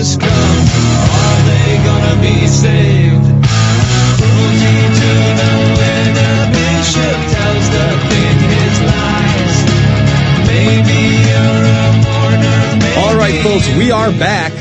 Jesus come, are they gonna be saved? Cruelty to the winner, bishop tells the pig his lies. Maybe you're a mourner, maybe. All right, folks, we are back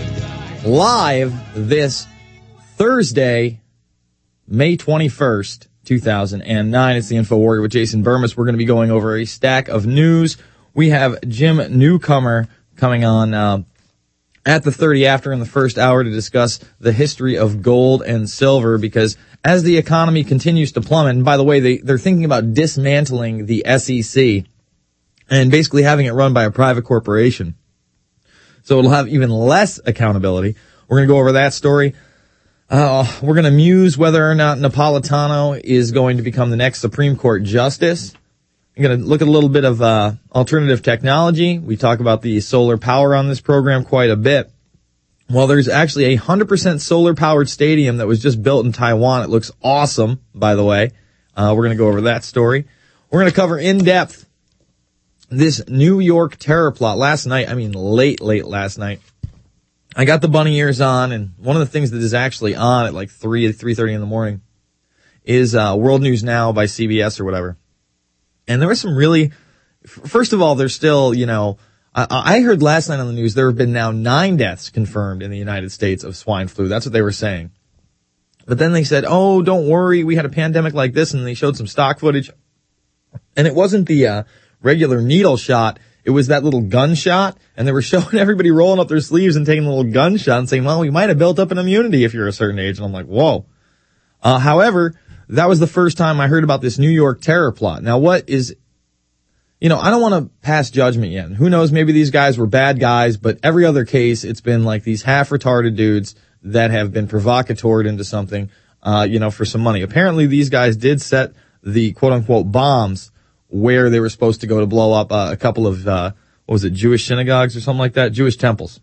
live this Thursday, May 21st, 2009. It's the Info Warrior with Jason Burmis. We're going to be going over a stack of news. We have Jim Newcomer coming on at the 30 after in the first hour to discuss the history of gold and silver, because as the economy continues to plummet, and by the way, they're thinking about dismantling the SEC and basically having it run by a private corporation. So it'll have even less accountability. We're going to go over that story. We're going to muse whether or not Napolitano is going to become the next Supreme Court justice. I'm going to look at a little bit of alternative technology. We talk about the solar power on this program quite a bit. Well, there's actually a 100% solar-powered stadium that was just built in Taiwan. It looks awesome, by the way. We're going to go over that story. We're going to cover in depth this New York terror plot. Late last night. I got the bunny ears on, and one of the things that is actually on at like 3:30 in the morning is World News Now by CBS or whatever. And there was some really, first of all, there's still, I heard last night on the news there have been now 9 deaths confirmed in the United States of swine flu. That's what they were saying. But then they said, oh, don't worry, we had a pandemic like this, and they showed some stock footage. And it wasn't the regular needle shot. It was that little gun shot, and they were showing everybody rolling up their sleeves and taking a little gun shot and saying, well, we might have built up an immunity if you're a certain age. And I'm like, whoa. However, that was the first time I heard about this New York terror plot. Now, what is, I don't want to pass judgment yet. Who knows, maybe these guys were bad guys, but every other case, it's been like these half-retarded dudes that have been provocatored into something, for some money. Apparently, these guys did set the quote-unquote bombs where they were supposed to go to blow up a couple of, Jewish synagogues or something like that, Jewish temples.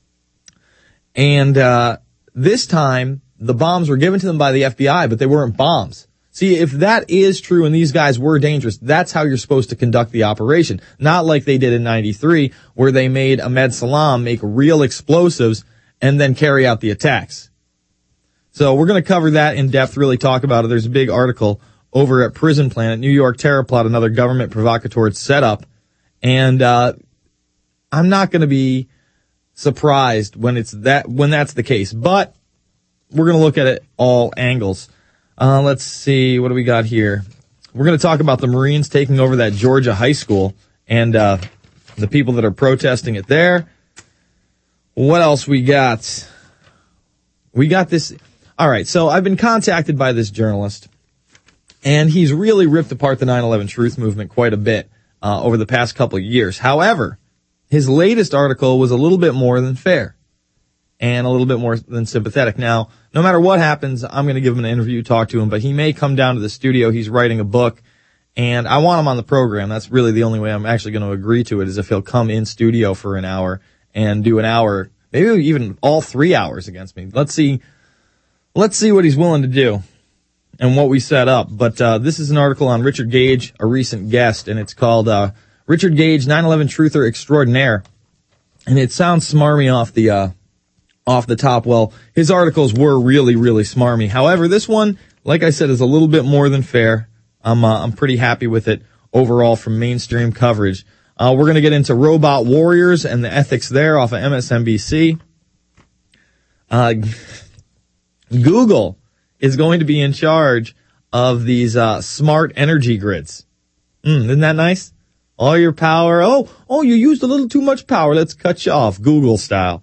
And this time, the bombs were given to them by the FBI, but they weren't bombs. See, if that is true and these guys were dangerous, that's how you're supposed to conduct the operation. Not like they did in 93, where they made Ahmed Salam make real explosives and then carry out the attacks. So we're going to cover that in depth, really talk about it. There's a big article over at Prison Planet, New York terror plot, another government provocateur setup. And I'm not going to be surprised when that's the case. But we're going to look at it all angles. Let's see, what do we got here? We're going to talk about the Marines taking over that Georgia high school and the people that are protesting it there. What else we got? We got this. All right, so I've been contacted by this journalist, and he's really ripped apart the 9/11 truth movement quite a bit over the past couple of years. However, his latest article was a little bit more than fair and a little bit more than sympathetic. Now, no matter what happens, I'm going to give him an interview, talk to him, but he may come down to the studio. He's writing a book, and I want him on the program. That's really the only way I'm actually going to agree to it, is if he'll come in studio for an hour and do an hour, maybe even all 3 hours against me. Let's see what he's willing to do and what we set up. But this is an article on Richard Gage, a recent guest, and it's called Richard Gage, 9/11 Truther Extraordinaire. And it sounds smarmy off the top. Well, his articles were really, really smarmy. However, this one, like I said, is a little bit more than fair. I'm pretty happy with it overall from mainstream coverage. We're going to get into robot warriors and the ethics there off of MSNBC. Google is going to be in charge of these smart energy grids. Isn't that nice? All your power. Oh, you used a little too much power. Let's cut you off, Google style.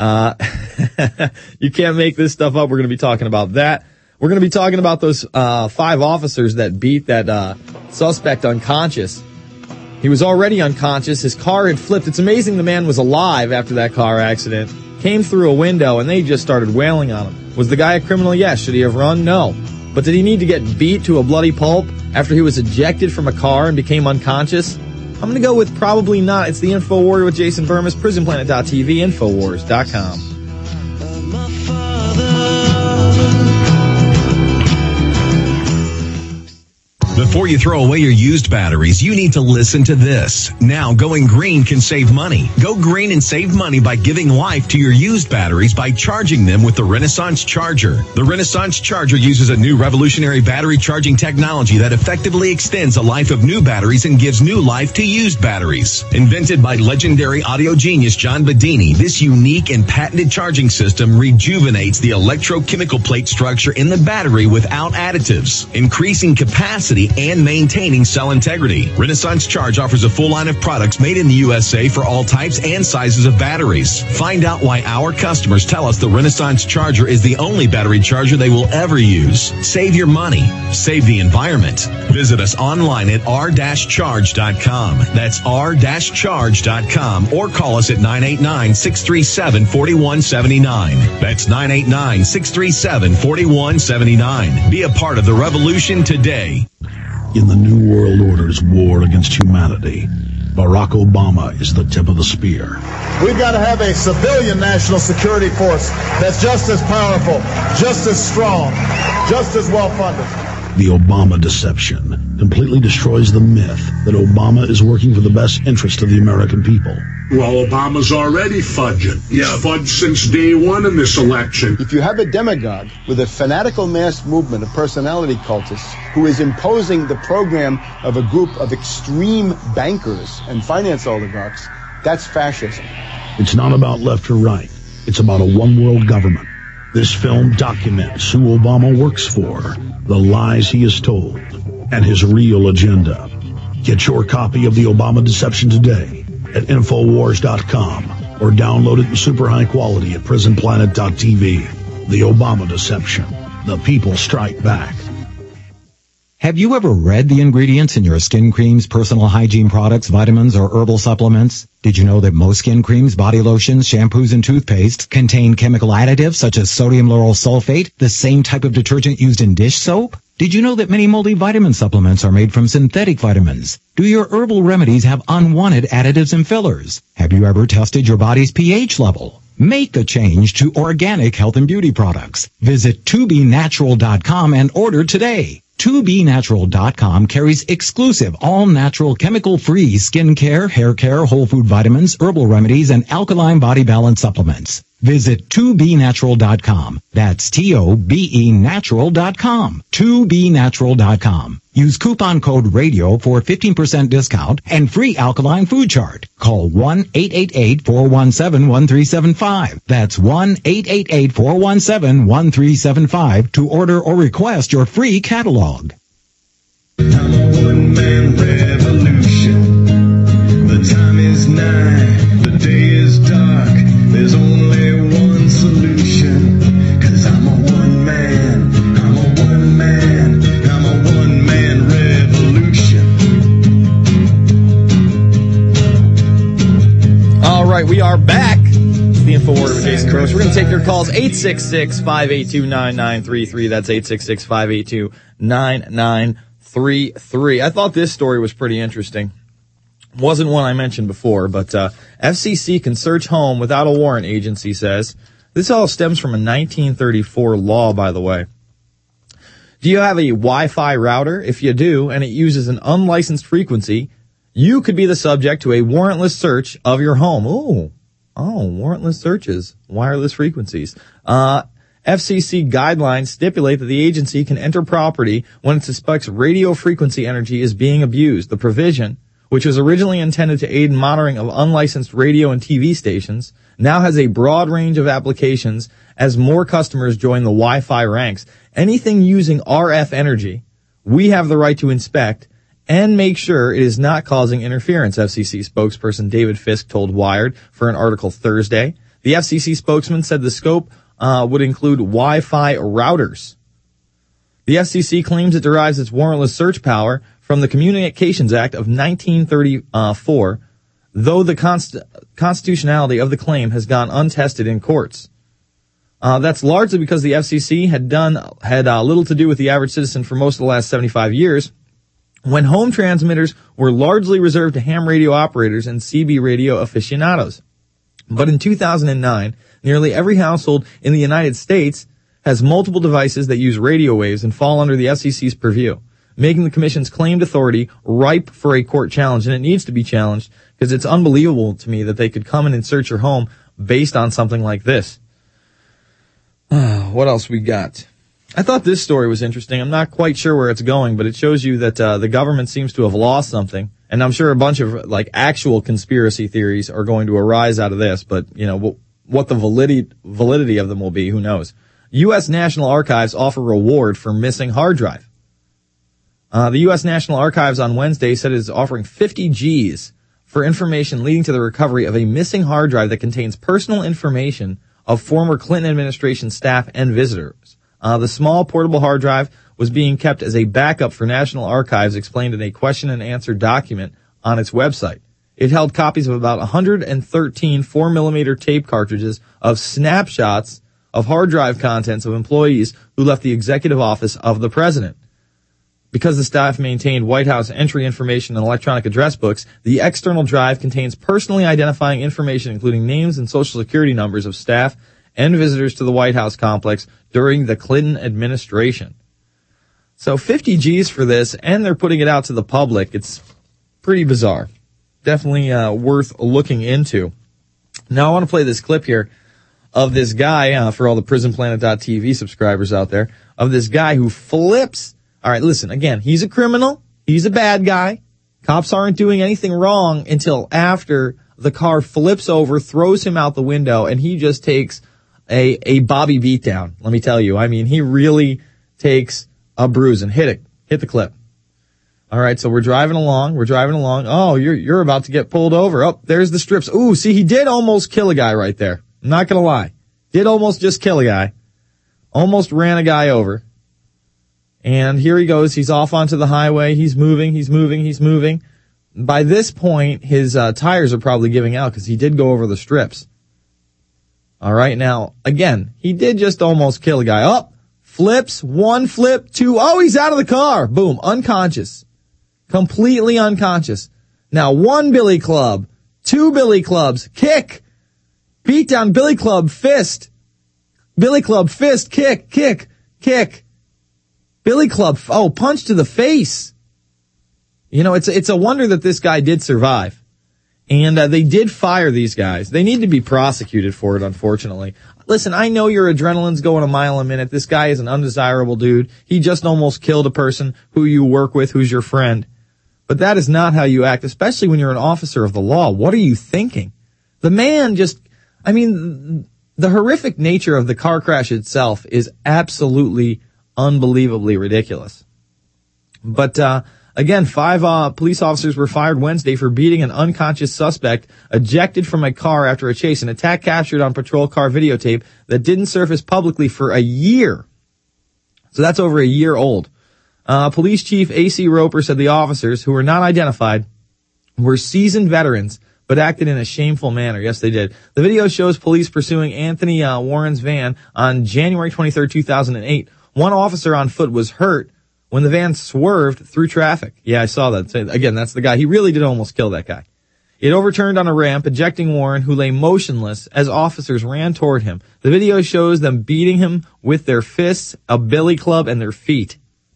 You can't make this stuff up. We're going to be talking about that. We're going to be talking about those 5 officers that beat that suspect unconscious. He was already unconscious. His car had flipped. It's amazing the man was alive after that car accident. Came through a window, and they just started wailing on him. Was the guy a criminal? Yes. Should he have run? No. But did he need to get beat to a bloody pulp after he was ejected from a car and became unconscious? I'm going to go with probably not. It's the InfoWarrior with Jason Burmis, PrisonPlanet.tv, Infowars.com. Before you throw away your used batteries, you need to listen to this. Now, going green can save money. Go green and save money by giving life to your used batteries by charging them with the Renaissance Charger. The Renaissance Charger uses a new revolutionary battery charging technology that effectively extends the life of new batteries and gives new life to used batteries. Invented by legendary audio genius John Bedini, this unique and patented charging system rejuvenates the electrochemical plate structure in the battery without additives, increasing capacity and maintaining cell integrity. Renaissance Charge offers a full line of products made in the USA for all types and sizes of batteries. Find out why our customers tell us the Renaissance Charger is the only battery charger they will ever use. Save your money. Save the environment. Visit us online at r-charge.com. That's r-charge.com, or call us at 989-637-4179. That's 989-637-4179. Be a part of the revolution today. In the New World Order's war against humanity, Barack Obama is the tip of the spear. We've got to have a civilian national security force that's just as powerful, just as strong, just as well-funded. The Obama deception completely destroys the myth that Obama is working for the best interest of the American people. Well, Obama's already fudging. He's fudged since day one in this election. If you have a demagogue with a fanatical mass movement of personality cultists who is imposing the program of a group of extreme bankers and finance oligarchs, that's fascism. It's not about left or right. It's about a one-world government. This film documents who Obama works for, the lies he has told, and his real agenda. Get your copy of The Obama Deception today at Infowars.com or download it in super high quality at PrisonPlanet.tv. The Obama Deception. The people strike back. Have you ever read the ingredients in your skin creams, personal hygiene products, vitamins, or herbal supplements? Did you know that most skin creams, body lotions, shampoos, and toothpastes contain chemical additives such as sodium lauryl sulfate, the same type of detergent used in dish soap? Did you know that many multivitamin supplements are made from synthetic vitamins? Do your herbal remedies have unwanted additives and fillers? Have you ever tested your body's pH level? Make the change to organic health and beauty products. Visit 2BNatural.com and order today. 2BNatural.com carries exclusive, all-natural, chemical-free skincare, hair care, whole food vitamins, herbal remedies, and alkaline body balance supplements. Visit 2BNatural.com. That's TOBENatural.com. 2BNatural.com. Use coupon code RADIO for a 15% discount and free alkaline food chart. Call 1-888-417-1375. That's 1-888-417-1375 to order or request your free catalog. I'm a one-man revolution. The time is nigh, the day is dark. There's only one solution. 'Cause I'm a one-man, I'm a one-man, I'm a one-man revolution. All right, we are back. It's the InfoWars with Jason Burmis. We're going to take your calls, 866-582-9933. That's 866-582-9933. I thought this story was pretty interesting. Wasn't one I mentioned before, but FCC can search home without a warrant, agency says. This all stems from a 1934 law, by the way. Do you have a Wi-Fi router? If you do, and it uses an unlicensed frequency, you could be the subject to a warrantless search of your home. Warrantless searches, wireless frequencies. FCC guidelines stipulate that the agency can enter property when it suspects radio frequency energy is being abused. The provision, which was originally intended to aid in monitoring of unlicensed radio and TV stations, now has a broad range of applications as more customers join the Wi-Fi ranks. Anything using RF energy, we have the right to inspect and make sure it is not causing interference, FCC spokesperson David Fisk told Wired for an article Thursday. The FCC spokesman said the scope would include Wi-Fi routers. The FCC claims it derives its warrantless search power from the Communications Act of 1934, though the constitutionality of the claim has gone untested in courts. That's largely because the FCC had little to do with the average citizen for most of the last 75 years, when home transmitters were largely reserved to ham radio operators and CB radio aficionados. But in 2009, nearly every household in the United States has multiple devices that use radio waves and fall under the FCC's purview. making the commission's claimed authority ripe for a court challenge. And it needs to be challenged because it's unbelievable to me that they could come in and search your home based on something like this. What else we got? I thought this story was interesting. I'm not quite sure where it's going, but it shows you that the government seems to have lost something. And I'm sure a bunch of like actual conspiracy theories are going to arise out of this, but you know, what the validity of them will be, who knows. U.S. National Archives offer reward for missing hard drive. The U.S. National Archives on Wednesday said it is offering 50 G's for information leading to the recovery of a missing hard drive that contains personal information of former Clinton administration staff and visitors. The small portable hard drive was being kept as a backup for National Archives, explained in a question and answer document on its website. It held copies of about 113 4mm tape cartridges of snapshots of hard drive contents of employees who left the executive office of the president. Because the staff maintained White House entry information and electronic address books, the external drive contains personally identifying information, including names and social security numbers of staff and visitors to the White House complex during the Clinton administration. So 50 G's for this, and they're putting it out to the public. It's pretty bizarre. Definitely worth looking into. Now I want to play this clip here of this guy, for all the PrisonPlanet.tv subscribers out there, of this guy who flips. All right, listen, again, he's a criminal. He's a bad guy. Cops aren't doing anything wrong until after the car flips over, throws him out the window, and he just takes a Bobby beatdown. Let me tell you. I mean, he really takes a bruise. And hit the clip. All right, so we're driving along. Oh, you're about to get pulled over. Oh, there's the strips. Ooh, see, he did almost kill a guy right there. I'm not gonna lie. Did almost just kill a guy. Almost ran a guy over. And here he goes. He's off onto the highway. He's moving. By this point, his tires are probably giving out because he did go over the strips. All right, now, again, he did just almost kill a guy. Oh, flips, one flip, two. Oh, he's out of the car. Boom, unconscious. Completely unconscious. Now, one billy club, two billy clubs, kick, beat down, billy club, fist, kick. Billy club, punch to the face. You know, it's a wonder that this guy did survive. And they did fire these guys. They need to be prosecuted for it, unfortunately. Listen, I know your adrenaline's going a mile a minute. This guy is an undesirable dude. He just almost killed a person who you work with, who's your friend. But that is not how you act, especially when you're an officer of the law. What are you thinking? The man the horrific nature of the car crash itself is absolutely unbelievably ridiculous. But, again, 5 police officers were fired Wednesday for beating an unconscious suspect ejected from a car after a chase, an attack captured on patrol car videotape that didn't surface publicly for a year. So that's over a year old. Police Chief A.C. Roper said the officers, who were not identified, were seasoned veterans but acted in a shameful manner. Yes, they did. The video shows police pursuing Anthony Warren's van on January 23, 2008. One officer on foot was hurt when the van swerved through traffic. Yeah, I saw that. Again, that's the guy. He really did almost kill that guy. It overturned on a ramp, ejecting Warren, who lay motionless as officers ran toward him. The video shows them beating him with their fists, a billy club, and their feet.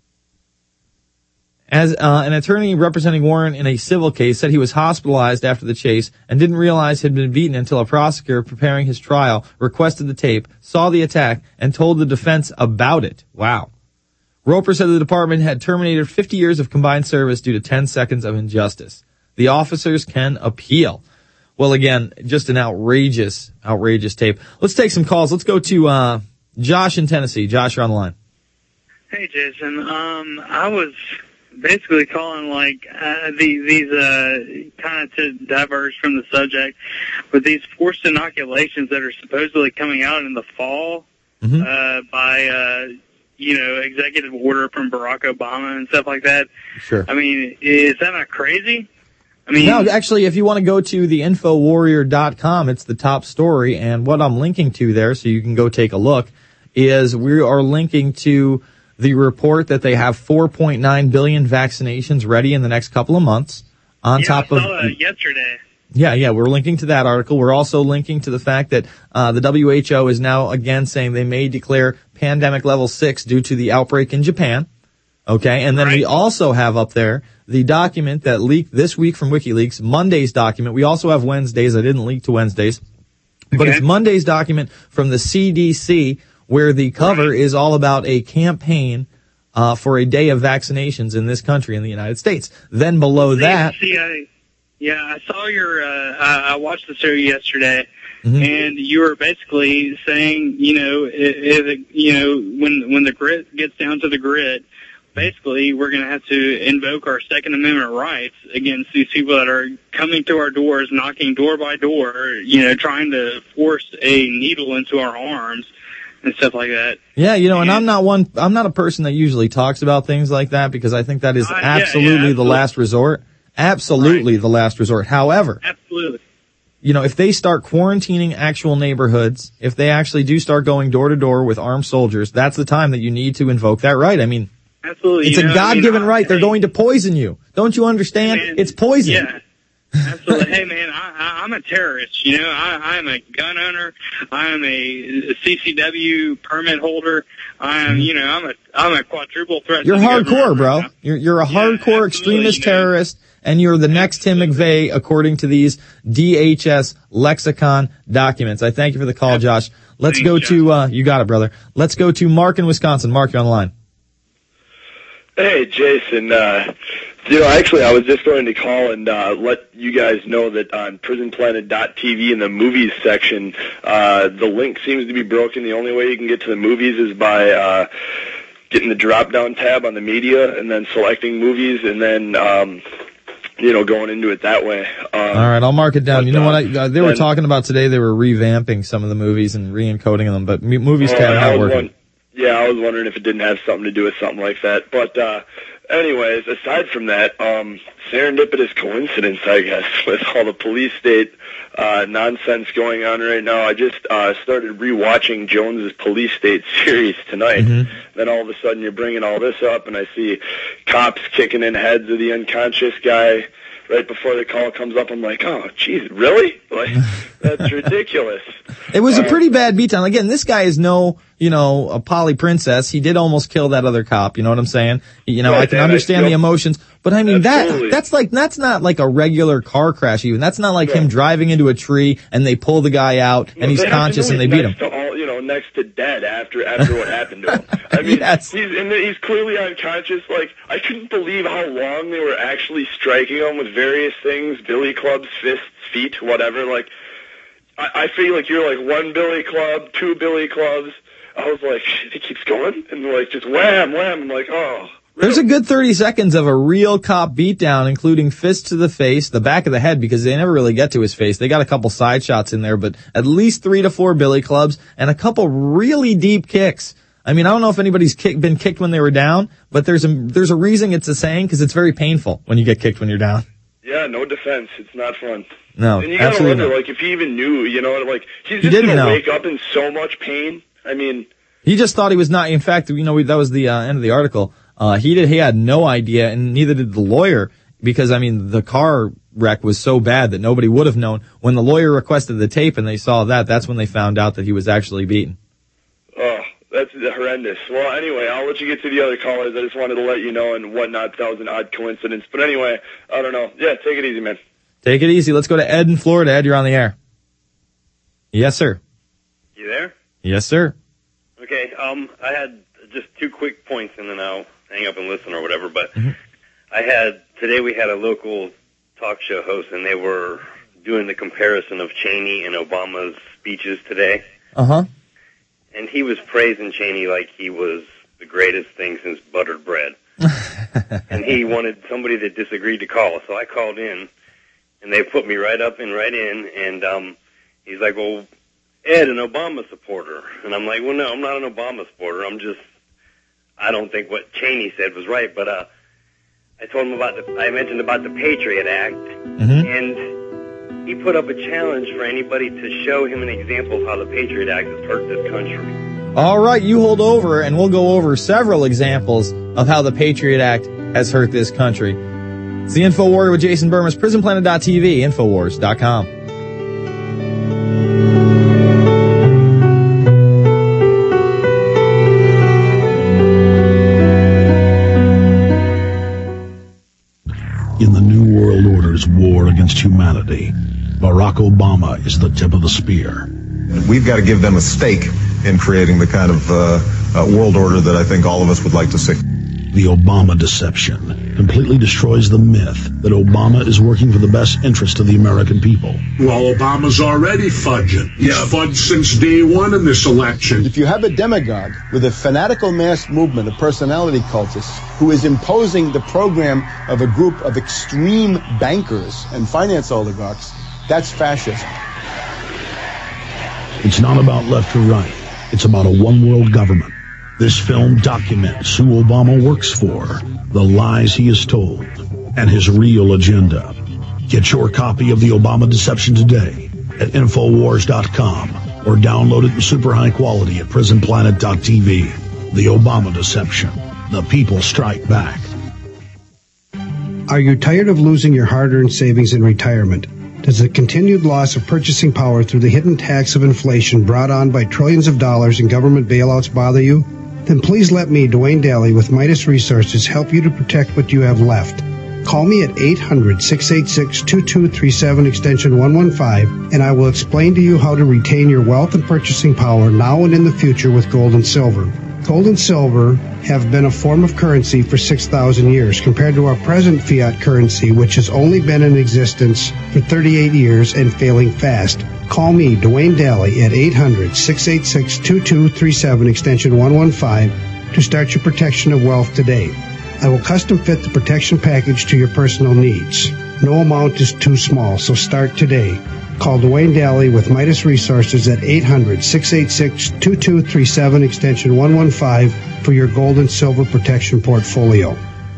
As an attorney representing Warren in a civil case said he was hospitalized after the chase and didn't realize he'd been beaten until a prosecutor preparing his trial requested the tape, saw the attack, and told the defense about it. Wow. Roper said the department had terminated 50 years of combined service due to 10 seconds of injustice. The officers can appeal. Well, again, just an outrageous tape. Let's take some calls. Let's go to Josh in Tennessee. Josh, you're on the line. Hey, Jason. I was basically calling these kind of to diverge from the subject with these forced inoculations that are supposedly coming out in the fall by executive order from Barack Obama and stuff like that. Sure. I mean, is that not crazy? I mean, no, actually, if you want to go to the InfoWarrior.com, it's the top story, and what I'm linking to there, so you can go take a look, is we are linking to the report that they have 4.9 billion vaccinations ready in the next couple of months. I saw that yesterday. Yeah, we're linking to that article. We're also linking to the fact that the WHO is now again saying they may declare pandemic level 6 due to the outbreak in Japan. Okay, and then we also have up there the document that leaked this week from WikiLeaks, Monday's document. We also have Wednesdays. I didn't leak to Wednesdays. But it's Monday's document from the CDC, where the cover is all about a campaign for a day of vaccinations in this country, in the United States. Then below that... I saw your, I watched the show yesterday, and you were basically saying, when the grit gets down to the grit, basically we're going to have to invoke our Second Amendment rights against these people that are coming to our doors, knocking door by door, trying to force a needle into our arms and stuff like that. Yeah, and I'm not a person that usually talks about things like that, because I think that is absolutely the last resort. Absolutely the last resort. However, if they start quarantining actual neighborhoods, if they actually do start going door to door with armed soldiers, that's the time that you need to invoke that right. I mean, absolutely, it's a God-given right. They're going to poison you. Don't you understand? Man, it's poison. Yeah. Absolutely. Hey, man, I'm a terrorist. I'm a gun owner. I am a CCW permit holder. I'm a quadruple threat. You're hardcore, bro. You're a hardcore extremist terrorist, and you're the next Tim McVeigh, according to these DHS lexicon documents. I thank you for the call, Josh. Let's go to, you got it, brother. Let's go to Mark in Wisconsin. Mark, you're on the line. Hey, Jason. Actually, I was just going to call and let you guys know that on PrisonPlanet.tv in the movies section, the link seems to be broken. The only way you can get to the movies is by getting the drop-down tab on the media and then selecting movies and then, going into it that way. All right, I'll mark it down. You know what? They were talking about today. They were revamping some of the movies and re-encoding them, but movies tab not working. I was wondering if it didn't have something to do with something like that. But anyways, aside from that, serendipitous coincidence, I guess, with all the police state nonsense going on right now. I just started rewatching Jones's Police State series tonight. Then all of a sudden you're bringing all this up, and I see cops kicking in heads of the unconscious guy right before the call comes up. I'm like, oh, geez, really? Like, that's ridiculous. It was a pretty bad beatdown. Again, this guy is a Polly Princess. He did almost kill that other cop. You know what I'm saying? I can understand the emotions, but I mean, that's not like a regular car crash even. That's not like him driving into a tree and they pull the guy out and he's conscious and they beat him. Next to dead after what happened to him. I mean, he's clearly unconscious. Like, I couldn't believe how long they were actually striking him with various things, billy clubs, fists, feet, whatever. Like, I feel like you're like one billy club, two billy clubs. I was like, it keeps going, and like just wham, wham. I'm like, oh. There's a good 30 seconds of a real cop beatdown, including fists to the face, the back of the head, because they never really get to his face. They got a couple side shots in there, but at least 3 to 4 billy clubs and a couple really deep kicks. I mean, I don't know if anybody's been kicked when they were down, but there's a reason it's a saying, because it's very painful when you get kicked when you're down. Yeah, no defense. It's not fun. No, and you gotta wonder, like, if he even knew, like, he's just gonna wake up in so much pain. I mean, he just thought he was not. In fact, that was the end of the article. He had no idea, and neither did the lawyer, because, I mean, the car wreck was so bad that nobody would have known. When the lawyer requested the tape and they saw that's when they found out that he was actually beaten. Oh, that's horrendous. Well, anyway, I'll let you get to the other callers. I just wanted to let you know and whatnot. That was an odd coincidence. But anyway, I don't know. Yeah, take it easy, man. Take it easy. Let's go to Ed in Florida. Ed, you're on the air. Yes, sir. You there? Yes, sir. Okay, I had just 2 quick points, and then I'll hang up and listen or whatever, but today we had a local talk show host, and they were doing the comparison of Cheney and Obama's speeches today. And he was praising Cheney like he was the greatest thing since buttered bread. And he wanted somebody that disagreed to call, so I called in, and they put me right up and right in, and he's like, well, Ed, an Obama supporter. And I'm like, well, no, I'm not an Obama supporter. I don't think what Cheney said was right, but I told him I mentioned about the Patriot Act, and he put up a challenge for anybody to show him an example of how the Patriot Act has hurt this country. All right, you hold over, and we'll go over several examples of how the Patriot Act has hurt this country. It's the Info Warrior with Jason Burmis, PrisonPlanet.tv, Infowars.com. In the New World Order's war against humanity, Barack Obama is the tip of the spear. We've got to give them a stake in creating the kind of world order that I think all of us would like to see. The Obama deception completely destroys the myth that Obama is working for the best interest of the American people. Well, Obama's already fudging. He's fudged since day one in this election. If you have a demagogue with a fanatical mass movement of personality cultists who is imposing the program of a group of extreme bankers and finance oligarchs, that's fascism. It's not about left or right. It's about a one-world government. This film documents who Obama works for, the lies he has told, and his real agenda. Get your copy of The Obama Deception today at Infowars.com or download it in super high quality at PrisonPlanet.tv. The Obama Deception. The people strike back. Are you tired of losing your hard-earned savings in retirement? Does the continued loss of purchasing power through the hidden tax of inflation brought on by trillions of dollars in government bailouts bother you? Then please let me, Dwayne Daly with Midas Resources, help you to protect what you have left. Call me at 800-686-2237 extension 115 and I will explain to you how to retain your wealth and purchasing power now and in the future with gold and silver. Gold and silver have been a form of currency for 6,000 years compared to our present fiat currency, which has only been in existence for 38 years and failing fast. Call me, Dwayne Daly, at 800-686-2237 extension 115 to start your protection of wealth today. I will custom fit the protection package to your personal needs. No amount is too small, so start today. Call Dwayne Daly with Midas Resources at 800-686-2237 extension 115 for your gold and silver protection portfolio.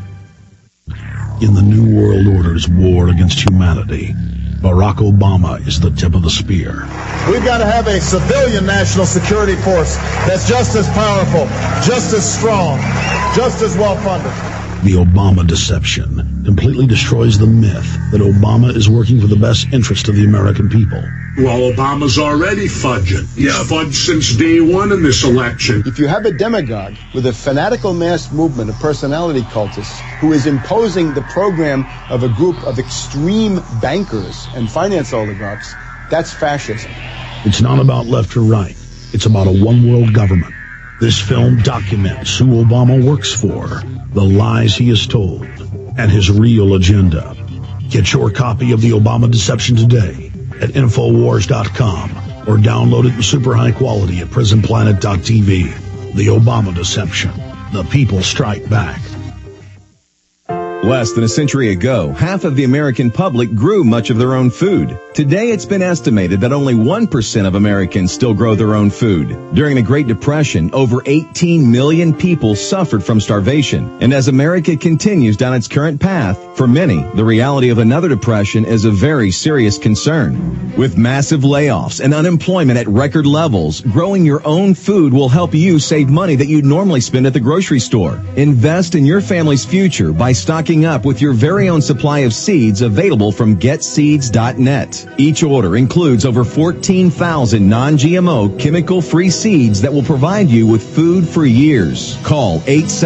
In the New World Order's war against humanity, Barack Obama is the tip of the spear. We've got to have a civilian national security force that's just as powerful, just as strong, just as well-funded. The Obama deception completely destroys the myth that Obama is working for the best interest of the American people. Well, Obama's already fudging. He's fudged since day one in this election. If you have a demagogue with a fanatical mass movement of personality cultists who is imposing the program of a group of extreme bankers and finance oligarchs, that's fascism. It's not about left or right. It's about a one-world government. This film documents who Obama works for, the lies he has told, and his real agenda. Get your copy of The Obama Deception today at Infowars.com or download it in super high quality at PrisonPlanet.tv. The Obama Deception. The people strike back. Less than a century ago, half of the American public grew much of their own food. Today, it's been estimated that only 1% of Americans still grow their own food. During the Great Depression, over 18 million people suffered from starvation. And as America continues down its current path, for many, the reality of another depression is a very serious concern. With massive layoffs and unemployment at record levels, growing your own food will help you save money that you'd normally spend at the grocery store. Invest in your family's future by stocking up with your very own supply of seeds available from GetSeeds.net. Each order includes over 14,000 non-GMO, chemical-free seeds that will provide you with food for years. Call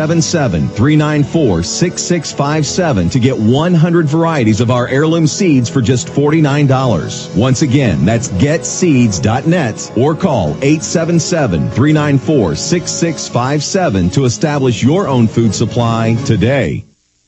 877-394-6657 to get 100 varieties of our heirloom seeds for just $49. Once again, that's GetSeeds.net or call 877-394-6657 to establish your own food supply today.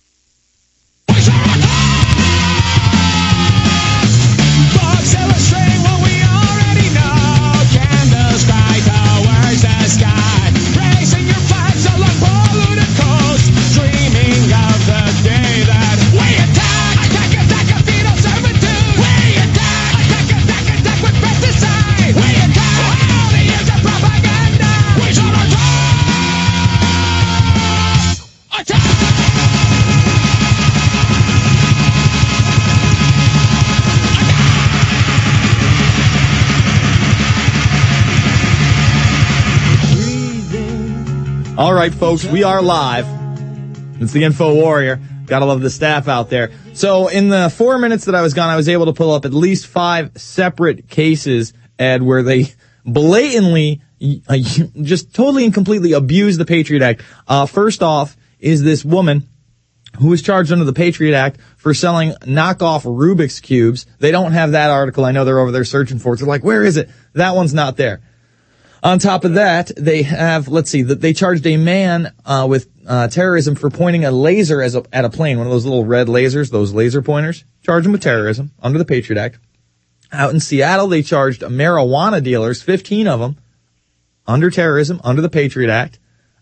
All right, folks, we are live. It's the Info Warrior. Gotta love the staff out there. So in the 4 minutes that I was gone, I was able to pull up at least 5 separate cases, Ed, where they blatantly, just totally and completely abuse the Patriot Act. First off is this woman who was charged under the Patriot Act for selling knockoff Rubik's Cubes. They don't have that article. I know they're over there searching for it. They're like, where is it? That one's not there. On top of that, they have, they charged a man with terrorism for pointing a laser at a plane, one of those little red lasers, those laser pointers. Charged him with terrorism under the Patriot Act. Out in Seattle, they charged marijuana dealers, 15 of them, under terrorism, under the Patriot Act.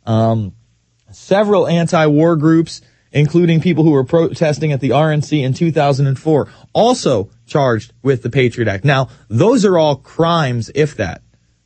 Several anti-war groups, including people who were protesting at the RNC in 2004, also charged with the Patriot Act. Now, those are all crimes, if that.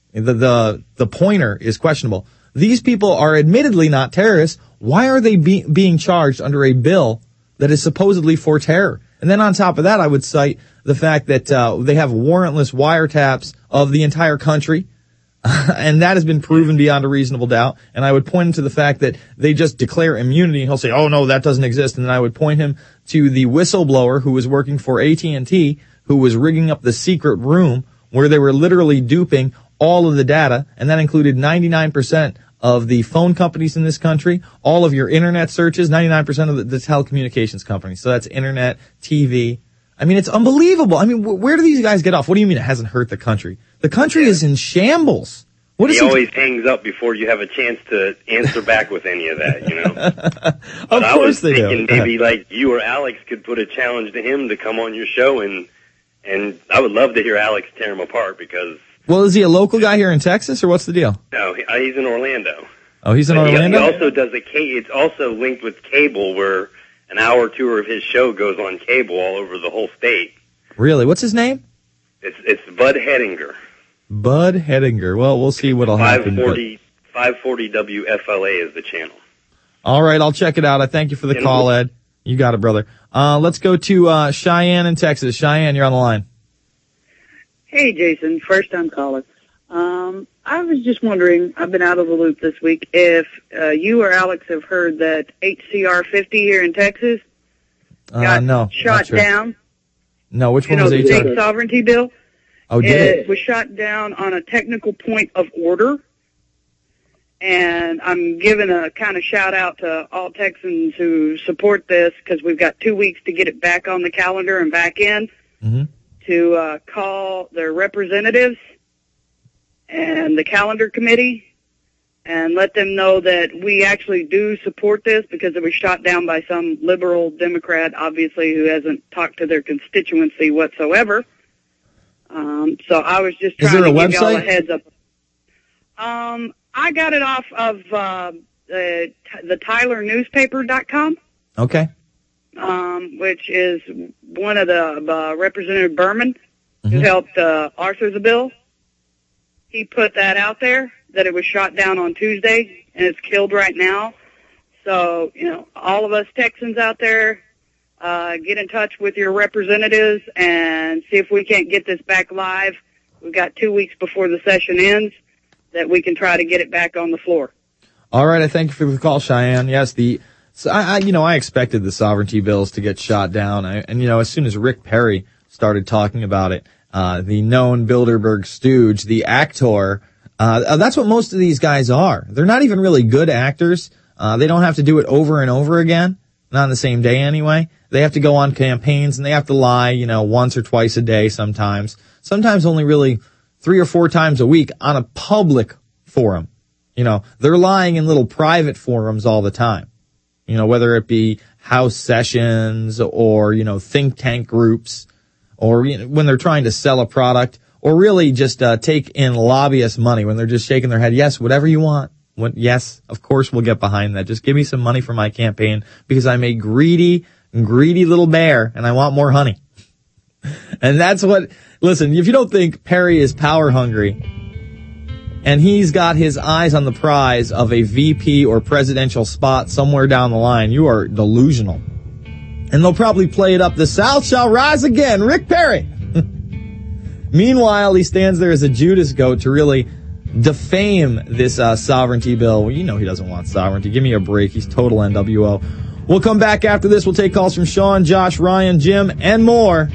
The pointer is questionable. These people are admittedly not terrorists. Why are they being charged under a bill that is supposedly for terror? And then on top of that, I would cite the fact that they have warrantless wiretaps of the entire country. And that has been proven beyond a reasonable doubt. And I would point him to the fact that they just declare immunity, and he'll say, oh, no, that doesn't exist. And then I would point him to the whistleblower who was working for AT&T, who was rigging up the secret room where they were literally duping all of the data, and that included 99% of the phone companies in this country, all of your internet searches, 99% of the telecommunications companies. So that's internet, TV. I mean, it's unbelievable. I mean, where do these guys get off? What do you mean it hasn't hurt the country? The country is in shambles. What is he always hangs up before you have a chance to answer back with any of that, you know? Of course they do. I was thinking maybe like you or Alex could put a challenge to him to come on your show, and I would love to hear Alex tear him apart because... Well, is he a local guy here in Texas, or what's the deal? No, he's in Orlando. Oh, he's in Orlando? He also does it's also linked with cable, where an hour tour of his show goes on cable all over the whole state. Really? What's his name? It's Bud Hedinger. Bud Hedinger. Well, we'll see what'll happen. 540 WFLA is the channel. All right, I'll check it out. I thank you for the call, Ed. You got it, brother. Let's go to Cheyenne in Texas. Cheyenne, you're on the line. Hey, Jason, first-time caller. I was just wondering, I've been out of the loop this week, if you or Alex have heard that HCR 50 here in Texas got shot down. No, which one was the HCR? state sovereignty bill. Oh, did it? It was shot down on a technical point of order. And I'm giving a kind of shout-out to all Texans who support this, because we've got 2 weeks to get it back on the calendar and back in. Mm-hmm. To call their representatives and the calendar committee and let them know that we actually do support this, because it was shot down by some liberal Democrat, obviously, who hasn't talked to their constituency whatsoever. So I was just trying to give y'all a heads up. I got it off of the TylerNewspaper.com. Okay. Which is one of the Representative Berman, who helped author the bill. He put that out there, that it was shot down on Tuesday, and it's killed right now. So, all of us Texans out there, get in touch with your representatives and see if we can't get this back live. We've got 2 weeks before the session ends that we can try to get it back on the floor. All right, I thank you for the call, Cheyenne. Yes, I expected the sovereignty bills to get shot down. As soon as Rick Perry started talking about it, the known Bilderberg stooge, the actor, that's what most of these guys are. They're not even really good actors. They don't have to do it over and over again, not on the same day anyway. They have to go on campaigns and they have to lie, once or twice a day sometimes. Sometimes only really 3 or 4 times a week on a public forum. They're lying in little private forums all the time. Whether it be house sessions or, think tank groups, or when they're trying to sell a product, or really just take in lobbyist money when they're just shaking their head. Yes, whatever you want. Yes, of course we'll get behind that. Just give me some money for my campaign, because I'm a greedy little bear and I want more honey. And that's listen, if you don't think Perry is power hungry, and he's got his eyes on the prize of a VP or presidential spot somewhere down the line, you are delusional. And they'll probably play it up, the South shall rise again, Rick Perry. Meanwhile, he stands there as a Judas goat to really defame this sovereignty bill. Well, he doesn't want sovereignty. Give me a break. He's total NWO. We'll come back after this. We'll take calls from Sean, Josh, Ryan, Jim, and more.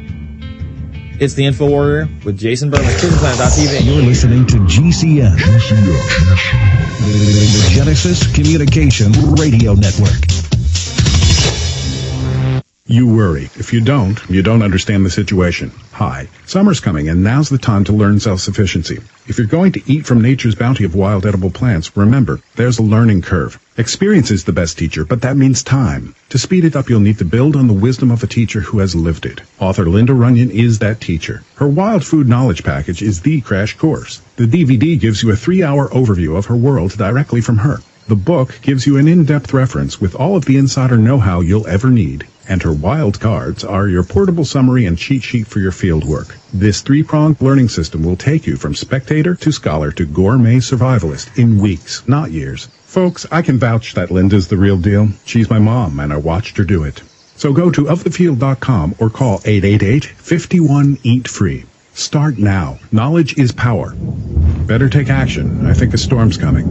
It's the Info Warrior with Jason Berman, KiddenPlanet.tv. You're listening to GCN, the Genesis Communication Radio Network. You worry. If you don't understand the situation. Hi, summer's coming and now's the time to learn self-sufficiency. If you're going to eat from nature's bounty of wild edible plants, remember, there's a learning curve. Experience is the best teacher, but that means time. To speed it up, you'll need to build on the wisdom of a teacher who has lived it. Author Linda Runyon is that teacher. Her Wild Food Knowledge Package is the crash course. The DVD gives you a 3-hour overview of her world directly from her. The book gives you an in-depth reference with all of the insider know-how you'll ever need. And her wild cards are your portable summary and cheat sheet for your field work. This 3-pronged learning system will take you from spectator to scholar to gourmet survivalist in weeks, not years. Folks, I can vouch that Linda's the real deal. She's my mom, and I watched her do it. So go to ofthefield.com or call 888-51-EAT-FREE. Start now. Knowledge is power. Better take action. I think a storm's coming.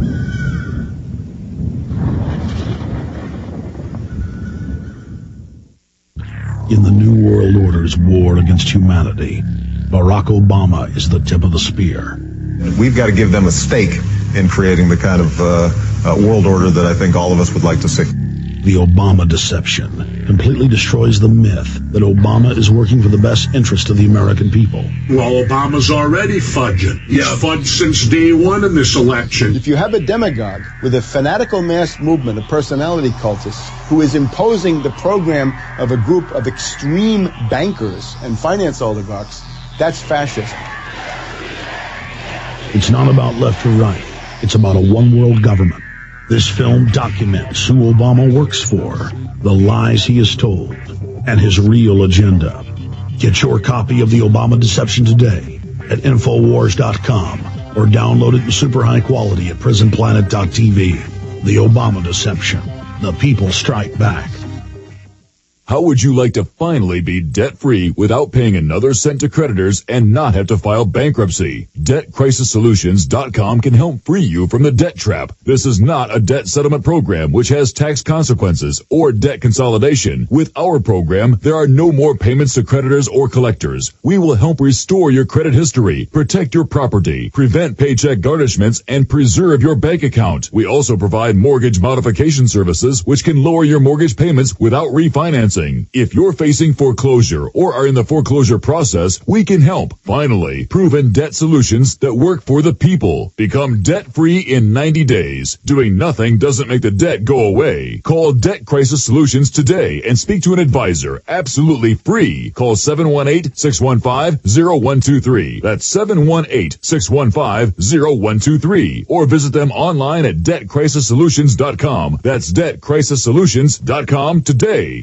In the New World Order's war against humanity, Barack Obama is the tip of the spear. We've got to give them a stake in creating the kind of world order that I think all of us would like to see. The Obama deception completely destroys the myth that Obama is working for the best interest of the American people. Well, Obama's already fudging. He's fudged since day one in this election. If you have a demagogue with a fanatical mass movement of personality cultists who is imposing the program of a group of extreme bankers and finance oligarchs, that's fascism. It's not about left or right. It's about a one-world government. This film documents who Obama works for, the lies he has told, and his real agenda. Get your copy of The Obama Deception today at Infowars.com or download it in super high quality at PrisonPlanet.tv. The Obama Deception. The people strike back. How would you like to finally be debt-free without paying another cent to creditors and not have to file bankruptcy? DebtCrisisSolutions.com can help free you from the debt trap. This is not a debt settlement program which has tax consequences or debt consolidation. With our program, there are no more payments to creditors or collectors. We will help restore your credit history, protect your property, prevent paycheck garnishments, and preserve your bank account. We also provide mortgage modification services which can lower your mortgage payments without refinancing. If you're facing foreclosure or are in the foreclosure process, we can help. Finally, proven debt solutions that work for the people. Become debt-free in 90 days. Doing nothing doesn't make the debt go away. Call Debt Crisis Solutions today and speak to an advisor absolutely free. Call 718-615-0123. That's 718-615-0123. Or visit them online at DebtCrisisSolutions.com. That's DebtCrisisSolutions.com today.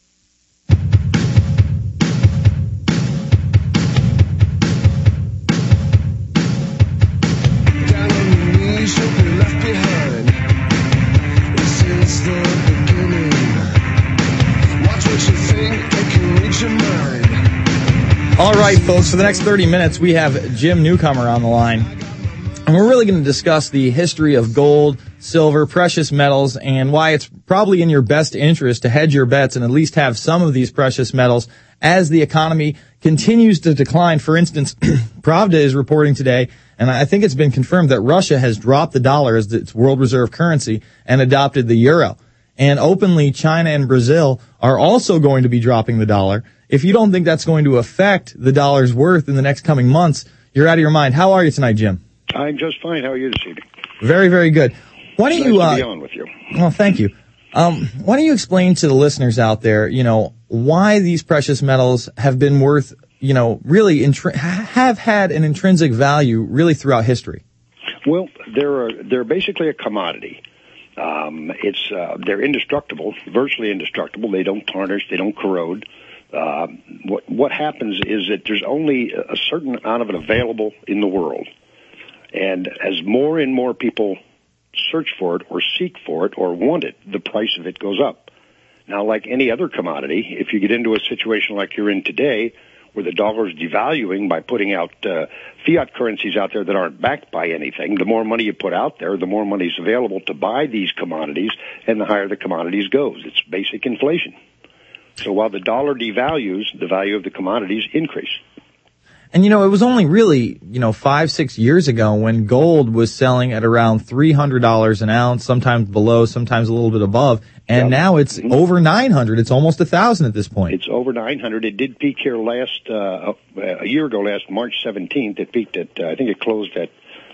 All right, folks, for the next 30 minutes, we have Jim Newcomer on the line. And we're really going to discuss the history of gold, silver, precious metals, and why it's probably in your best interest to hedge your bets and at least have some of these precious metals as the economy continues to decline. For instance, Pravda is reporting today, and I think it's been confirmed that Russia has dropped the dollar as its world reserve currency and adopted the euro. And openly, China and Brazil are also going to be dropping the dollar. If you don't think that's going to affect the dollar's worth in the next coming months, you're out of your mind. How are you tonight, Jim? I'm just fine. How are you this evening? Very, very good. Why don't nice you to be on with you. Well, thank you. Why don't you explain to the listeners out there, why these precious metals have been worth, really have had an intrinsic value really throughout history? Well, they're basically a commodity. They're indestructible, virtually indestructible. They don't tarnish, they don't corrode. What happens is that there's only a certain amount of it available in the world. And as more and more people search for it or seek for it or want it, the price of it goes up. Now, like any other commodity, if you get into a situation like you're in today, where the dollar is devaluing by putting out fiat currencies out there that aren't backed by anything, the more money you put out there, the more money is available to buy these commodities, and the higher the commodities goes. It's basic inflation. So while the dollar devalues, the value of the commodities increase. And, it was only really, 5-6 years ago when gold was selling at around $300 an ounce, sometimes below, sometimes a little bit above. And now it's over 900. It's almost 1,000 at this point. It's over 900. It did peak here a year ago, last March 17th. It peaked at, I think it closed at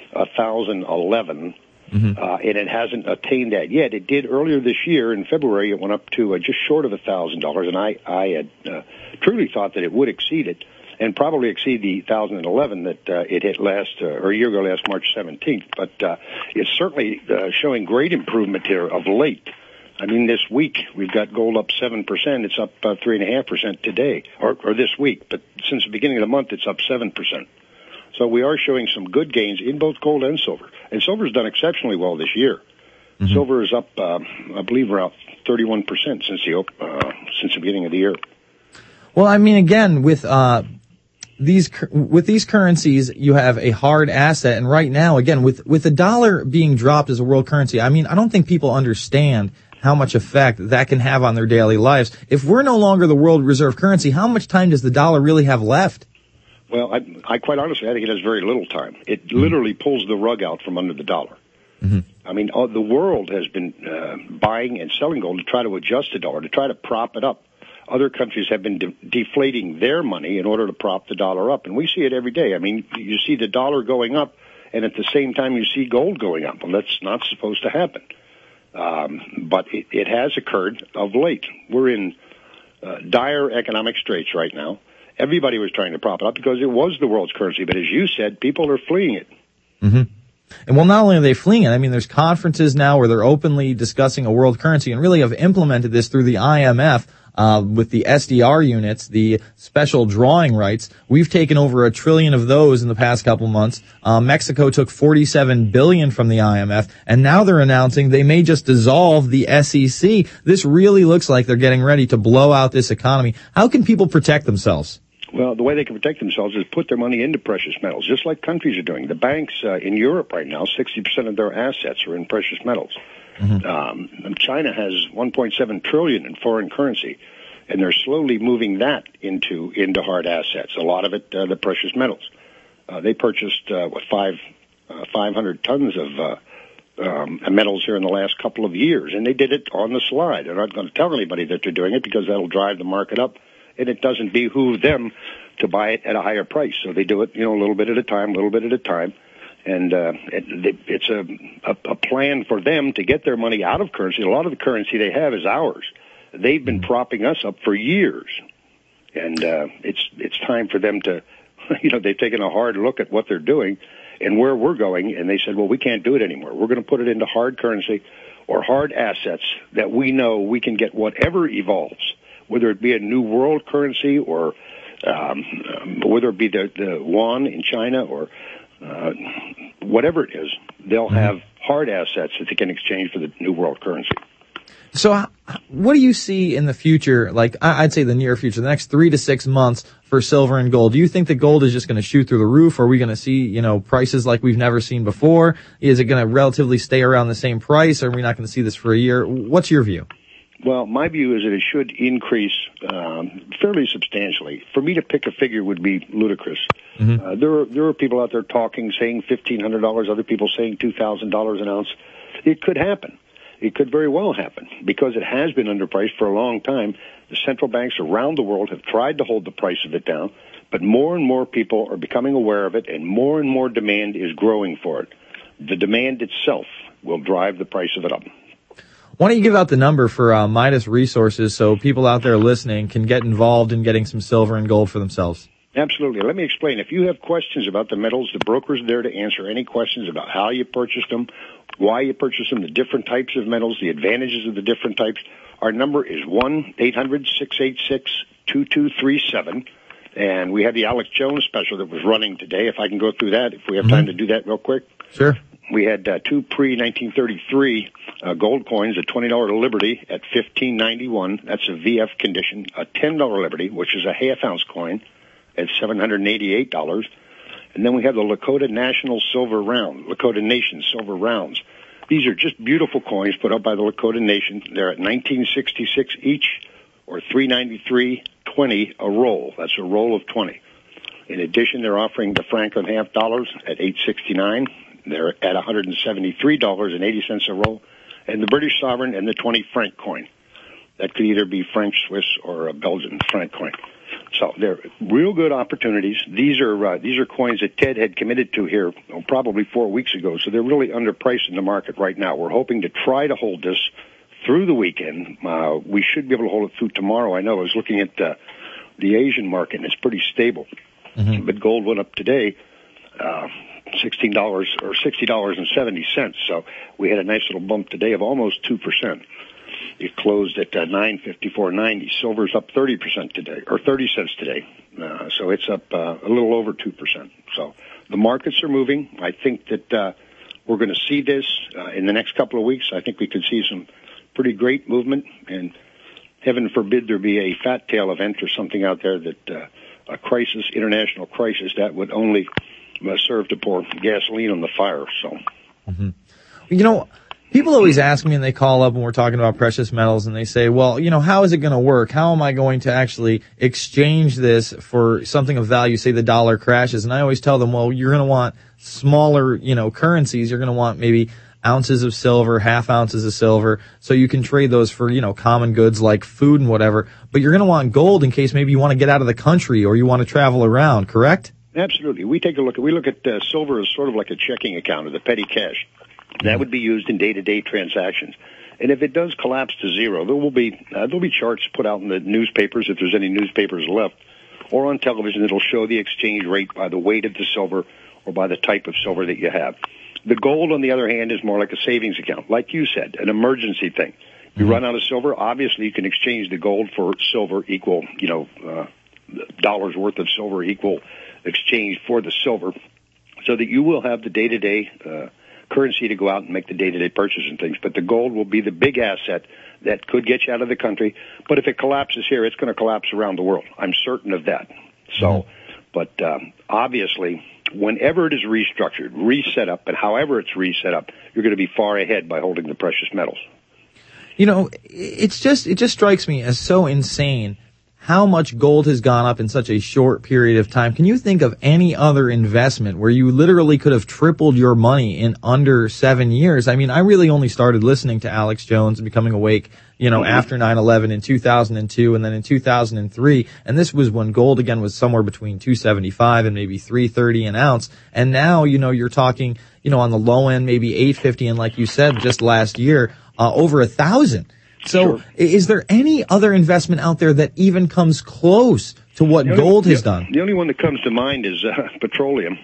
1,011. And it hasn't attained that yet. It did earlier this year in February. It went up to just short of $1,000, and I had truly thought that it would exceed it, and probably exceed the 1,011 that it hit a year ago, last March 17th. But it's certainly showing great improvement here of late. I mean, this week we've got gold up 7%. It's up 3.5% today, or this week. But since the beginning of the month, it's up 7%. So we are showing some good gains in both gold and silver. And silver's done exceptionally well this year. Silver is up, I believe, around 31% since the beginning of the year. Well, I mean, again, with these currencies, you have a hard asset, and right now, again, with the dollar being dropped as a world currency, I mean, I don't think people understand how much effect that can have on their daily lives. If we're no longer the world reserve currency, how much time does the dollar really have left? Well, I quite honestly, I think it has very little time. It literally pulls the rug out from under the dollar. I mean, the world has been buying and selling gold to try to adjust the dollar, to try to prop it up. Other countries have been deflating their money in order to prop the dollar up, and we see it every day. I mean, you see the dollar going up, and at the same time you see gold going up, and that's not supposed to happen. But it has occurred of late. We're in dire economic straits right now. Everybody was trying to prop it up because it was the world's currency, but as you said, people are fleeing it. And well, not only are they fleeing it, I mean, there's conferences now where they're openly discussing a world currency and really have implemented this through the IMF. With the SDR units, the special drawing rights, we've taken over 1 trillion of those in the past couple months. Mexico took 47 billion from the IMF, and now they're announcing they may just dissolve the SEC. This really looks like they're getting ready to blow out this economy. How can people protect themselves? Well, the way they can protect themselves is put their money into precious metals, just like countries are doing. The banks in Europe right now, 60% of their assets are in precious metals. China has 1.7 trillion in foreign currency, and they're slowly moving that into hard assets. A lot of it, the precious metals. They purchased 500 tons of metals here in the last couple of years, and they did it on the slide. They're not going to tell anybody that they're doing it because that'll drive the market up, and it doesn't behoove them to buy it at a higher price. So they do it, a little bit at a time, And it's a plan for them to get their money out of currency. A lot of the currency they have is ours. They've been propping us up for years, and it's time for them to, they've taken a hard look at what they're doing and where we're going, and they said, well, we can't do it anymore. We're going to put it into hard currency or hard assets that we know we can get whatever evolves, whether it be a new world currency or whether it be the yuan in China or whatever it is, they'll have hard assets that they can exchange for the new world currency. So what do you see in the future, like I'd say the near future, the next 3 to 6 months for silver and gold? Do you think that gold is just going to shoot through the roof? Are we going to see, prices like we've never seen before? Is it going to relatively stay around the same price? Or are we not going to see this for a year? What's your view? Well, my view is that it should increase fairly substantially. For me to pick a figure would be ludicrous. There are people out there talking, saying $1,500, other people saying $2,000 an ounce. It could happen. It could very well happen because it has been underpriced for a long time. The central banks around the world have tried to hold the price of it down, but more and more people are becoming aware of it, and more demand is growing for it. The demand itself will drive the price of it up. Why don't you give out the number for Midas Resources so people out there listening can get involved in getting some silver and gold for themselves? Absolutely. Let me explain. If you have questions about the metals, the broker's there to answer any questions about how you purchased them, why you purchased them, the different types of metals, the advantages of the different types. Our number is 1-800-686-2237. And we had the Alex Jones special that was running today. If I can go through that, if we have time to do that real quick. Sure. We had two pre-1933 gold coins, a $20 Liberty at $15.91. That's a VF condition. A $10 Liberty, which is a half-ounce coin, at $788. And then we have the Lakota National Silver Round, Lakota Nation Silver Rounds. These are just beautiful coins put up by the Lakota Nation. They're at $19.66 each, or $393.20 a roll. That's a roll of 20. In addition, they're offering the Franklin half dollars at $8.69. They're at $173.80 a roll, and the British sovereign and the 20 franc coin. That could either be French, Swiss, or a Belgian franc coin. So they're real good opportunities. These are coins that Ted had committed to here probably 4 weeks ago, so they're really underpriced in the market right now. We're hoping to try to hold this through the weekend. We should be able to hold it through tomorrow. I know I was looking at the Asian market, and it's pretty stable. Mm-hmm. But gold went up today, $16 or $60.70. So we had a nice little bump today of almost 2%. It closed at $954.90. Silver's up 30% today, or 30 cents today. So it's up a little over 2%. So the markets are moving. I think that we're going to see this in the next couple of weeks. I think we could see some pretty great movement, and heaven forbid there be a fat tail event or something out there that a crisis, international crisis, that would only serve to pour gasoline on the fire. So, You know, people always ask me, and they call up when we're talking about precious metals, and they say, well, you know, how is it going to work? How am I going to actually exchange this for something of value? Say the dollar crashes. And I always tell them, well, you're going to want smaller, you know, currencies. You're going to want maybe ounces of silver, half ounces of silver, so you can trade those for, you know, common goods like food and whatever. But you're going to want gold in case maybe you want to get out of the country or you want to travel around, correct? Absolutely. We look at silver as sort of like a checking account or the petty cash. That would be used in day-to-day transactions. And if it does collapse to zero, there'll be charts put out in the newspapers, if there's any newspapers left, or on television that'll show the exchange rate by the weight of the silver or by the type of silver that you have. The gold, on the other hand, is more like a savings account, like you said, an emergency thing. You run out of silver, obviously you can exchange the gold for silver equal, you know, dollars worth of silver equal exchange for the silver, so that you will have the day-to-day currency to go out and make the day-to-day purchases and things. But the gold will be the big asset that could get you out of the country. But if it collapses here, it's going to collapse around the world. I'm certain of that. So, but obviously, whenever it is restructured, reset up, and however it's reset up, you're going to be far ahead by holding the precious metals. You know, it just strikes me as so insane how much gold has gone up in such a short period of time. Can you think of any other investment where you literally could have tripled your money in under 7 years? I mean, I really only started listening to Alex Jones and becoming awake, you know, after 9/11 in 2002 and then in 2003. And this was when gold again was somewhere between $275 and maybe $330 an ounce. And now, you know, you're talking, you know, on the low end, maybe $850. And like you said, just last year, over 1,000. So is there any other investment out there that even comes close to what gold has done? The only one that comes to mind is petroleum.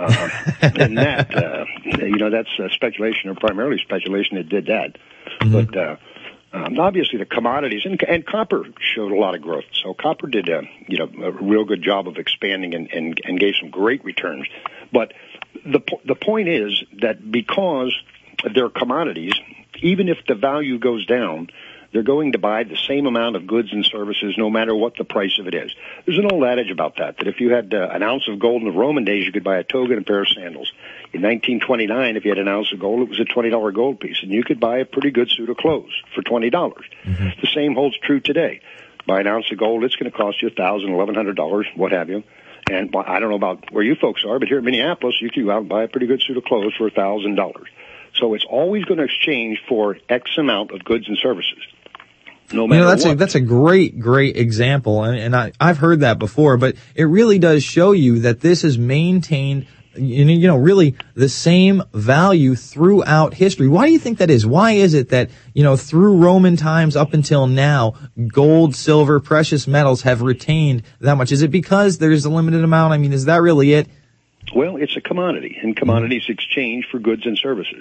And that, you know, that's speculation, or primarily speculation that did that. But obviously the commodities, and copper showed a lot of growth. So copper did a real good job of expanding and gave some great returns. But the point is that because they're commodities, even if the value goes down, they're going to buy the same amount of goods and services no matter what the price of it is. There's an old adage about that if you had an ounce of gold in the Roman days, you could buy a toga and a pair of sandals. In 1929, if you had an ounce of gold, it was a $20 gold piece, and you could buy a pretty good suit of clothes for $20. The same holds true today. Buy an ounce of gold, it's going to cost you $1,000, $1,100, what have you. And I don't know about where you folks are, but here in Minneapolis, you can go out and buy a pretty good suit of clothes for $1,000. So it's always going to exchange for X amount of goods and services. No matter what. That's a great example, and I've heard that before, but it really does show you that this has maintained, you know, really the same value throughout history. Why do you think that is? Why is it that, you know, through Roman times up until now, gold, silver, precious metals have retained that much? Is it because there's a limited amount? I mean, is that really it? Well, it's a commodity, and commodities exchange for goods and services.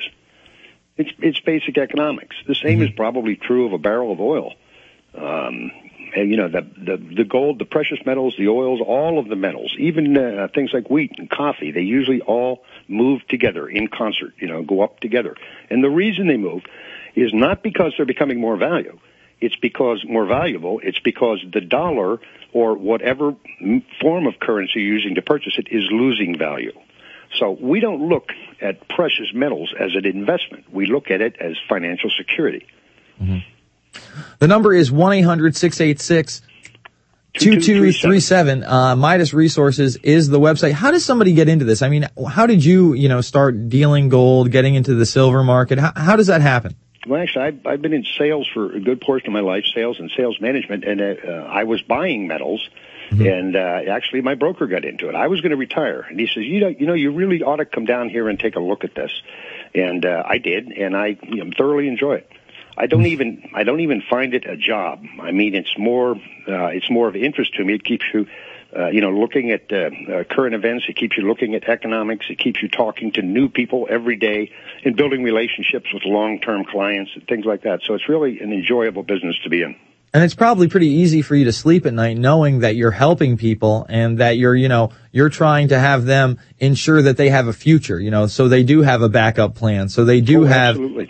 It's basic economics. The same is probably true of a barrel of oil. And you know, the gold, the precious metals, the oils, all of the metals, even things like wheat and coffee, they usually all move together in concert, you know, go up together. And the reason they move is not because they're becoming more valuable. It's because more valuable. It's because the dollar or whatever form of currency you're using to purchase it is losing value. So we don't look at precious metals as an investment. We look at it as financial security. The number is 1-800-686 2237. Midas Resources is the website. How does somebody get into this? I mean, how did you start dealing gold, getting into the silver market? How does that happen? Well, actually, I've been in sales for a good portion of my life, sales and sales management, and I was buying metals, and actually my broker got into it. I was going to retire, and he says, you really ought to come down here and take a look at this. And I did, and I thoroughly enjoy it. I don't even find it a job. I mean, it's more of interest to me. It keeps you, looking at current events. It keeps you looking at economics. It keeps you talking to new people every day and building relationships with long-term clients and things like that. So it's really an enjoyable business to be in. And it's probably pretty easy for you to sleep at night knowing that you're helping people and that you're trying to have them ensure that they have a future, so they do have a backup plan. So they do have, absolutely.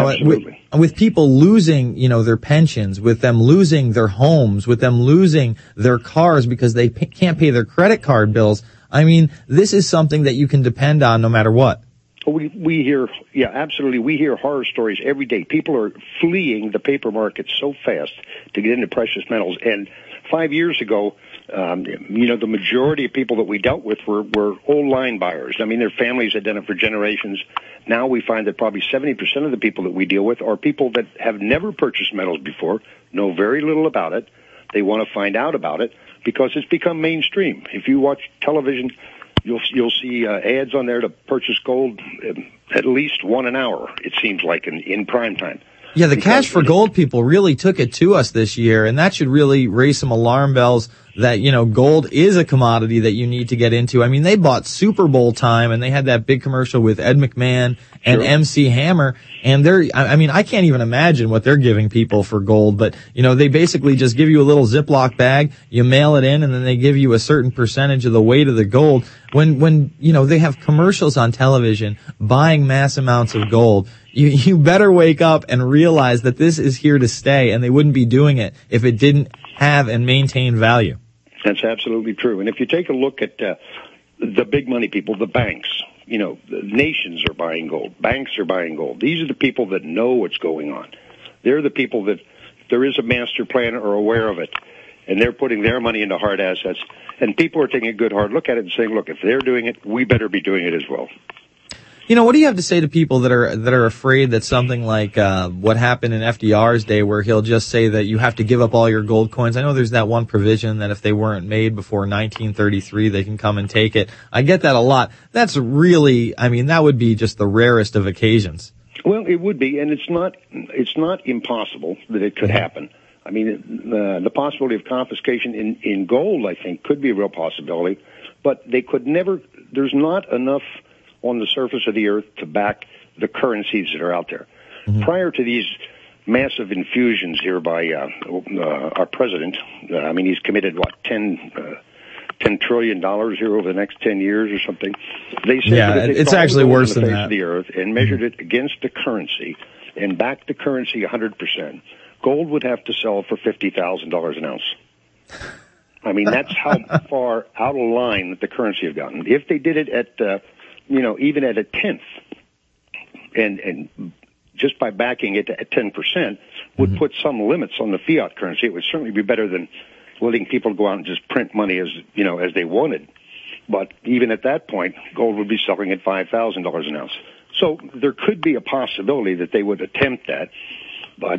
With people losing, their pensions, with them losing their homes, with them losing their cars because they can't pay their credit card bills. I mean, this is something that you can depend on no matter what. We hear, absolutely. We hear horror stories every day. People are fleeing the paper market so fast to get into precious metals. And 5 years ago, the majority of people that we dealt with were old line buyers. I mean, their families had done it for generations. Now we find that probably 70% of the people that we deal with are people that have never purchased metals before, know very little about it. They want to find out about it because it's become mainstream. If you watch television, you'll see ads on there to purchase gold at least one an hour, it seems like, in prime time. Yeah, the Cash for Gold people really took it to us this year, and that should really raise some alarm bells that, gold is a commodity that you need to get into. I mean, they bought Super Bowl time, and they had that big commercial with Ed McMahon and MC Hammer, and I can't even imagine what they're giving people for gold, but, they basically just give you a little Ziploc bag, you mail it in, and then they give you a certain percentage of the weight of the gold. When they have commercials on television buying mass amounts of gold, you better wake up and realize that this is here to stay, and they wouldn't be doing it if it didn't have and maintain value. That's absolutely true. And if you take a look at the big money people, the banks, the nations are buying gold. Banks are buying gold. These are the people that know what's going on. They're the people that there is a master plan are aware of it, and they're putting their money into hard assets. And people are taking a good hard look at it and saying, look, if they're doing it, we better be doing it as well. What do you have to say to people that are afraid that something like what happened in FDR's day, where he'll just say that you have to give up all your gold coins? I know there's that one provision that if they weren't made before 1933, they can come and take it. I get that a lot. That's really, that would be just the rarest of occasions. Well, it would be, and it's not impossible that it could happen. I mean, the possibility of confiscation in gold, I think, could be a real possibility, but they could never. There's not enough on the surface of the earth to back the currencies that are out there. Mm-hmm. Prior to these massive infusions here by our president, he's committed, $10 trillion here over the next 10 years or something. They said that it's actually worse than that. Of the earth and measured it against the currency and backed the currency 100%. Gold would have to sell for $50,000 an ounce. That's how far out of line that the currency have gotten. If they did it at even at a tenth, and just by backing it at 10%, would put some limits on the fiat currency. It would certainly be better than letting people go out and just print money as they wanted. But even at that point, gold would be selling at $5,000 an ounce. So there could be a possibility that they would attempt that, but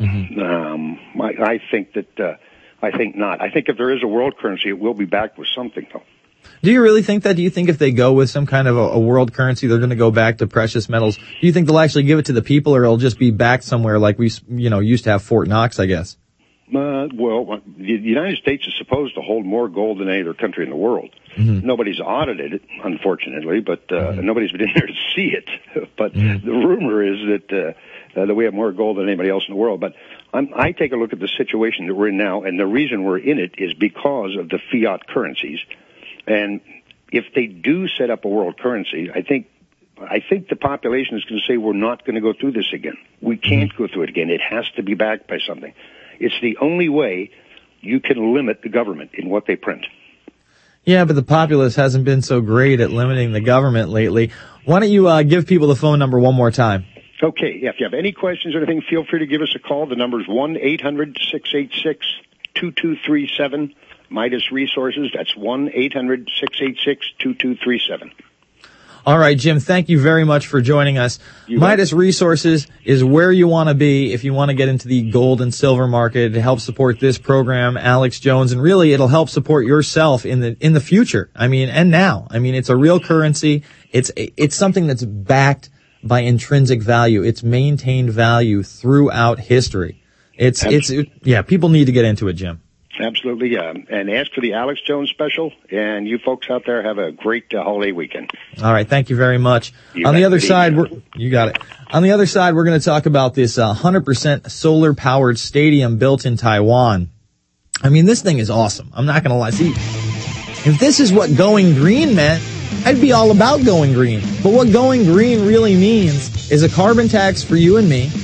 I think not. I think if there is a world currency, it will be backed with something, though. Do you really think that? Do you think if they go with some kind of a world currency, they're going to go back to precious metals? Do you think they'll actually give it to the people, or it'll just be backed somewhere like we, used to have Fort Knox, I guess? The United States is supposed to hold more gold than any other country in the world. Mm-hmm. Nobody's audited it, unfortunately, but nobody's been in there to see it. But the rumor is that we have more gold than anybody else in the world. But I take a look at the situation that we're in now, and the reason we're in it is because of the fiat currencies. And if they do set up a world currency, I think the population is going to say we're not going to go through this again. We can't go through it again. It has to be backed by something. It's the only way you can limit the government in what they print. Yeah, but the populace hasn't been so great at limiting the government lately. Why don't you give people the phone number one more time? Okay, if you have any questions or anything, feel free to give us a call. The number is 1-800-686-2237. Midas Resources. That's 1-800-686-2237. All right, Jim, thank you very much for joining us. Midas Resources is where you want to be if you want to get into the gold and silver market to help support this program, Alex Jones, and really it'll help support yourself in the future. I mean, and now. I mean, it's a real currency. It's something that's backed by intrinsic value. It's maintained value throughout history. People need to get into it, Jim. Absolutely, yeah. And ask for the Alex Jones special, and you folks out there have a great holiday weekend. All right, thank you very much. On the other side, you got it. On the other side, we're going to talk about this 100% solar-powered stadium built in Taiwan. I mean, this thing is awesome. I'm not going to lie. See, if this is what going green meant, I'd be all about going green. But what going green really means is a carbon tax for you and me.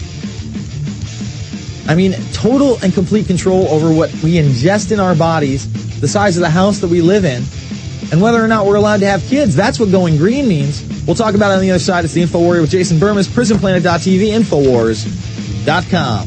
I mean, total and complete control over what we ingest in our bodies, the size of the house that we live in, and whether or not we're allowed to have kids. That's what going green means. We'll talk about it on the other side. It's the Info Warrior with Jason Bermas, PrisonPlanet.tv, Infowars.com.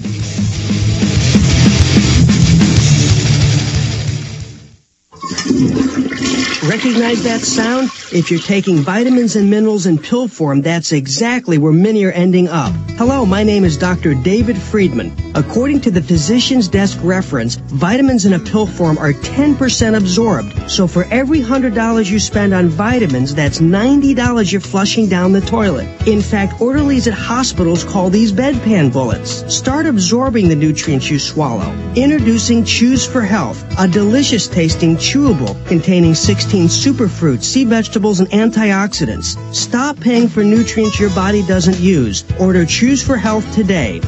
Recognize that sound? If you're taking vitamins and minerals in pill form, that's exactly where many are ending up. Hello, my name is Dr. David Friedman. According to the Physician's Desk reference, vitamins in a pill form are 10% absorbed. So for every $100 you spend on vitamins, that's $90 you're flushing down the toilet. In fact, orderlies at hospitals call these bedpan bullets. Start absorbing the nutrients you swallow. Introducing Chews for Health, a delicious tasting chewable containing 16 superfruits, sea vegetables, and antioxidants. Stop paying for nutrients your body doesn't use. Order Chews for Health today.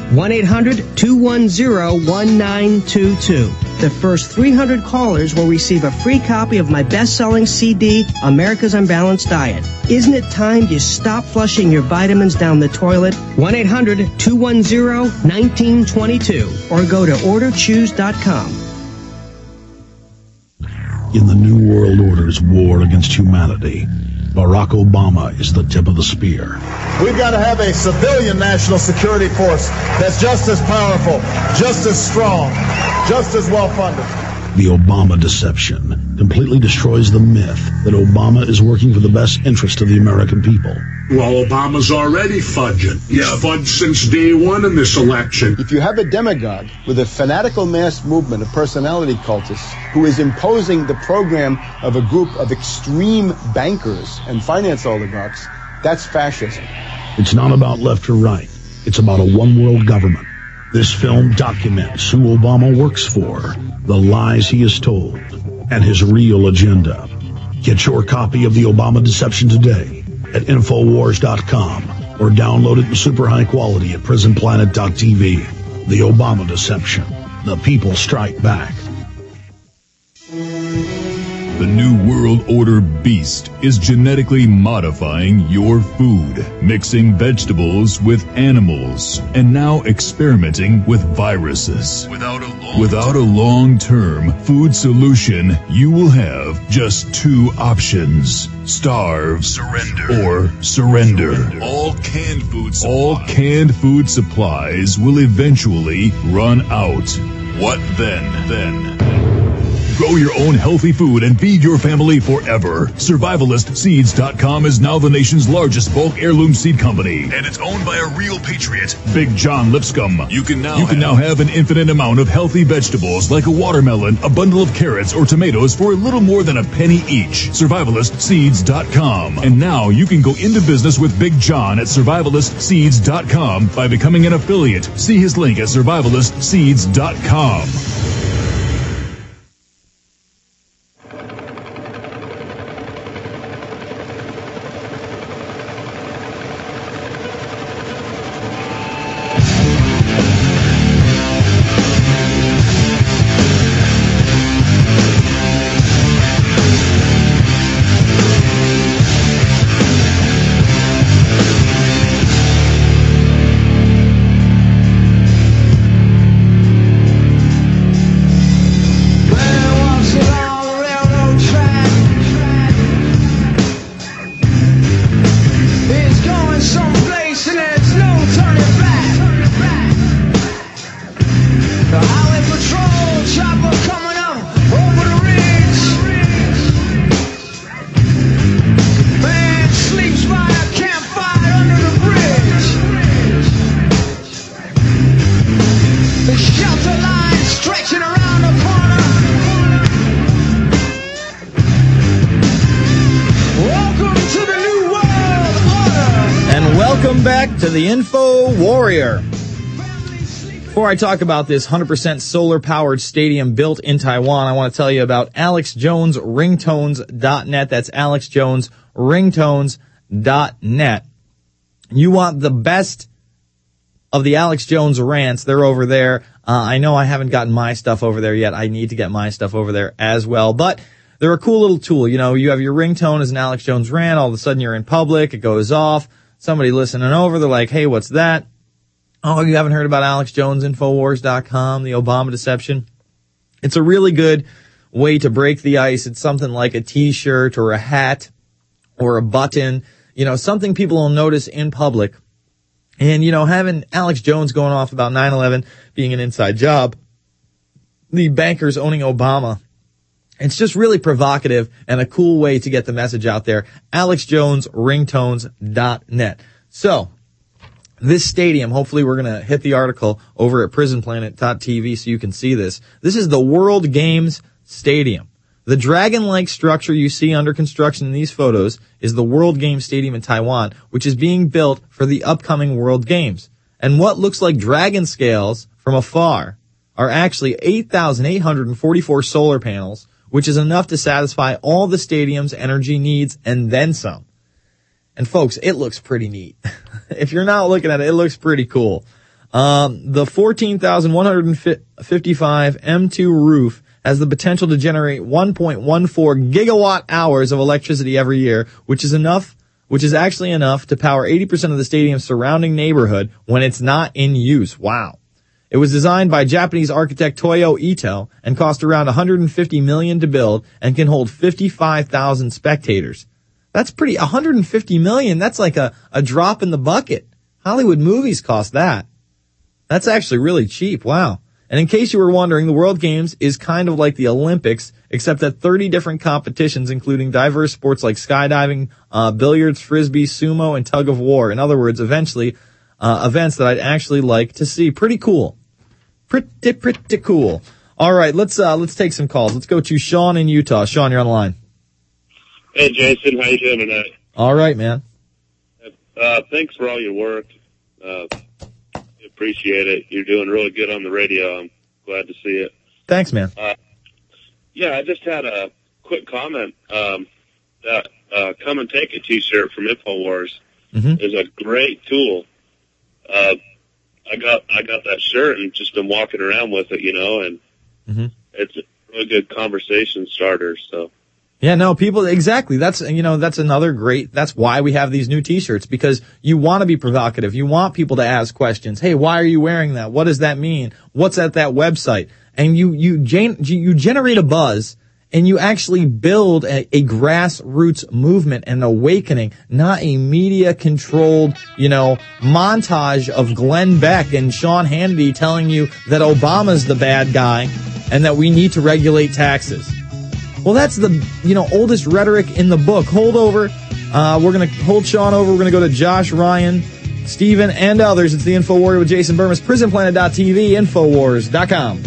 1-800-210-1922. The first 300 callers will receive a free copy of my best-selling CD, America's Unbalanced Diet. Isn't it time you stop flushing your vitamins down the toilet? 1-800-210-1922 or go to orderchews.com. In the New World Order's war against humanity, Barack Obama is the tip of the spear. We've got to have a civilian national security force that's just as powerful, just as strong, just as well-funded. The Obama deception completely destroys the myth that Obama is working for the best interest of the American people. Well, Obama's already fudging. He's fudged since day one in this election. If you have a demagogue with a fanatical mass movement of personality cultists who is imposing the program of a group of extreme bankers and finance oligarchs, that's fascism. It's not about left or right. It's about a one-world government. This film documents who Obama works for, the lies he has told, and his real agenda. Get your copy of the Obama Deception today at Infowars.com or download it in super high quality at PrisonPlanet.tv. The Obama Deception. The people strike back. The New World Order beast is genetically modifying your food, mixing vegetables with animals, and now experimenting with viruses. Without a long-term food solution, you will have just two options: starve, or surrender. All canned food supplies will eventually run out. What then? Grow your own healthy food and feed your family forever. SurvivalistSeeds.com is now the nation's largest bulk heirloom seed company, and it's owned by a real patriot, Big John Lipscomb. You can now have an infinite amount of healthy vegetables like a watermelon, a bundle of carrots, or tomatoes for a little more than a penny each. SurvivalistSeeds.com. And now you can go into business with Big John at SurvivalistSeeds.com by becoming an affiliate. See his link at SurvivalistSeeds.com. Welcome back to the Info Warrior. Before I talk about this 100% solar-powered stadium built in Taiwan, I want to tell you about AlexJonesRingtones.net. That's AlexJonesRingtones.net. You want the best of the Alex Jones rants, they're over there. I know I haven't gotten my stuff over there yet. I need to get my stuff over there as well. But they're a cool little tool. You know, you have your ringtone as an Alex Jones rant. All of a sudden you're in public. It goes off. Somebody listening over, they're like, hey, what's that? Oh, you haven't heard about AlexJonesInfowars.com, the Obama deception? It's a really good way to break the ice. It's something like a T-shirt or a hat or a button, you know, something people will notice in public. And, you know, having Alex Jones going off about 9/11 being an inside job, the bankers owning Obama, it's just really provocative and a cool way to get the message out there. AlexJonesRingtones.net. So, this stadium, hopefully we're going to hit the article over at prisonplanet.tv so you can see this. This is the World Games Stadium. The dragon-like structure you see under construction in these photos is the World Games Stadium in Taiwan, which is being built for the upcoming World Games. And what looks like dragon scales from afar are actually 8,844 solar panels, which is enough to satisfy all the stadium's energy needs and then some. And folks, it looks pretty neat. If you're not looking at it, it looks pretty cool. The 14,155 M2 roof has the potential to generate 1.14 gigawatt hours of electricity every year, which is actually enough to power 80% of the stadium's surrounding neighborhood when it's not in use. Wow. It was designed by Japanese architect Toyo Ito and cost around $150 million to build and can hold 55,000 spectators. That's pretty, $150 million, that's like a drop in the bucket. Hollywood movies cost that. That's actually really cheap, wow. And in case you were wondering, the World Games is kind of like the Olympics, except that 30 different competitions, including diverse sports like skydiving, billiards, frisbee, sumo, and tug of war. In other words, eventually, events that I'd actually like to see. Pretty cool. Pretty cool. All right, let's take some calls. Let's go to Sean in Utah. Sean, you're on the line. Hey, Jason, how you doing tonight? All right, man. Thanks for all your work. Appreciate it. You're doing really good on the radio. I'm glad to see it. Thanks, man. Yeah, I just had a quick comment. That Come and Take a T-shirt from InfoWars is a great tool. I got that shirt and just been walking around with it, you know, and it's a really good conversation starter. So. Yeah, no, people, exactly. That's another great, that's why we have these new t-shirts, because you want to be provocative. You want people to ask questions. Hey, why are you wearing that? What does that mean? What's at that website? And you generate a buzz and you actually build a grassroots movement and awakening, not a media controlled, montage of Glenn Beck and Sean Hannity telling you that Obama's the bad guy and that we need to regulate taxes. Well, that's the, oldest rhetoric in the book. Hold over. We're going to hold Sean over. We're going to go to Josh, Ryan, Steven, and others. It's the Info Warrior with Jason Burmis, prisonplanet.tv, Infowars.com.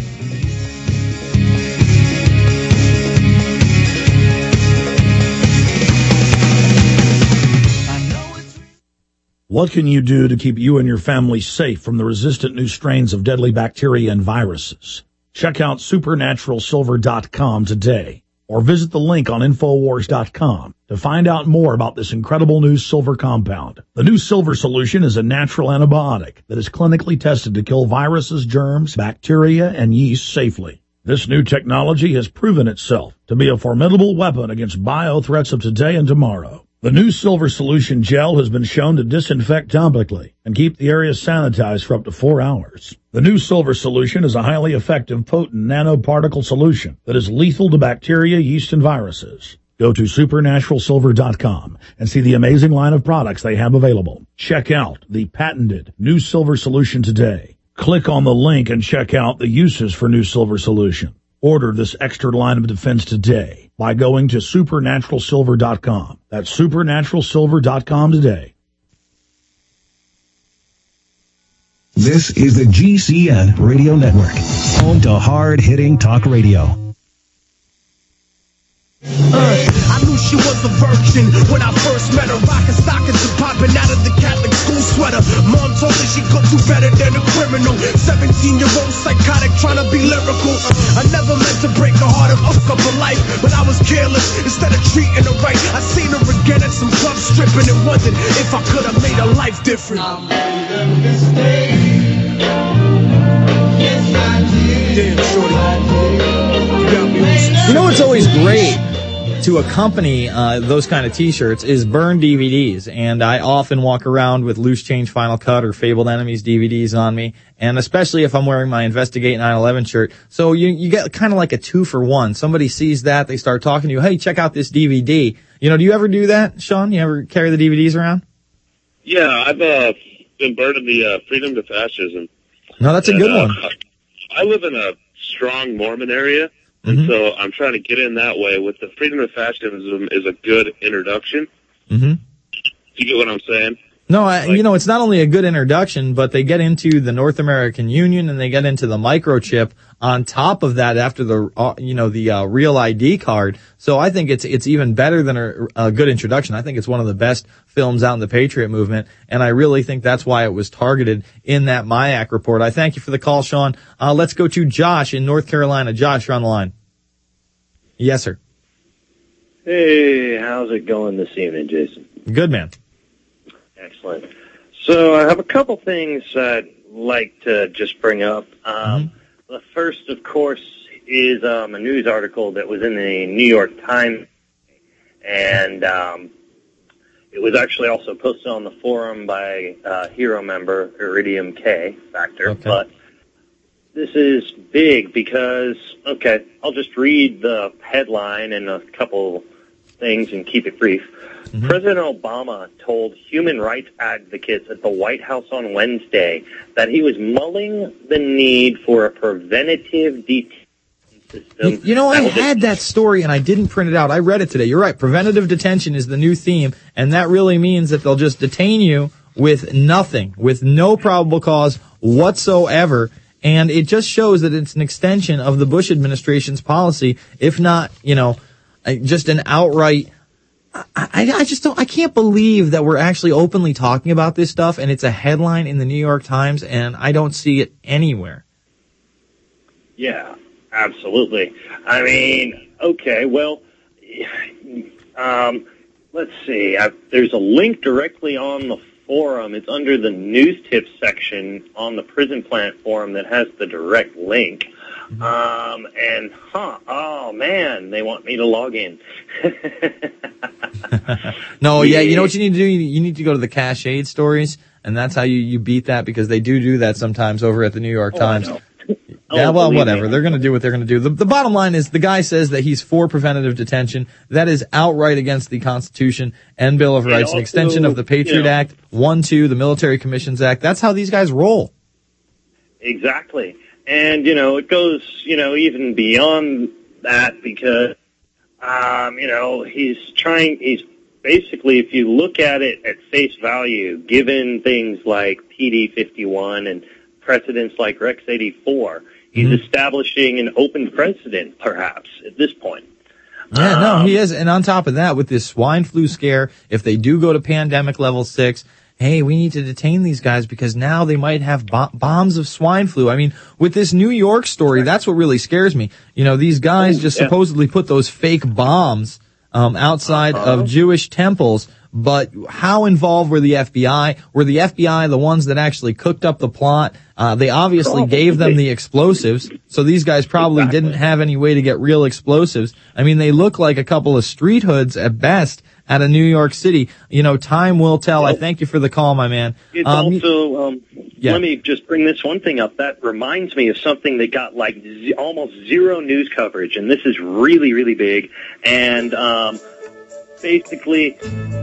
What can you do to keep you and your family safe from the resistant new strains of deadly bacteria and viruses? Check out supernaturalsilver.com today, or visit the link on Infowars.com to find out more about this incredible new silver compound. The new silver solution is a natural antibiotic that is clinically tested to kill viruses, germs, bacteria, and yeast safely. This new technology has proven itself to be a formidable weapon against bio threats of today and tomorrow. The new silver solution gel has been shown to disinfect topically and keep the area sanitized for up to 4 hours. The new silver solution is a highly effective, potent nanoparticle solution that is lethal to bacteria, yeast, and viruses. Go to supernaturalsilver.com and see the amazing line of products they have available. Check out the patented new silver solution today. Click on the link and check out the uses for new silver solution. Order this extra line of defense today by going to supernaturalsilver.com. That's supernaturalsilver.com today. This is the GCN Radio Network, home to hard-hitting talk radio. I knew she was a virgin when I first met her. Rocking stockings and popping out of the Catholic school sweater. Mom told her she could do better than a criminal. 17-year-old psychotic trying to be lyrical. I never meant to break her heart and hook up her life, but I was careless instead of treating her right. I seen her again at some club stripping and wondered if I could have made her life different. Damn, shorty. You know what's always great to accompany those kind of T-shirts is burned DVDs, and I often walk around with Loose Change Final Cut or Fabled Enemies DVDs on me, and especially if I'm wearing my Investigate 9/11 shirt. So you get kind of like a 2-for-1. Somebody sees that, they start talking to you, hey, check out this DVD. You know, do you ever do that, Sean? You ever carry the DVDs around? Yeah, I've been burning the Freedom to Fascism. No, that's a good one. I live in a strong Mormon area, and so I'm trying to get in that way. With the Freedom to Fascism is a good introduction. Mm-hmm. You get what I'm saying? No, you know, it's not only a good introduction, but they get into the North American Union and they get into the microchip on top of that after the Real ID card. So I think it's even better than a good introduction. I think it's one of the best films out in the Patriot movement, and I really think that's why it was targeted in that MIAC report. I thank you for the call, Sean. Let's go to Josh in North Carolina. Josh, you're on the line. Yes, sir. Hey, how's it going this evening, Jason? Good, man. Excellent. So I have a couple things I'd like to just bring up. The first, of course, is a news article that was in the New York Times, and it was actually also posted on the forum by a Hero member, Iridium K Factor. Okay. But this is big because, okay, I'll just read the headline and a couple things and keep it brief. President Obama told human rights advocates at the White House on Wednesday that he was mulling the need for a preventative detention system. You know, I had that story and I didn't print it out. I read it today. You're right. Preventative detention is the new theme, and that really means that they'll just detain you with nothing, with no probable cause whatsoever. And it just shows that it's an extension of the Bush administration's policy, if not, just an outright. I can't believe that we're actually openly talking about this stuff, and it's a headline in the New York Times, and I don't see it anywhere. Yeah, absolutely. I mean, okay, well, let's see. There's a link directly on the forum. It's under the news tips section on the Prison Plant forum that has the direct link. Oh man, they want me to log in. No, yeah, you know what you need to do? You need to go to the Cash Aid stories, and that's how you beat that, because they do that sometimes over at the New York Times. Yeah, well, whatever. They're going to do what they're going to do. The bottom line is the guy says that he's for preventative detention. That is outright against the Constitution and Bill of Rights, an extension of the Patriot Act, 1-2, the Military Commissions Act. That's how these guys roll. Exactly. And, it goes, even beyond that because, he's basically, if you look at it at face value, given things like PD 51 and precedents like Rex 84, he's establishing an open precedent, perhaps, at this point. Yeah, no, he is. And on top of that, with this swine flu scare, if they do go to pandemic level 6, hey, we need to detain these guys because now they might have bombs of swine flu. I mean, with this New York story, that's what really scares me. These guys just supposedly put those fake bombs outside of Jewish temples. But how involved were the FBI? Were the FBI the ones that actually cooked up the plot? They obviously gave them the explosives, so these guys probably didn't have any way to get real explosives. I mean, they look like a couple of street hoods at best out of New York City. Time will tell. I thank you for the call, my man. It's also, let me just bring this one thing up. That reminds me of something that got almost zero news coverage, and this is really, really big. And basically,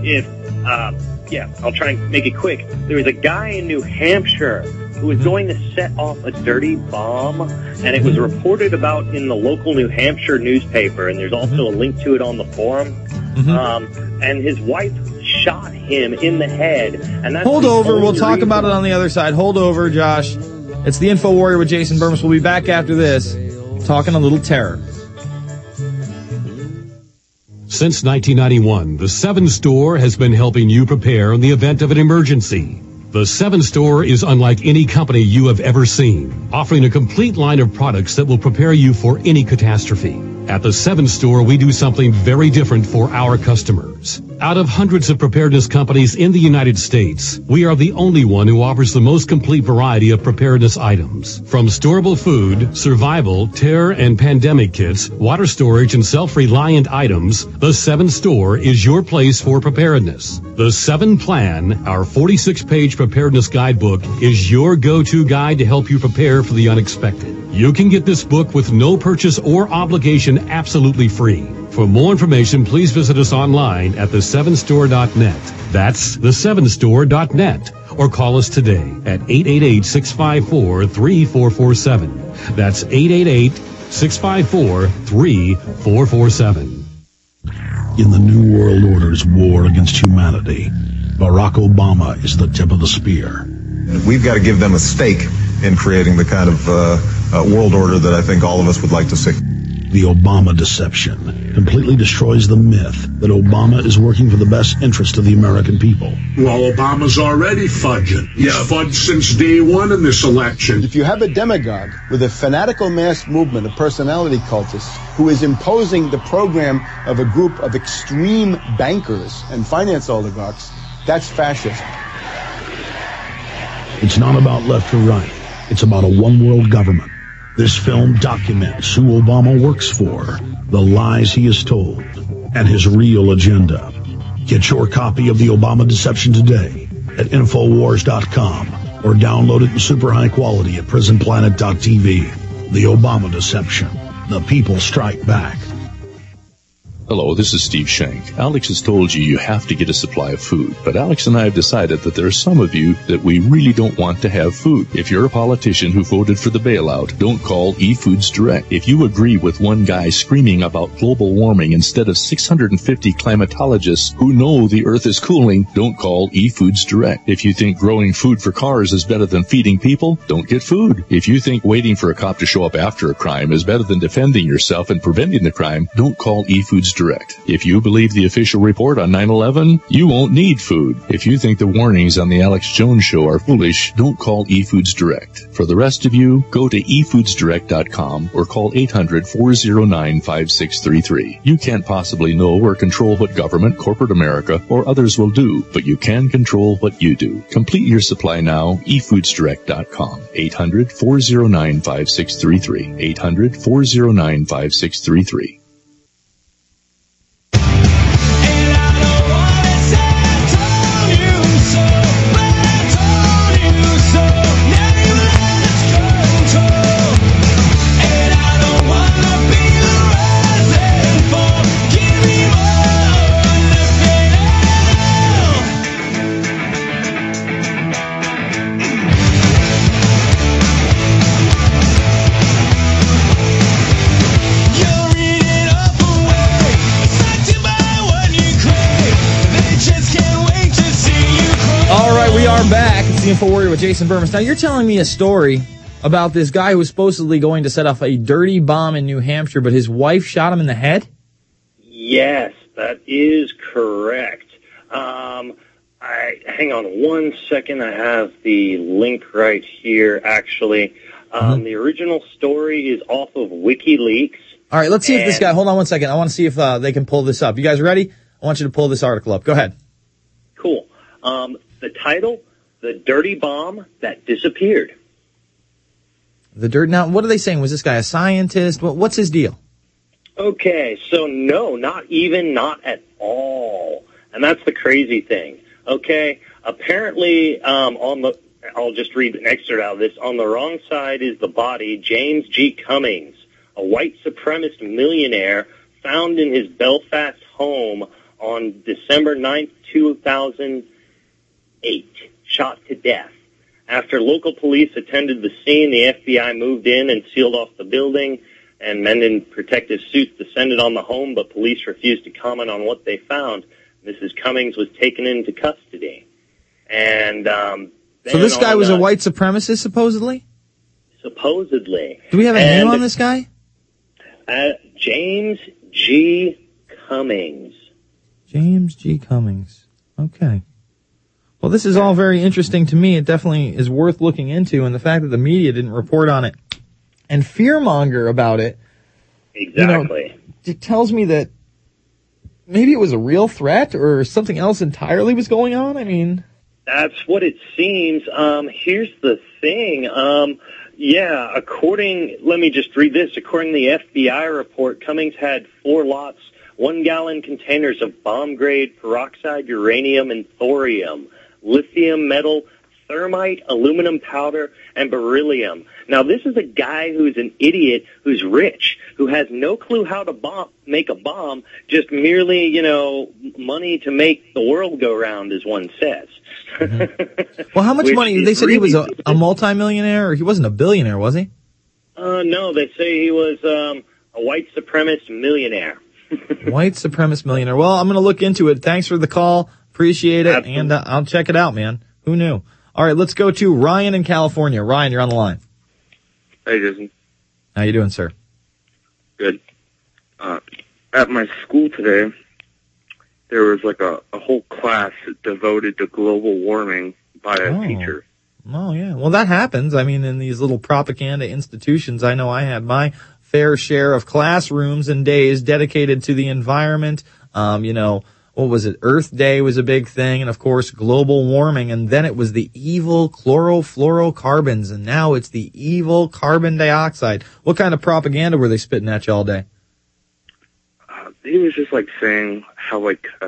I'll try and make it quick. There was a guy in New Hampshire who was going to set off a dirty bomb, and it was reported about in the local New Hampshire newspaper, and there's also a link to it on the forum. And his wife shot him in the head. And that's Hold over. We'll talk about it on the other side. Hold over, Josh. It's the Info Warrior with Jason Bermas. We'll be back after this, talking a little terror. Since 1991, the 7 Store has been helping you prepare in the event of an emergency. The 7 Store is unlike any company you have ever seen, offering a complete line of products that will prepare you for any catastrophe. At the 7 Store, we do something very different for our customers. Out of hundreds of preparedness companies in the United States, we are the only one who offers the most complete variety of preparedness items. From storable food, survival, terror, and pandemic kits, water storage, and self-reliant items, the 7 Store is your place for preparedness. The 7 Plan, our 46-page preparedness guidebook, is your go-to guide to help you prepare for the unexpected. You can get this book with no purchase or obligation absolutely free. For more information, please visit us online at the7store.net. That's the7store.net. Or call us today at 888-654-3447. That's 888-654-3447. In the New World Order's war against humanity, Barack Obama is the tip of the spear. We've got to give them a stake in creating the kind of world order that I think all of us would like to see. The Obama deception completely destroys the myth that Obama is working for the best interest of the American people. Well, Obama's already fudging. He's fudged since day one in this election. If you have a demagogue with a fanatical mass movement of personality cultists who is imposing the program of a group of extreme bankers and finance oligarchs, that's fascism. It's not about left or right. It's about a one-world government. This film documents who Obama works for, the lies he has told, and his real agenda. Get your copy of The Obama Deception today at Infowars.com or download it in super high quality at PrisonPlanet.tv. The Obama Deception. The people strike back. Hello, this is Steve Shank. Alex has told you have to get a supply of food, but Alex and I have decided that there are some of you that we really don't want to have food. If you're a politician who voted for the bailout, don't call eFoods Direct. If you agree with one guy screaming about global warming instead of 650 climatologists who know the earth is cooling, don't call eFoods Direct. If you think growing food for cars is better than feeding people, don't get food. If you think waiting for a cop to show up after a crime is better than defending yourself and preventing the crime, don't call eFoods Direct. If you believe the official report on 9/11, you won't need food. If you think the warnings on the Alex Jones Show are foolish, don't call eFoods Direct. For the rest of you, go to efoodsdirect.com or call 800-409-5633. You can't possibly know or control what government, corporate America, or others will do, but you can control what you do. Complete your supply now, efoodsdirect.com. 800-409-5633. 800-409-5633. Back. It's the Info Warrior with Jason Burmis. Now, you're telling me a story about this guy who was supposedly going to set off a dirty bomb in New Hampshire, but his wife shot him in the head? Yes, that is correct. Hang on one second. I have the link right here, actually. The original story is off of WikiLeaks. All right, let's see if this guy... Hold on one second. I want to see if they can pull this up. You guys ready? I want you to pull this article up. Go ahead. Cool. The title, The Dirty Bomb That Disappeared. Now, what are they saying? Was this guy a scientist? What's his deal? Okay, so no, not at all. And that's the crazy thing. Okay, apparently, I'll just read an excerpt out of this. On the wrong side is the body, James G. Cummings, a white supremacist millionaire found in his Belfast home on December 9th, 2008, shot to death. After local police attended the scene, the FBI moved in and sealed off the building, and men in protective suits descended on the home, but police refused to comment on what they found. Mrs. Cummings was taken into custody. And so this guy was a white supremacist, supposedly? Supposedly. Do we have a name on this guy? James G. Cummings. James G. Cummings. Okay. Well, this is all very interesting to me. It definitely is worth looking into, and the fact that the media didn't report on it and fearmonger about it, Exactly. it tells me that maybe it was a real threat or something else entirely was going on. I mean, That's what it seems. Here's the thing. Let me just read this. According to the FBI report, Cummings had 4 lots, 1-gallon containers of bomb-grade peroxide uranium and thorium, lithium metal, thermite, aluminum powder, and beryllium. Now, this is a guy who's an idiot, who's rich, who has no clue how to make a bomb, just merely, money to make the world go round, as one says. well, how much money? They said he was a multimillionaire, or he wasn't a billionaire, was he? No, they say he was a white supremacist millionaire. White supremacist millionaire. Well, I'm going to look into it. Thanks for the call. Appreciate it. Absolutely. And I'll check it out, man. Who knew? All right, let's go to Ryan in California. Ryan, you're on the line. Hey, Jason. How you doing, sir? Good. At my school today, there was like a whole class devoted to global warming by a teacher. Oh, yeah. Well, that happens. I mean, in these little propaganda institutions, I know I had my fair share of classrooms and days dedicated to the environment. What was it? Earth Day was a big thing, and of course, global warming, and then it was the evil chlorofluorocarbons, and now it's the evil carbon dioxide. What kind of propaganda were they spitting at you all day? He was just saying how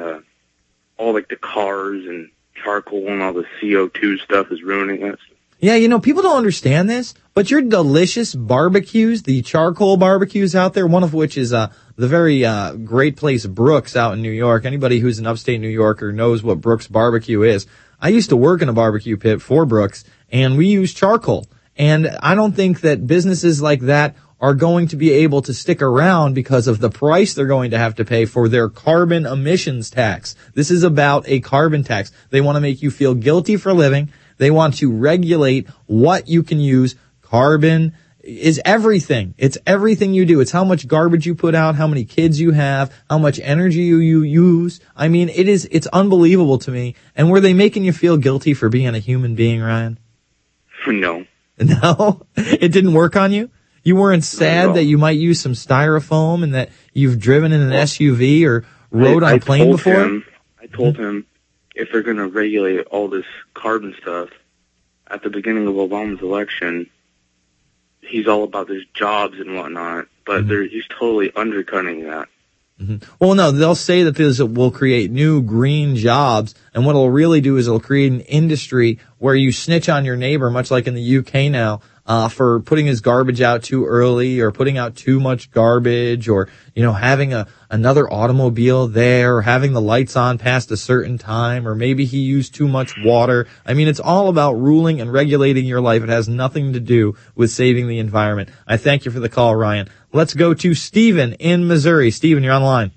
all the cars and charcoal and all the CO2 stuff is ruining us. Yeah, people don't understand this, but your delicious barbecues, the charcoal barbecues out there, one of which is the very great place Brooks out in New York. Anybody who's an upstate New Yorker knows what Brooks Barbecue is. I used to work in a barbecue pit for Brooks, and we use charcoal. And I don't think that businesses like that are going to be able to stick around because of the price they're going to have to pay for their carbon emissions tax. This is about a carbon tax. They want to make you feel guilty for living. They want to regulate what you can use. Carbon is everything. It's everything you do. It's how much garbage you put out, how many kids you have, how much energy you use. I mean, it's unbelievable to me. And were they making you feel guilty for being a human being, Ryan? No. No? It didn't work on you? You weren't sad that you might use some styrofoam and that you've driven in an SUV or rode on a plane before? I told him if they're going to regulate all this carbon stuff, at the beginning of Obama's election, he's all about his jobs and whatnot, but he's totally undercutting that. Well, no, they'll say that this will create new green jobs, and what it'll really do is it'll create an industry where you snitch on your neighbor, much like in the UK now, for putting his garbage out too early or putting out too much garbage or, having another automobile there or having the lights on past a certain time or maybe he used too much water. I mean, it's all about ruling and regulating your life. It has nothing to do with saving the environment. I thank you for the call, Ryan. Let's go to Stephen in Missouri. Stephen, you're on the line.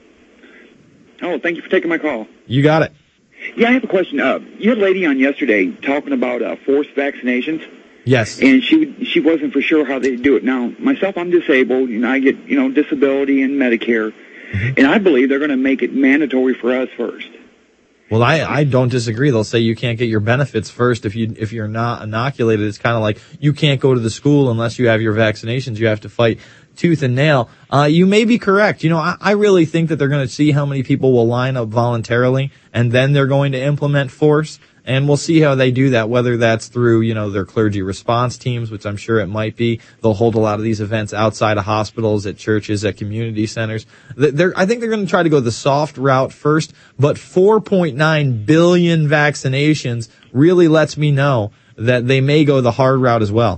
Oh, thank you for taking my call. You got it. Yeah, I have a question. You had a lady on yesterday talking about forced vaccinations. Yes. And she wasn't for sure how they do it. Now, myself, I'm disabled, and I get, disability and Medicare. And I believe they're going to make it mandatory for us first. Well, I don't disagree. They'll say you can't get your benefits first if you're not inoculated. It's kind of like you can't go to the school unless you have your vaccinations. You have to fight tooth and nail. You may be correct. I really think that they're going to see how many people will line up voluntarily, and then they're going to implement force. And we'll see how they do that, whether that's through, their clergy response teams, which I'm sure it might be. They'll hold a lot of these events outside of hospitals, at churches, at community centers. I think they're going to try to go the soft route first, but 4.9 billion vaccinations really lets me know that they may go the hard route as well.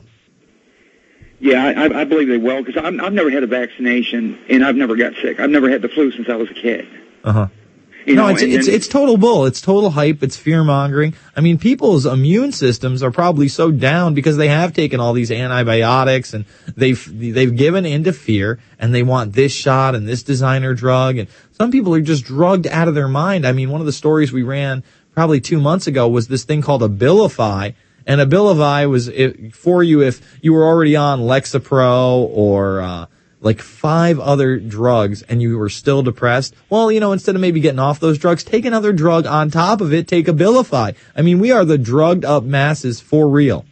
Yeah, I believe they will, because I've never had a vaccination, and I've never got sick. I've never had the flu since I was a kid. Uh-huh. It's total bull. It's total hype. It's fear-mongering. I mean, people's immune systems are probably so down because they have taken all these antibiotics and they've given into fear and they want this shot and this designer drug. And some people are just drugged out of their mind. I mean, one of the stories we ran probably 2 months ago was this thing called Abilify. And Abilify was for you if you were already on Lexapro or like 5 other drugs and you were still depressed, well, instead of maybe getting off those drugs, take another drug on top of it, take Abilify. I mean, we are the drugged up masses for real.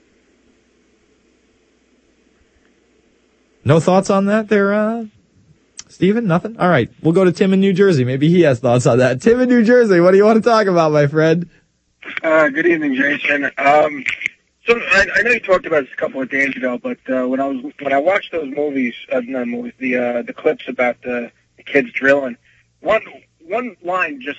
No thoughts on that there, Steven? Nothing? All right. We'll go to Tim in New Jersey. Maybe he has thoughts on that. Tim in New Jersey, what do you want to talk about, my friend? Good evening, Jason. So I know you talked about this a couple of days ago, but when I watched those movies, the clips about the kids drilling, one line just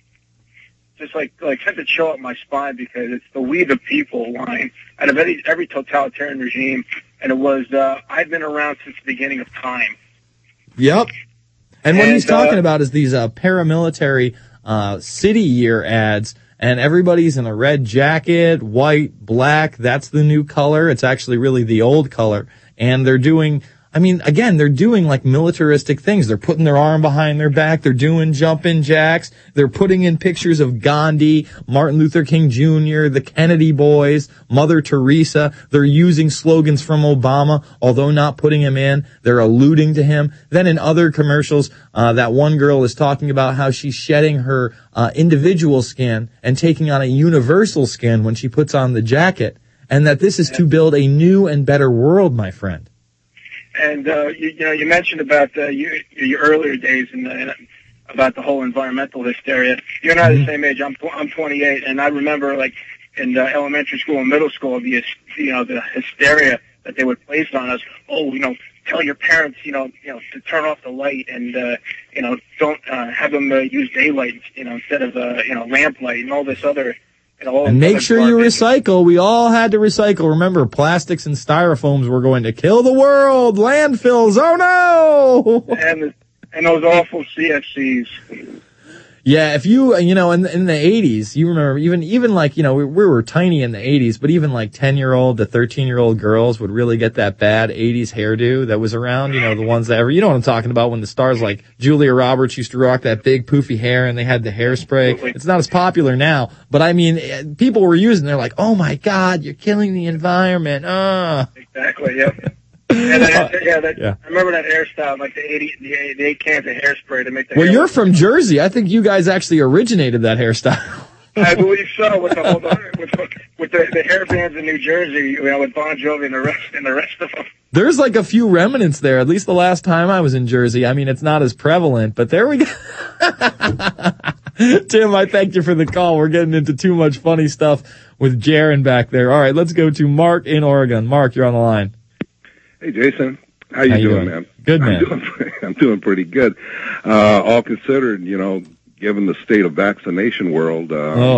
sent a chill up my spine because it's the "we the people" line out of every totalitarian regime, and it was I've been around since the beginning of time. Yep. And what he's talking about is these paramilitary city year ads. And everybody's in a red jacket, white, black. That's the new color. It's actually really the old color. And they're doing like militaristic things. They're putting their arm behind their back. They're doing jumping jacks. They're putting in pictures of Gandhi, Martin Luther King Jr., the Kennedy boys, Mother Teresa. They're using slogans from Obama, although not putting him in. They're alluding to him. Then in other commercials, that one girl is talking about how she's shedding her individual skin and taking on a universal skin when she puts on the jacket. And that this is to build a new and better world, my friend. And you mentioned about your earlier days and about the whole environmental hysteria. You're not the same age. I'm 28, and I remember like in elementary school and middle school the hysteria that they would place on us. Oh, tell your parents to turn off the light and don't have them use daylight instead of lamplight and all this other. And make sure you recycle. We all had to recycle. Remember, plastics and styrofoams were going to kill the world. Landfills. Oh no! And those awful CFCs. Yeah, if you, in the 80s, you remember even like, we were tiny in the 80s, but even like 10-year-old to 13-year-old girls would really get that bad 80s hairdo that was around, the ones that what I'm talking about when the stars like Julia Roberts used to rock that big poofy hair and they had the hairspray. Absolutely. It's not as popular now, but I mean, people were using, they're like, oh my God, you're killing the environment. Exactly, yep. I remember that hairstyle, like the 8 cans of hairspray to make the hair. Well, you're from Jersey. I think you guys actually originated that hairstyle. I believe so. With the hair bands in New Jersey, with Bon Jovi and the rest of them. There's like a few remnants there. At least the last time I was in Jersey. I mean, it's not as prevalent, but there we go. Tim, I thank you for the call. We're getting into too much funny stuff with Jaron back there. All right, let's go to Mark in Oregon. Mark, you're on the line. Hey, Jason. How you doing, man? Good, man. I'm doing pretty good. All considered, given the state of vaccination world,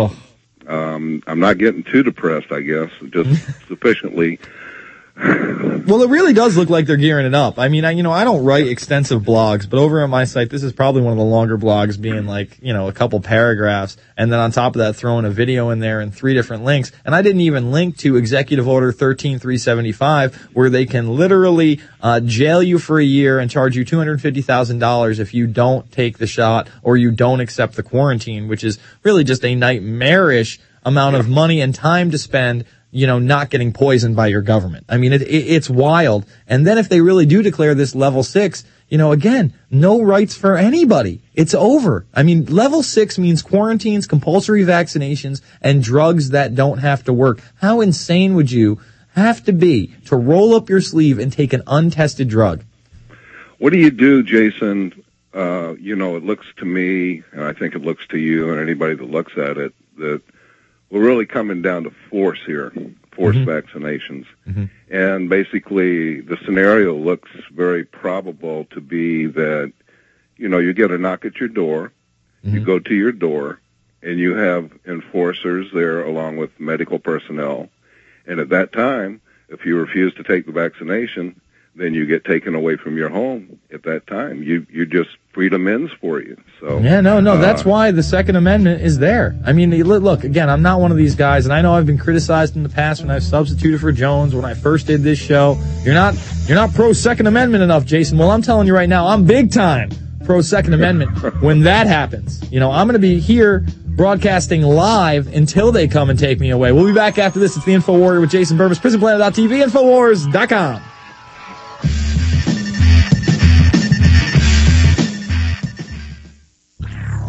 I'm not getting too depressed, I guess, just sufficiently. Well, it really does look like they're gearing it up. I mean, I don't write extensive blogs, but over on my site, this is probably one of the longer blogs, being like, a couple paragraphs, and then on top of that, throwing a video in there and 3 different links. And I didn't even link to Executive Order 13375, where they can literally jail you for a year and charge you $250,000 if you don't take the shot or you don't accept the quarantine, which is really just a nightmarish amount of money and time to spend not getting poisoned by your government. I mean, it's wild. And then if they really do declare this level 6, again, no rights for anybody. It's over. I mean, level 6 means quarantines, compulsory vaccinations, and drugs that don't have to work. How insane would you have to be to roll up your sleeve and take an untested drug? What do you do, Jason? It looks to me, and I think it looks to you and anybody that looks at it, that we're really coming down to force here, vaccinations. Mm-hmm. And basically the scenario looks very probable to be that, you get a knock at your door, you go to your door, and you have enforcers there along with medical personnel. And at that time, if you refuse to take the vaccination, then you get taken away from your home at that time. You're just freedom ends for you. So yeah, no, that's why the Second Amendment is there. I mean, look, again, I'm not one of these guys, and I know I've been criticized in the past when I've substituted for Jones when I first did this show. You're not pro Second Amendment enough, Jason. Well, I'm telling you right now, I'm big time pro Second Amendment when that happens. I'm going to be here broadcasting live until they come and take me away. We'll be back after this. It's the Info Warrior with Jason Burmis, PrisonPlanet.tv, Infowars.com.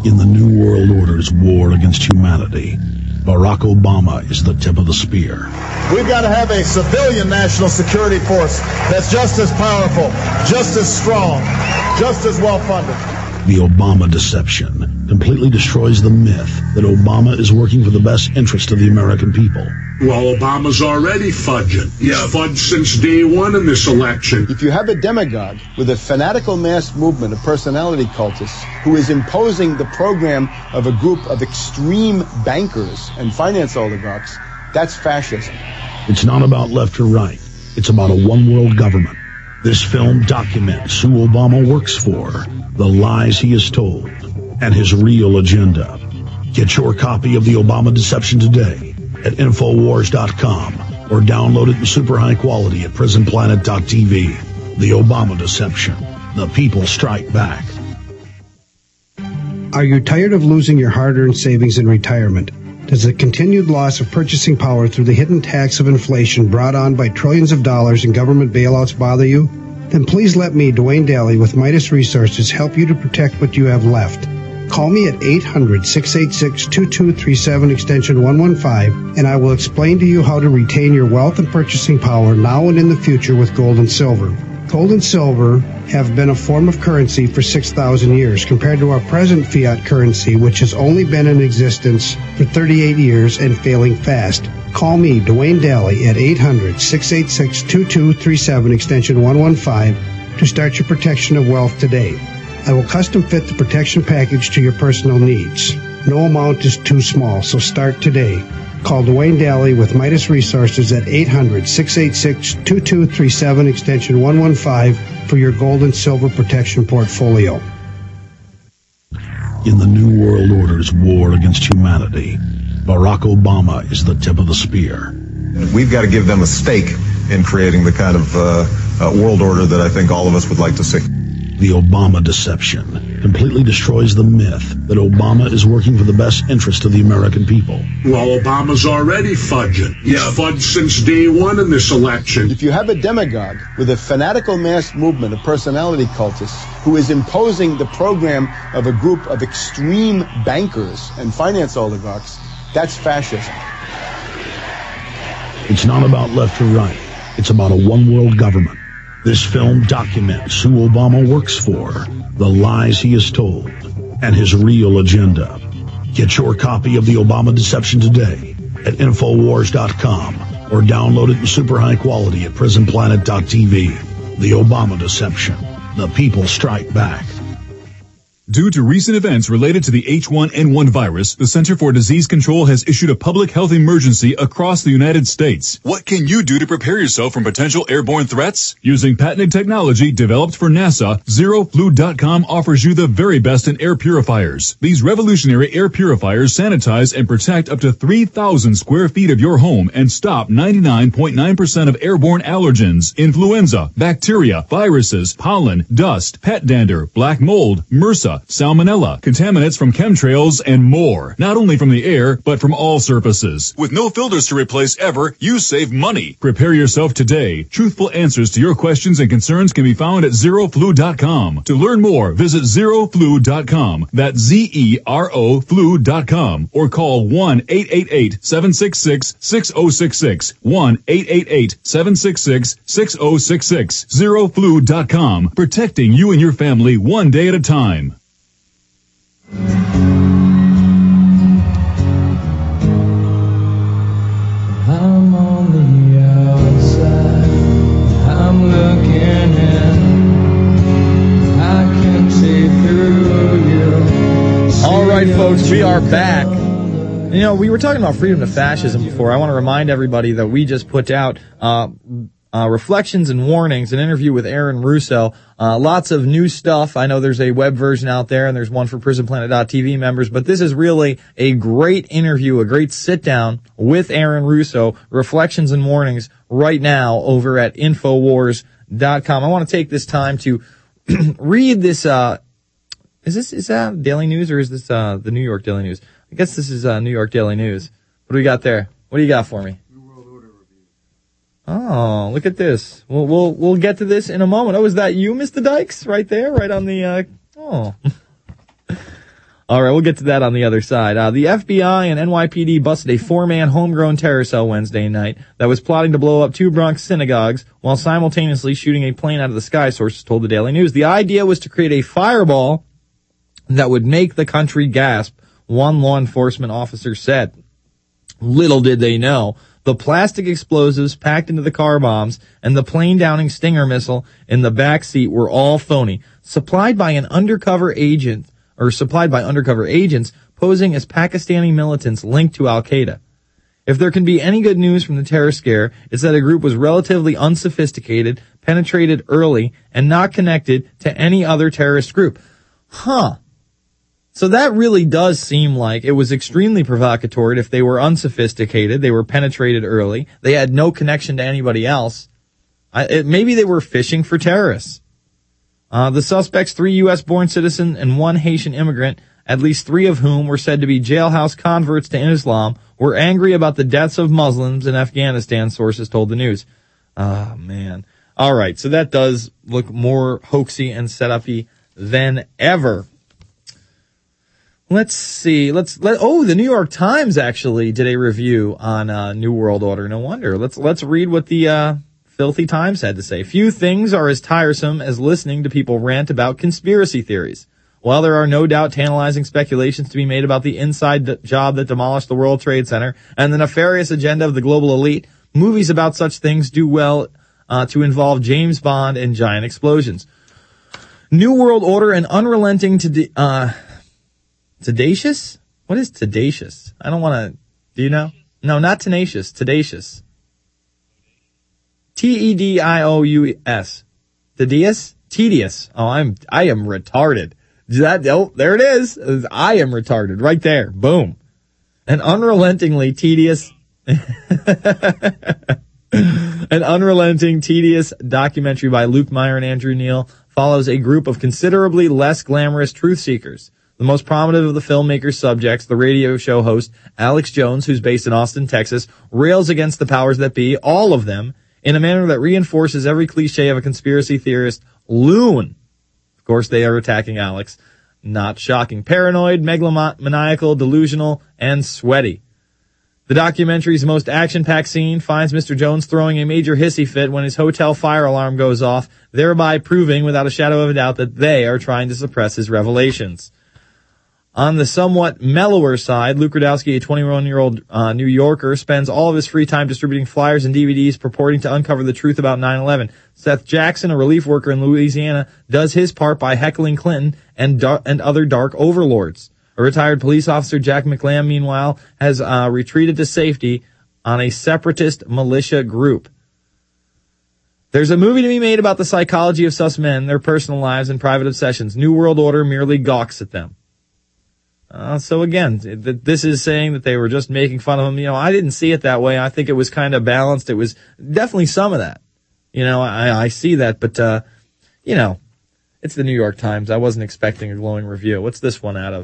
In the New World Order's war against humanity, Barack Obama is the tip of the spear. We've got to have a civilian national security force that's just as powerful, just as strong, just as well-funded. The Obama deception completely destroys the myth that Obama is working for the best interest of the American people. Well, Obama's already fudging. He's fudged since day one in this election. If you have a demagogue with a fanatical mass movement of personality cultists who is imposing the program of a group of extreme bankers and finance oligarchs, that's fascism. It's not about left or right. It's about a one-world government. This film documents who Obama works for, the lies he has told, and his real agenda. Get your copy of The Obama Deception today at Infowars.com or download it in super high quality at PrisonPlanet.tv. The Obama Deception. The people strike back. Are you tired of losing your hard-earned savings in retirement? Does the continued loss of purchasing power through the hidden tax of inflation brought on by trillions of dollars in government bailouts bother you? Then please let me, Dwayne Daly, with Midas Resources, help you to protect what you have left. Call me at 800-686-2237 extension 115, and I will explain to you how to retain your wealth and purchasing power now and in the future with gold and silver. Gold and silver have been a form of currency for 6,000 years compared to our present fiat currency, which has only been in existence for 38 years and failing fast. Call me, Dwayne Daly, at 800-686-2237 extension 115 to start your protection of wealth today. I will custom fit the protection package to your personal needs. No amount is too small, so start today. Call Dwayne Daly with Midas Resources at 800-686-2237 extension 115 for your gold and silver protection portfolio. In the New World Order's war against humanity, Barack Obama is the tip of the spear. We've got to give them a stake in creating the kind of world order that I think all of us would like to see. The Obama deception completely destroys the myth that Obama is working for the best interest of the American people. Well, Obama's already fudging. He's fudged since day one in this election. If you have a demagogue with a fanatical mass movement of personality cultists who is imposing the program of a group of extreme bankers and finance oligarchs, that's fascism. It's not about left or right. It's about a one-world government. This film documents who Obama works for, the lies he has told, and his real agenda. Get your copy of The Obama Deception today at Infowars.com or download it in super high quality at PrisonPlanet.tv. The Obama Deception. The people strike back. Due to recent events related to the H1N1 virus, the Center for Disease Control has issued a public health emergency across the United States. What can you do to prepare yourself from potential airborne threats? Using patented technology developed for NASA, ZeroFlu.com offers you the very best in air purifiers. These revolutionary air purifiers sanitize and protect up to 3,000 square feet of your home and stop 99.9% of airborne allergens, influenza, bacteria, viruses, pollen, dust, pet dander, black mold, MRSA, salmonella, contaminants from chemtrails, and more. Not only from the air, but from all surfaces. With no filters to replace ever, you save money. Prepare yourself today. Truthful answers to your questions and concerns can be found at ZeroFlu.com. To learn more, visit ZeroFlu.com. That's ZeroFlu.com. Or call 1-888-766-6066. 1-888-766-6066. ZeroFlu.com. Protecting you and your family one day at a time. I'm on the outside, I'm looking in, I can see through you. All right, folks, we are back. You know, we were talking about freedom to fascism before. I want to remind everybody that we just put out Reflections and Warnings, an interview with Aaron Russo. Lots of new stuff. I know there's a web version out there, and there's one for PrisonPlanet.tv members, but this is really a great interview, a great sit-down with Aaron Russo. Reflections and Warnings right now over at Infowars.com. I want to take this time to read this. Is that Daily News, or is this the New York Daily News? I guess this is New York Daily News. What do we got there? What do you got for me? Oh, look at this. We'll get to this in a moment. Oh, is that you, Mr. Dykes? Right there, right on the, All right, we'll get to that on the other side. The FBI and NYPD busted a 4-man homegrown terror cell Wednesday night that was plotting to blow up 2 Bronx synagogues while simultaneously shooting a plane out of the sky, sources told the Daily News. The idea was to create a fireball that would make the country gasp, one law enforcement officer said. Little did they know, the plastic explosives packed into the car bombs and the plane-downing Stinger missile in the back seat were all phony, supplied by undercover agents posing as Pakistani militants linked to Al-Qaeda. If there can be any good news from the terror scare, it's that a group was relatively unsophisticated, penetrated early, and not connected to any other terrorist group. So that really does seem like it was extremely provocatory. If they were unsophisticated, they were penetrated early, they had no connection to anybody else. Maybe they were fishing for terrorists. The suspects, 3 U.S.-born citizens and 1 Haitian immigrant, at least 3 of whom were said to be jailhouse converts to Islam, were angry about the deaths of Muslims in Afghanistan, sources told the news. Man. All right, so that does look more hoaxy and set-up-y than ever. Let's see. The New York Times actually did a review on New World Order. No wonder. Let's read what the Filthy Times had to say. Few things are as tiresome as listening to people rant about conspiracy theories. While there are no doubt tantalizing speculations to be made about the inside job that demolished the World Trade Center and the nefarious agenda of the global elite, movies about such things do well to involve James Bond and giant explosions. New World Order and unrelenting Tedacious? What is tedacious? I don't want to... Do you know? No, not tenacious. Tedacious. Tedious. Tedious? Tedious. Oh, I am retarded. There it is. I am retarded. Right there. Boom. An unrelenting, tedious documentary by Luke Meyer and Andrew Neal follows a group of considerably less glamorous truth seekers. The most prominent of the filmmaker's subjects, the radio show host Alex Jones, who's based in Austin, Texas, rails against the powers that be, all of them, in a manner that reinforces every cliche of a conspiracy theorist loon. Of course, they are attacking Alex. Not shocking. Paranoid, megalomaniacal, delusional, and sweaty. The documentary's most action-packed scene finds Mr. Jones throwing a major hissy fit when his hotel fire alarm goes off, thereby proving without a shadow of a doubt that they are trying to suppress his revelations. On the somewhat mellower side, Luke Rudkowski, a 21-year-old New Yorker, spends all of his free time distributing flyers and DVDs purporting to uncover the truth about 9/11. Seth Jackson, a relief worker in Louisiana, does his part by heckling Clinton and other dark overlords. A retired police officer, Jack McLam, meanwhile, has retreated to safety on a separatist militia group. There's a movie to be made about the psychology of sus men, their personal lives, and private obsessions. New World Order merely gawks at them. So again, this is saying that they were just making fun of him. You know, I didn't see it that way. I think it was kind of balanced. It was definitely some of that. You know, I see that, but, you know, it's the New York Times. I wasn't expecting a glowing review. What's this one out of,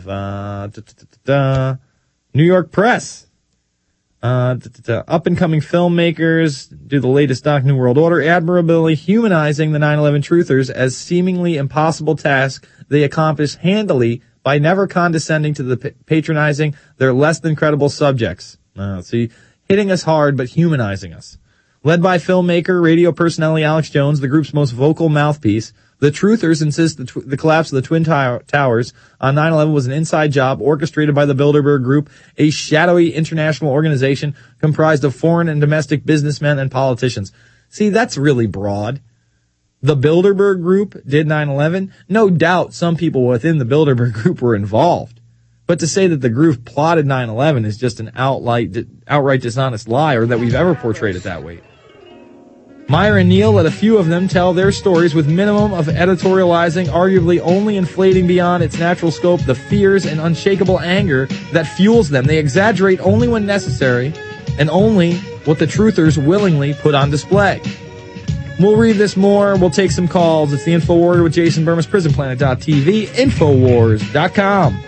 New York Press? Up-and-coming filmmakers do the latest doc, New World Order, admirably humanizing the 9/11 truthers as seemingly impossible task they accomplish handily by never condescending to the patronizing their less than credible subjects. See, hitting us hard, but humanizing us. Led by filmmaker, radio personality Alex Jones, the group's most vocal mouthpiece, the truthers insist the collapse of the Twin Towers on 9/11 was an inside job orchestrated by the Bilderberg Group, a shadowy international organization comprised of foreign and domestic businessmen and politicians. See, that's really broad. The Bilderberg Group did 9/11. No doubt some people within the Bilderberg Group were involved. But to say that the group plotted 9/11 is just an outright dishonest lie, or that we've ever portrayed it that way. Meyer and Neal let a few of them tell their stories with minimum of editorializing, arguably only inflating beyond its natural scope the fears and unshakable anger that fuels them. They exaggerate only when necessary, and only what the truthers willingly put on display. We'll read this more. We'll take some calls. It's the InfoWarrior with Jason Burmis, PrisonPlanet.tv, Infowars.com.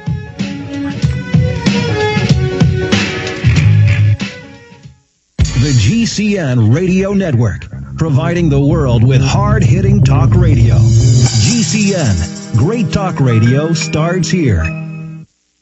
The GCN Radio Network, providing the world with hard-hitting talk radio. GCN, great talk radio starts here.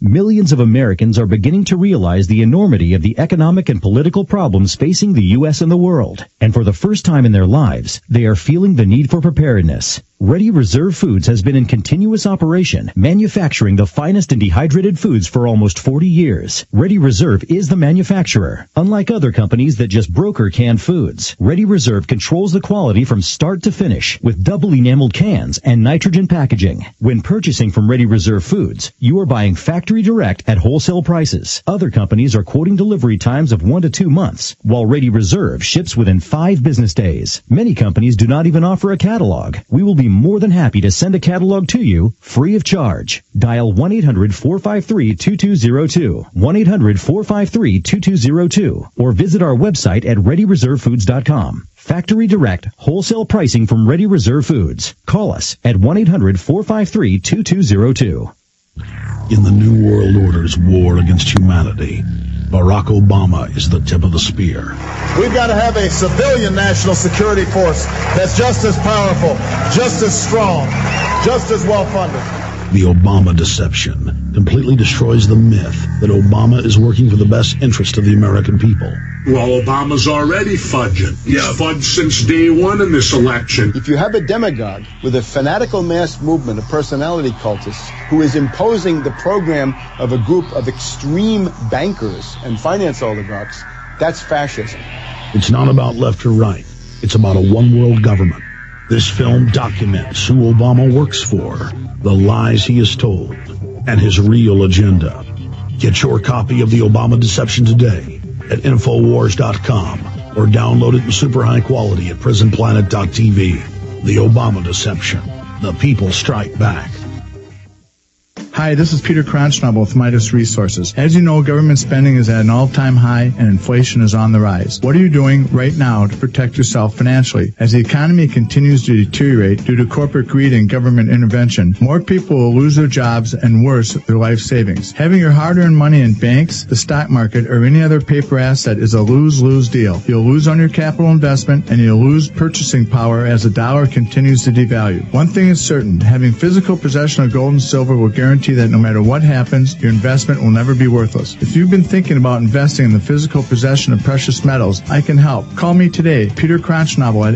Millions of Americans are beginning to realize the enormity of the economic and political problems facing the U.S. and the world. And for the first time in their lives, they are feeling the need for preparedness. Ready Reserve Foods has been in continuous operation, manufacturing the finest and dehydrated foods for almost 40 years. Ready Reserve is the manufacturer. Unlike other companies that just broker canned foods, Ready Reserve controls the quality from start to finish with double enameled cans and nitrogen packaging. When purchasing from Ready Reserve Foods, you are buying factory direct at wholesale prices. Other companies are quoting delivery times of 1 to 2 months, while Ready Reserve ships within 5 business days. Many companies do not even offer a catalog. We will be more than happy to send a catalog to you free of charge. Dial 1-800-453-2202, 1-800-453-2202, or visit our website at ReadyReserveFoods.com. Factory direct, wholesale pricing from Ready Reserve Foods. Call us at 1-800-453-2202. In the New World Order's war against humanity, Barack Obama is the tip of the spear. We've got to have a civilian national security force that's just as powerful, just as strong, just as well-funded. The Obama deception completely destroys the myth that Obama is working for the best interest of the American people. Well, Obama's already fudging. He's fudged since day one in this election. If you have a demagogue with a fanatical mass movement of personality cultists who is imposing the program of a group of extreme bankers and finance oligarchs, that's fascism. It's not about left or right. It's about a one-world government. This film documents who Obama works for, the lies he has told, and his real agenda. Get your copy of The Obama Deception today at Infowars.com or download it in super high quality at PrisonPlanet.tv. The Obama Deception. The people strike back. Hi, this is Peter Kronschnabel with Midas Resources. As you know, government spending is at an all-time high and inflation is on the rise. What are you doing right now to protect yourself financially? As the economy continues to deteriorate due to corporate greed and government intervention, more people will lose their jobs and worse, their life savings. Having your hard-earned money in banks, the stock market, or any other paper asset is a lose-lose deal. You'll lose on your capital investment and you'll lose purchasing power as the dollar continues to devalue. One thing is certain, having physical possession of gold and silver will guarantee that no matter what happens, your investment will never be worthless. If you've been thinking about investing in the physical possession of precious metals, I can help. Call me today, Peter Kronschnabel, at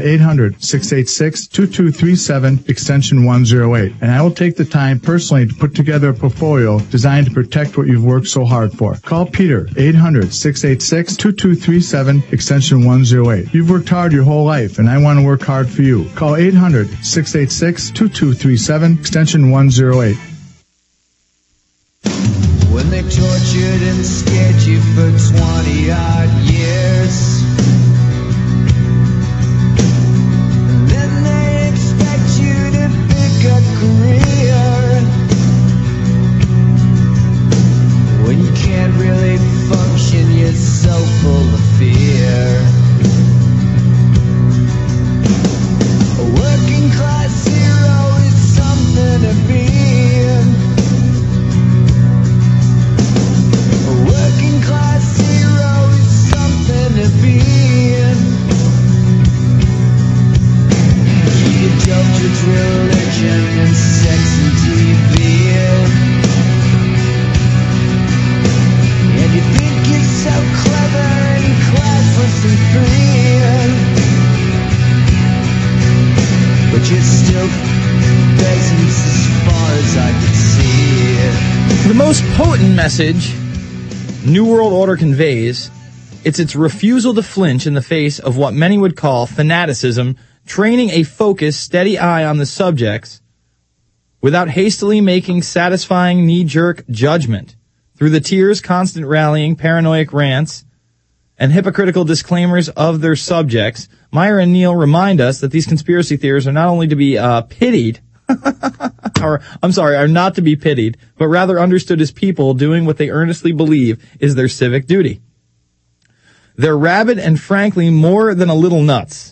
800-686-2237, extension 108, and I will take the time personally to put together a portfolio designed to protect what you've worked so hard for. Call Peter, 800-686-2237, extension 108. You've worked hard your whole life, and I want to work hard for you. Call 800-686-2237, extension 108. When they tortured and scared you for 20-odd years, then they expect you to pick a career when you can't really function, you're so full of fear. A working class hero is something to be. Religion and sex and TV, and you think you're so clever and classless and free, but you're still peasants as far as I can see. The most potent message New World Order conveys, it's its refusal to flinch in the face of what many would call fanaticism, training a focused, steady eye on the subjects without hastily making satisfying knee-jerk judgment through the tears, constant rallying, paranoid rants, and hypocritical disclaimers of their subjects. Myra and Neil remind us that these conspiracy theorists are not only to be pitied, are not to be pitied, but rather understood as people doing what they earnestly believe is their civic duty. They're rabid and frankly more than a little nuts.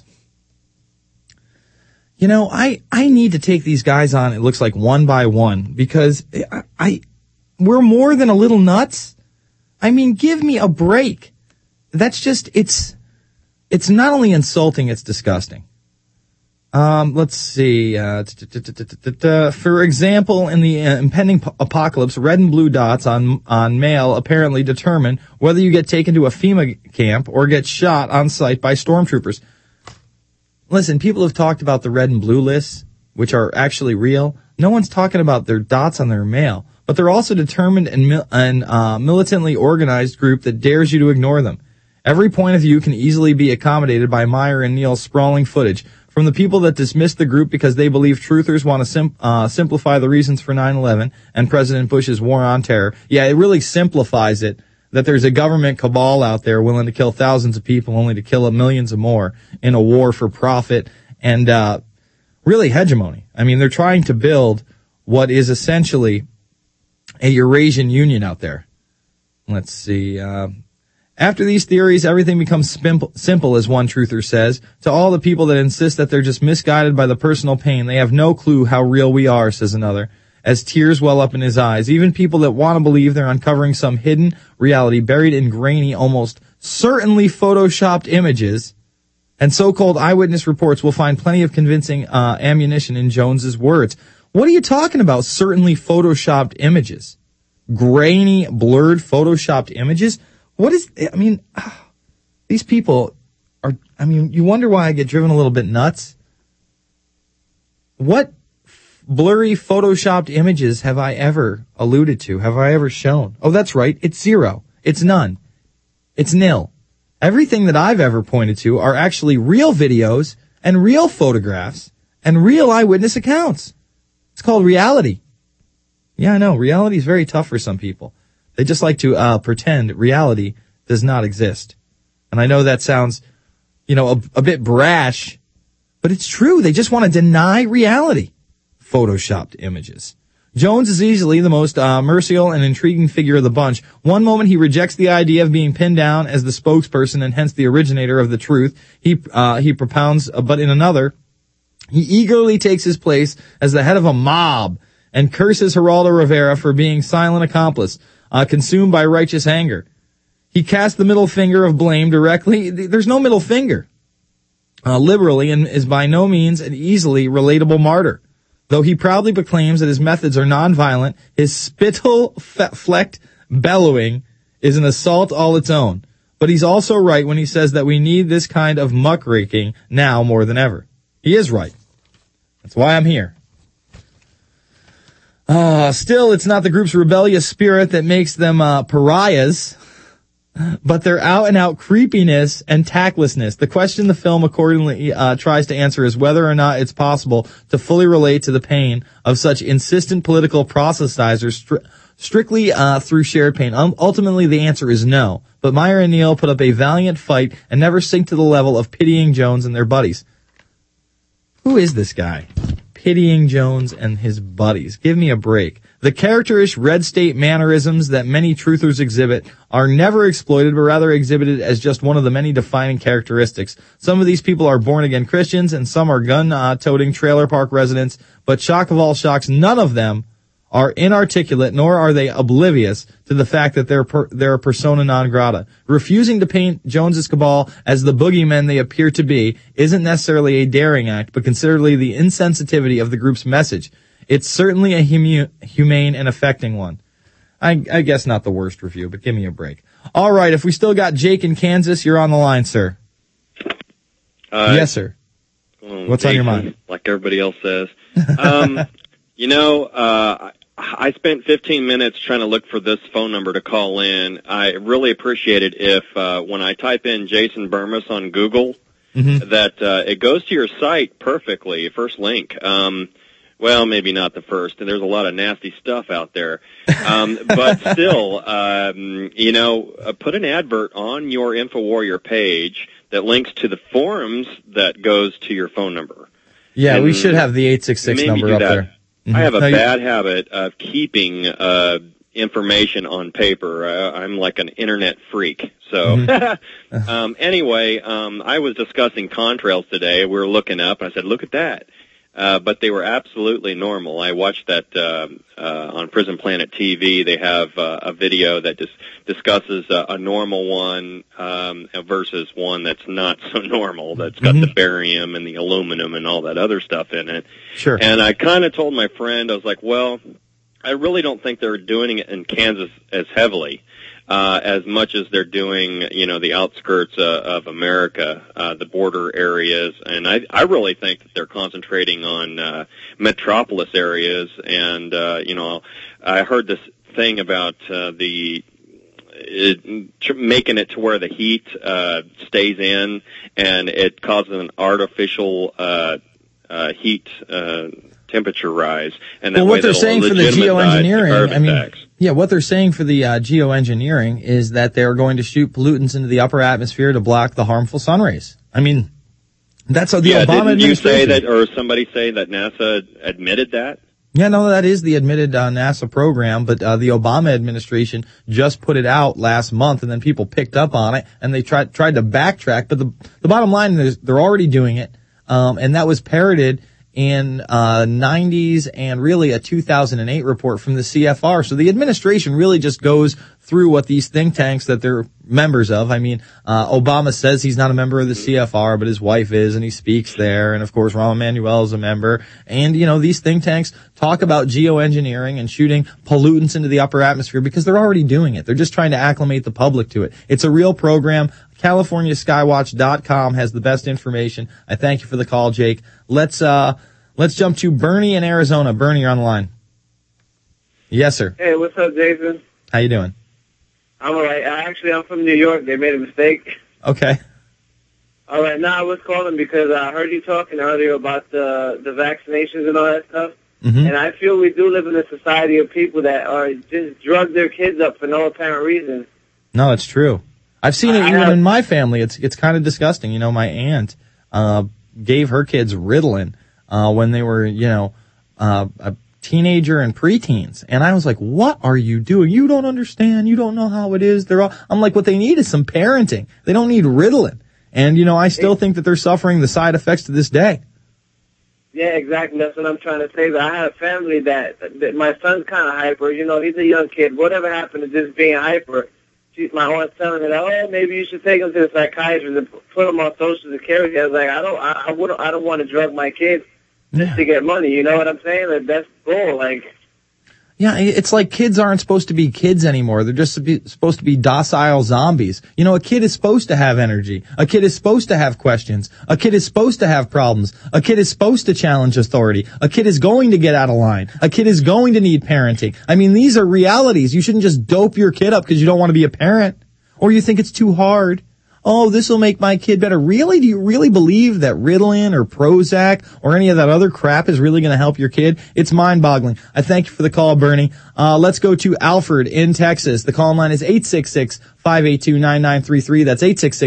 You know, I need to take these guys on, it looks like one by one, because we're more than a little nuts. I mean, give me a break. That's just, it's not only insulting, it's disgusting. Let's see. For example, in the impending apocalypse, red and blue dots on mail apparently determine whether you get taken to a FEMA camp or get shot on sight by stormtroopers. Listen, people have talked about the red and blue lists, which are actually real. No one's talking about their dots on their mail, but they're also determined and militantly organized group that dares you to ignore them. Every point of view can easily be accommodated by Meyer and Neal's sprawling footage. From the people that dismiss the group because they believe truthers want to simplify the reasons for 9/11 and President Bush's war on terror. Yeah, it really simplifies it that there's a government cabal out there willing to kill thousands of people only to kill millions of more in a war for profit and really hegemony. I mean, they're trying to build what is essentially a Eurasian Union out there. Let's see. After these theories, everything becomes simple, as one truther says. To all the people that insist that they're just misguided by the personal pain, they have no clue how real we are, says another, as tears well up in his eyes. Even people that want to believe they're uncovering some hidden reality buried in grainy, almost certainly photoshopped images and so-called eyewitness reports will find plenty of convincing ammunition in Jones's words. What are you talking about, certainly photoshopped images? Grainy, blurred, photoshopped images? What is, these people are, you wonder why I get driven a little bit nuts. What blurry photoshopped images have I ever alluded to? Have I ever shown? Oh, that's right. It's zero. It's none. It's nil. Everything that I've ever pointed to are actually real videos and real photographs and real eyewitness accounts. It's called reality. Yeah, I know. Reality is very tough for some people. They just like to pretend reality does not exist. And I know that sounds, a bit brash, but it's true. They just want to deny reality. Photoshopped images. Jones is easily the most mercurial and intriguing figure of the bunch. One moment he rejects the idea of being pinned down as the spokesperson and hence the originator of the truth he propounds, but in another, he eagerly takes his place as the head of a mob and curses Geraldo Rivera for being silent accomplice. Consumed by righteous anger. He casts the middle finger of blame directly. There's no middle finger. Liberally and is by no means an easily relatable martyr. Though he proudly proclaims that his methods are nonviolent, his spittle-flecked bellowing is an assault all its own. But he's also right when he says that we need this kind of muckraking now more than ever. He is right. That's why I'm here. Still, it's not the group's rebellious spirit that makes them pariahs, but their out-and-out creepiness and tactlessness. The question the film accordingly tries to answer is whether or not it's possible to fully relate to the pain of such insistent political proselytizers strictly through shared pain. Ultimately, the answer is no. But Meyer and Neal put up a valiant fight and never sink to the level of pitying Jones and their buddies. Who is this guy? Pitying Jones and his buddies. Give me a break. The characterish red state mannerisms that many truthers exhibit are never exploited, but rather exhibited as just one of the many defining characteristics. Some of these people are born-again Christians, and some are gun-toting trailer park residents, but shock of all shocks, none of them are inarticulate, nor are they oblivious to the fact that they're a persona non grata. Refusing to paint Jones's cabal as the boogeymen they appear to be isn't necessarily a daring act, but considerably the insensitivity of the group's message. It's certainly a humane and affecting one. I guess not the worst review, but give me a break. All right, if we still got Jake in Kansas, you're on the line, sir. Yes, sir. What's on your mind? Like everybody else says. I spent 15 minutes trying to look for this phone number to call in. I really appreciate it if when I type in Jason Bermas on Google, that it goes to your site perfectly, first link. Well, maybe not the first, and there's a lot of nasty stuff out there. But still, put an advert on your InfoWarrior page that links to the forums that goes to your phone number. Yeah, and we should have the 866 number up there. I have a bad habit of keeping information on paper. I'm like an internet freak. So anyway, I was discussing contrails today. We were looking up, and I said, look at that. but they were absolutely normal. I watched that on Prison Planet TV. They have a video that discusses a normal one versus one that's not so normal, that's got the barium and the aluminum and all that other stuff in it. Sure. And I kind of told my friend, I was like, well, I really don't think they're doing it in Kansas as heavily as much as they're doing, the outskirts of America, the border areas. And I really think that they're concentrating on metropolis areas. And, I heard this thing about making it to where the heat stays in, and it causes an artificial heat temperature rise. And that what they're saying for the geoengineering, what they're saying for the geoengineering is that they're going to shoot pollutants into the upper atmosphere to block the harmful sun rays. I mean, that's how the Obama administration. Didn't you say that, or somebody say that NASA admitted that? Yeah, no, that is the admitted NASA program, but the Obama administration just put it out last month, and then people picked up on it, and they tried to backtrack. But the bottom line is they're already doing it, and that was parroted in 90s and really a 2008 report from the CFR. So the administration really just goes through what these think tanks that they're members of. I mean, Obama says he's not a member of the CFR, but his wife is, and he speaks there. And of course, Rahm Emanuel is a member. And, these think tanks talk about geoengineering and shooting pollutants into the upper atmosphere because they're already doing it. They're just trying to acclimate the public to it. It's a real program. CaliforniaSkywatch.com has the best information. I thank you for the call, Jake. Let's jump to Bernie in Arizona. Bernie, you're on the line. Yes, sir. Hey, what's up, Jason? How you doing? I'm all right. I'm from New York. They made a mistake. Okay. All right. Now, I was calling because I heard you talking earlier about the vaccinations and all that stuff. Mm-hmm. And I feel we do live in a society of people that are just drug their kids up for no apparent reason. No, it's true. I've seen it even in my family. It's kind of disgusting. My aunt gave her kids Ritalin when they were, a teenager and preteens. And I was like, what are you doing? You don't understand. You don't know how it is. I'm like, what they need is some parenting. They don't need Ritalin. And, I still think that they're suffering the side effects to this day. Yeah, exactly. That's what I'm trying to say. But I had a family that my son's kind of hyper. He's a young kid. Whatever happened to just being hyper? My aunt's telling me that, maybe you should take him to the psychiatrist and put him on Social Security. I was like, I don't want to drug my kid just to get money. You know what I'm saying? That's bull. Yeah, it's like kids aren't supposed to be kids anymore. They're just supposed to be docile zombies. A kid is supposed to have energy. A kid is supposed to have questions. A kid is supposed to have problems. A kid is supposed to challenge authority. A kid is going to get out of line. A kid is going to need parenting. I mean, these are realities. You shouldn't just dope your kid up because you don't want to be a parent. Or you think it's too hard. Oh, this will make my kid better. Really? Do you really believe that Ritalin or Prozac or any of that other crap is really going to help your kid? It's mind-boggling. I thank you for the call, Bernie. Let's go to Alfred in Texas. The call line is 866-582-9933. That's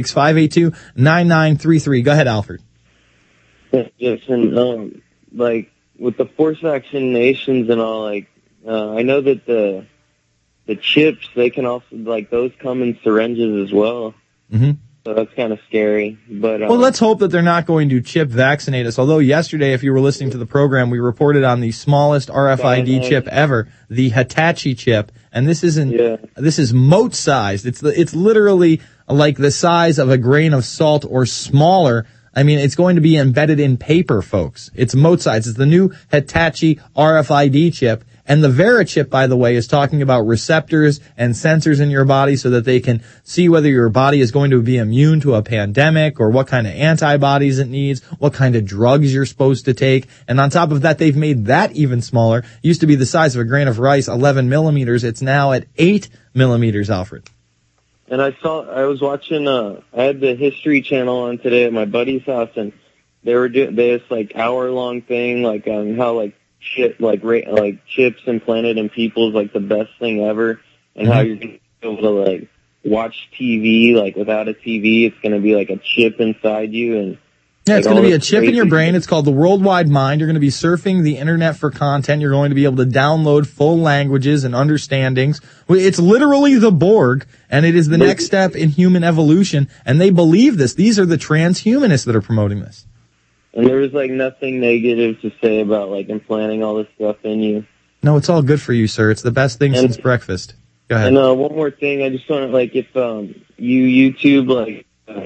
866-582-9933. Go ahead, Alfred. Yes, and with the forced vaccinations and all, I know that the chips, they can also, those come in syringes as well. Mm-hmm. So that's kind of scary. But well, let's hope that they're not going to chip vaccinate us. Although yesterday, if you were listening to the program, we reported on the smallest RFID chip ever, the Hitachi chip, and this is mote sized. It's literally like the size of a grain of salt or smaller. I mean, it's going to be embedded in paper, folks. It's mote sized. It's the new Hitachi RFID chip. And the Vera chip, by the way, is talking about receptors and sensors in your body so that they can see whether your body is going to be immune to a pandemic or what kind of antibodies it needs, what kind of drugs you're supposed to take. And on top of that, they've made that even smaller. It used to be the size of a grain of rice, 11 millimeters. It's now at 8 millimeters, Alfred. And I was watching, I had the History Channel on today at my buddy's house, and they were doing this hour-long thing, on how chips implanted in people is the best thing ever, and how you're going to be able to watch TV without a TV. It's going to be a chip inside you, and it's going to be a chip in your brain. It's called the Worldwide Mind. You're going to be surfing the internet for content. You're going to be able to download full languages and understandings. It's literally the Borg, and it is the next step in human evolution. And they believe this. These are the transhumanists that are promoting this. And there was like nothing negative to say about like implanting all this stuff in you. No, it's all good for you, sir. It's the best thing since breakfast. Go ahead. And one more thing, I just want to like if you YouTube like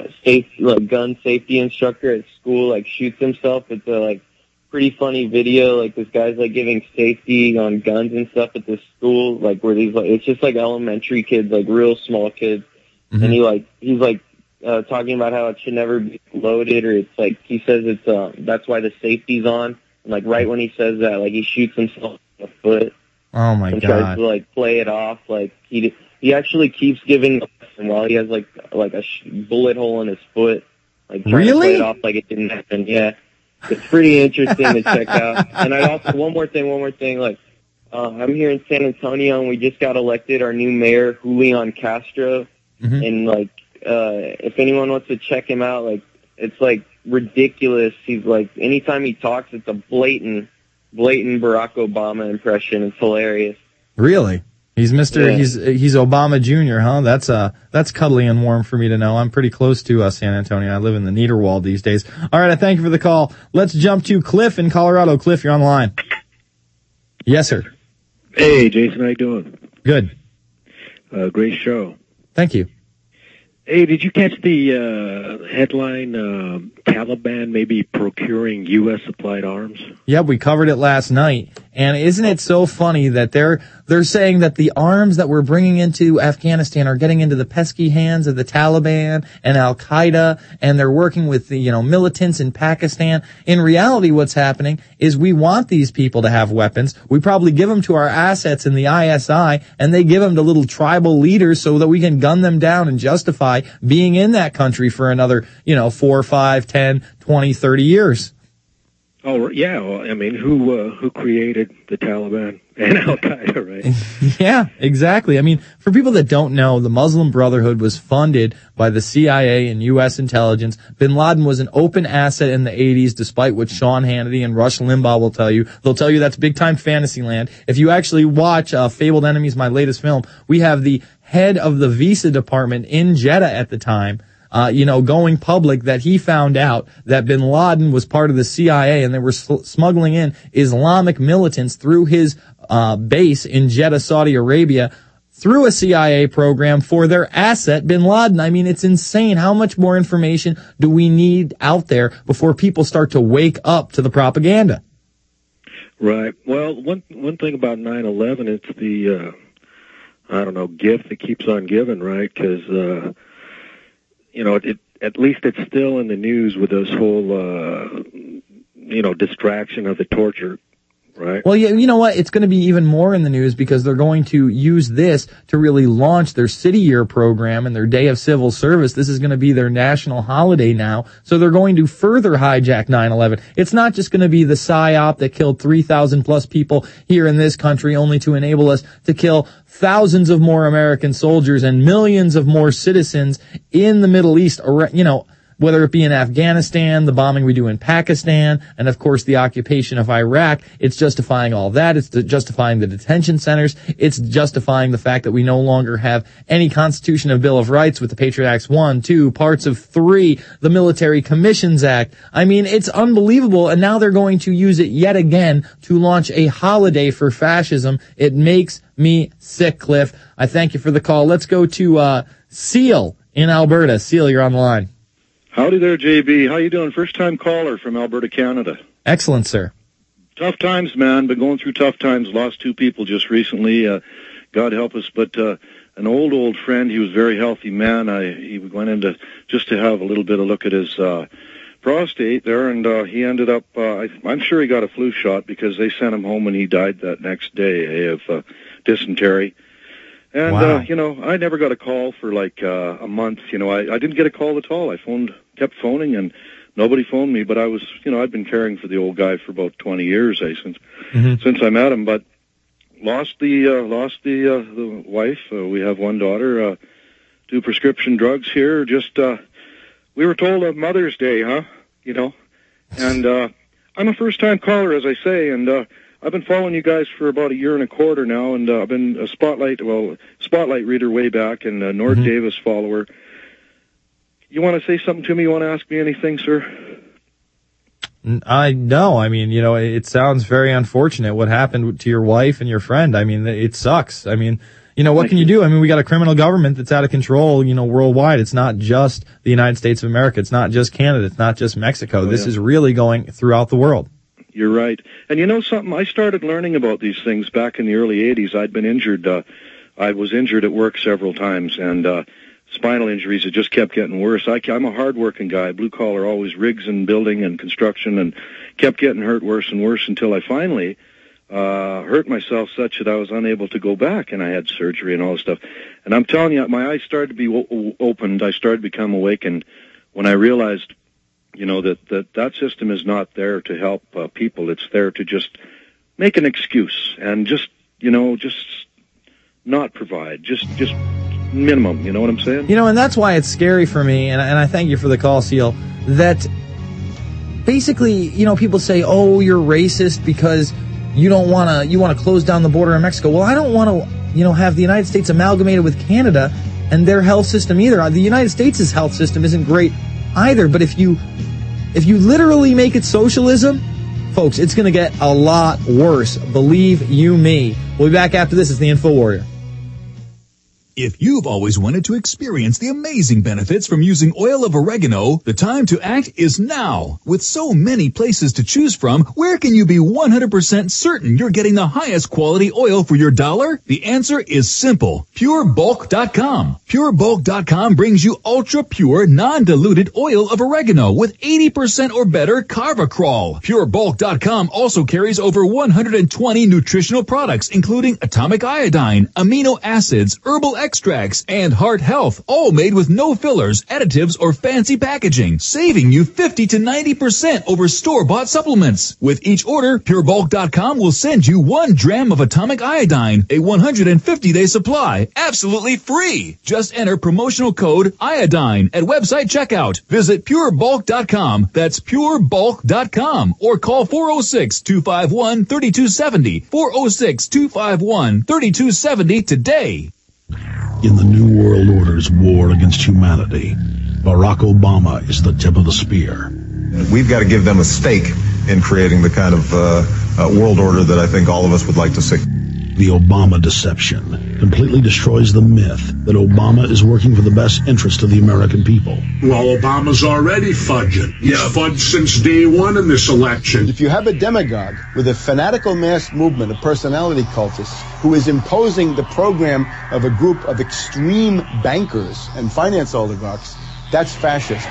gun safety instructor at school like shoots himself, it's a like pretty funny video. Like this guy's like giving safety on guns and stuff at this school, like where these like it's just like elementary kids, like real small kids, and he's talking about how it should never be loaded, or it's like he says it's that's why the safety's on. And like right when he says that, like he shoots himself in the foot. Oh my and God! Tries to like play it off. Like he actually keeps giving a lesson while he has like a bullet hole in his foot. Like trying to play it off like it didn't happen. Yeah, it's pretty interesting to check out. And I also one more thing. Like I'm here in San Antonio, and we just got elected our new mayor, Julian Castro. And like if anyone wants to check him out, like it's like ridiculous. He's like anytime he talks, it's a blatant Barack Obama impression. It's hilarious. Really? He's he's Obama Jr., huh? That's cuddly and warm for me to know. I'm pretty close to San Antonio. I live in the Niederwald these days. All right, I thank you for the call. Let's jump to Cliff in Colorado. Cliff, you're on the line. Yes, sir. Hey, Jason, how you doing? Good. Great show. Thank you. Hey, did you catch the headline, Taliban may be procuring U.S. supplied arms? Yeah, we covered it last night. And isn't it so funny that they're saying that the arms that we're bringing into Afghanistan are getting into the pesky hands of the Taliban and Al-Qaeda, and they're working with the, militants in Pakistan. In reality, what's happening is we want these people to have weapons. We probably give them to our assets in the ISI, and they give them to little tribal leaders so that we can gun them down and justify being in that country for another, 4, 5, 10, 20, 30 years. Oh, yeah. Well, I mean, who created the Taliban and Al-Qaeda, right? Yeah, exactly. I mean, for people that don't know, the Muslim Brotherhood was funded by the CIA and U.S. intelligence. Bin Laden was an open asset in the 80s, despite what Sean Hannity and Rush Limbaugh will tell you. They'll tell you that's big-time fantasy land. If you actually watch Fabled Enemies, my latest film, we have the head of the visa department in Jeddah at the time, going public that he found out that bin Laden was part of the CIA and they were smuggling in Islamic militants through his base in Jeddah, Saudi Arabia, through a CIA program for their asset, bin Laden. I mean, it's insane. How much more information do we need out there before people start to wake up to the propaganda? Right. Well, one thing about 9/11, it's the, gift that keeps on giving, right? Because, at least it's still in the news with this whole, distraction of the torture, right? Well, yeah, you know what? It's going to be even more in the news because they're going to use this to really launch their City Year program and their Day of Civil Service. This is going to be their national holiday now. So they're going to further hijack 9/11. It's not just going to be the PSYOP that killed 3,000 plus people here in this country only to enable us to kill thousands of more American soldiers and millions of more citizens in the Middle East, whether it be in Afghanistan, the bombing we do in Pakistan, and of course the occupation of Iraq. It's justifying all that. It's justifying the detention centers. It's justifying the fact that we no longer have any Constitution of Bill of Rights with the Patriot Acts 1, 2, parts of 3, the Military Commissions Act. I mean, it's unbelievable, and now they're going to use it yet again to launch a holiday for fascism. It makes me sick, Cliff. I thank you for the call. Let's go to Seal in Alberta. Seal, you're on the line. Howdy there, JB. How you doing? First-time caller from Alberta, Canada. Excellent, sir. Tough times, man. Been going through tough times. Lost 2 people just recently. God help us. But an old friend, he was a very healthy man. He went in just to have a little bit of look at his prostate there, and he ended up, I'm sure he got a flu shot because they sent him home and he died that next day of dysentery. And, wow. I never got a call for like a month. I didn't get a call at all. I kept phoning, and nobody phoned me. But I was, I'd been caring for the old guy for about 20 years, since I met him. But lost the wife. We have 1 daughter. 2 prescription drugs here. Just we were told on Mother's Day, huh? And I'm a first-time caller, as I say, and I've been following you guys for about 1.25 years now, and I've been a Spotlight reader way back, and a Nord Davis follower. You want to say something to me? You want to ask me anything, sir? I know. I mean, it sounds very unfortunate what happened to your wife and your friend. I mean, it sucks. I mean, what can you do? I mean, we got a criminal government that's out of control, worldwide. It's not just the United States of America. It's not just Canada. It's not just Mexico. This is really going throughout the world. You're right. And you know something? I started learning about these things back in the early 80s. I'd been injured. I was injured at work several times, and spinal injuries, it just kept getting worse. I'm a hard-working guy, blue-collar, always rigs and building and construction, and kept getting hurt worse and worse until I finally hurt myself such that I was unable to go back, and I had surgery and all this stuff. And I'm telling you, my eyes started to be opened. I started to become awakened when I realized, that system is not there to help people. It's there to just make an excuse and just not provide, just minimum, you know what I'm saying? And that's why it's scary for me, and I thank you for the call, Seal, that basically, people say, oh, you're racist because you want to close down the border in Mexico. Well, I don't want to, have the United States amalgamated with Canada and their health system either. The United States' health system isn't great either, but if you literally make it socialism, folks, it's going to get a lot worse. Believe you me. We'll be back after this. It's the Info Warrior. If you've always wanted to experience the amazing benefits from using oil of oregano, the time to act is now. With so many places to choose from, where can you be 100% certain you're getting the highest quality oil for your dollar? The answer is simple. PureBulk.com. PureBulk.com brings you ultra-pure, non-diluted oil of oregano with 80% or better Carvacrol. PureBulk.com also carries over 120 nutritional products, including atomic iodine, amino acids, herbal extracts, and heart health, all made with no fillers, additives, or fancy packaging, saving you 50 to 90% over store-bought supplements. With each order, PureBulk.com will send you 1 dram of atomic iodine, a 150-day supply, absolutely free. Just enter promotional code iodine at website checkout. Visit PureBulk.com. That's PureBulk.com, or call 406-251-3270. 406-251-3270 today. In the New World Order's war against humanity, Barack Obama is the tip of the spear. We've got to give them a stake in creating the kind of world order that I think all of us would like to see. The Obama deception completely destroys the myth that Obama is working for the best interest of the American people. Well, Obama's already fudging. He's fudged since day one in this election. If you have a demagogue with a fanatical mass movement of personality cultists who is imposing the program of a group of extreme bankers and finance oligarchs, that's fascism.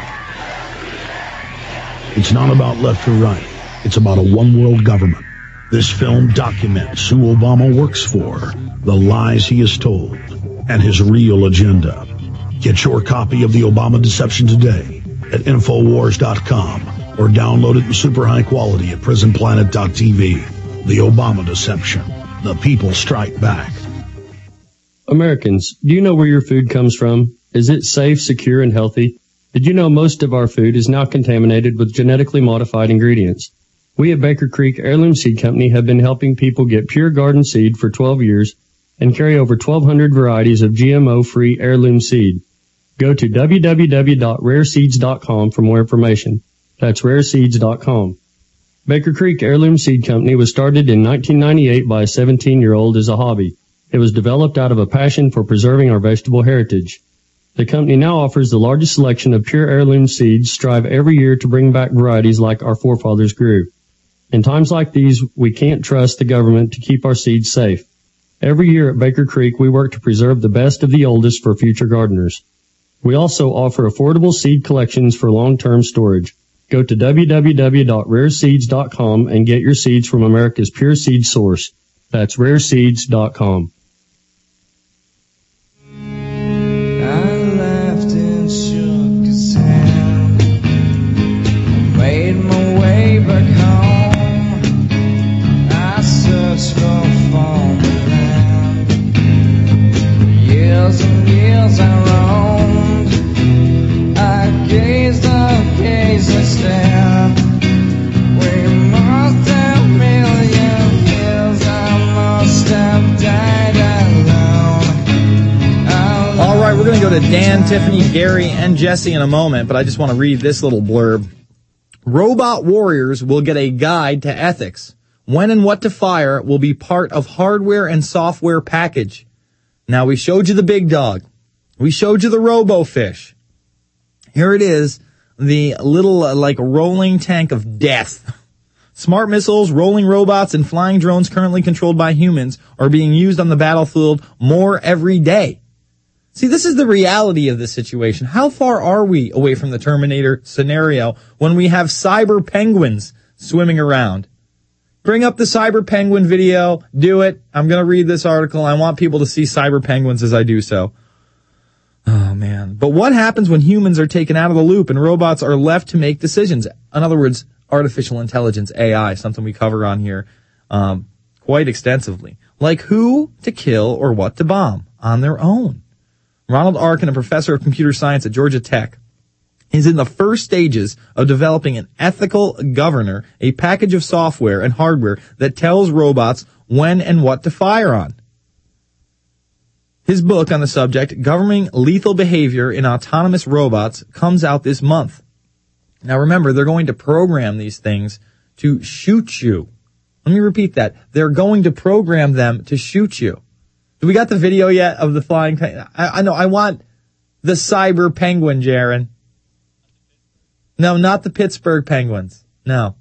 It's not about left or right. It's about a one-world government. This film documents who Obama works for, the lies he has told, and his real agenda. Get your copy of The Obama Deception today at Infowars.com or download it in super high quality at PrisonPlanet.tv. The Obama Deception. The people strike back. Americans, do you know where your food comes from? Is it safe, secure, and healthy? Did you know most of our food is now contaminated with genetically modified ingredients? We at Baker Creek Heirloom Seed Company have been helping people get pure garden seed for 12 years and carry over 1,200 varieties of GMO-free heirloom seed. Go to www.rareseeds.com for more information. That's rareseeds.com. Baker Creek Heirloom Seed Company was started in 1998 by a 17-year-old as a hobby. It was developed out of a passion for preserving our vegetable heritage. The company now offers the largest selection of pure heirloom seeds, strive every year to bring back varieties like our forefathers grew. In times like these, we can't trust the government to keep our seeds safe. Every year at Baker Creek, we work to preserve the best of the oldest for future gardeners. We also offer affordable seed collections for long-term storage. Go to www.rareseeds.com and get your seeds from America's pure seed source. That's rareseeds.com. Made my way back home. I searched for farmland. Years and years I roamed. I gazed and stared. We must have million years. I must have died alone. All right, we're going to go to Dan, Tiffany, Gary, and Jesse in a moment, but I just want to read this little blurb Robot warriors will get a guide to ethics. When and what to fire will be part of hardware and software package. Now, we showed you the big dog. We showed you the RoboFish. Here it is, the little, rolling tank of death. Smart missiles, rolling robots, and flying drones currently controlled by humans are being used on the battlefield more every day. See, this is the reality of this situation. How far are we away from the Terminator scenario when we have cyber penguins swimming around? Bring up the cyber penguin video. Do it. I'm going to read this article. I want people to see cyber penguins as I do so. Oh, man. But what happens when humans are taken out of the loop and robots are left to make decisions? In other words, artificial intelligence, AI, something we cover on here quite extensively. Like who to kill or what to bomb on their own. Ronald Arkin, a professor of computer science at Georgia Tech, is in the first stages of developing an ethical governor, a package of software and hardware that tells robots when and what to fire on. His book on the subject, Governing Lethal Behavior in Autonomous Robots, comes out this month. Now remember, they're going to program these things to shoot you. Let me repeat that. They're going to program them to shoot you. Do we got the video yet of the flying penguin? I know, I want the cyber penguin, Jaron. No, not the Pittsburgh Penguins. No.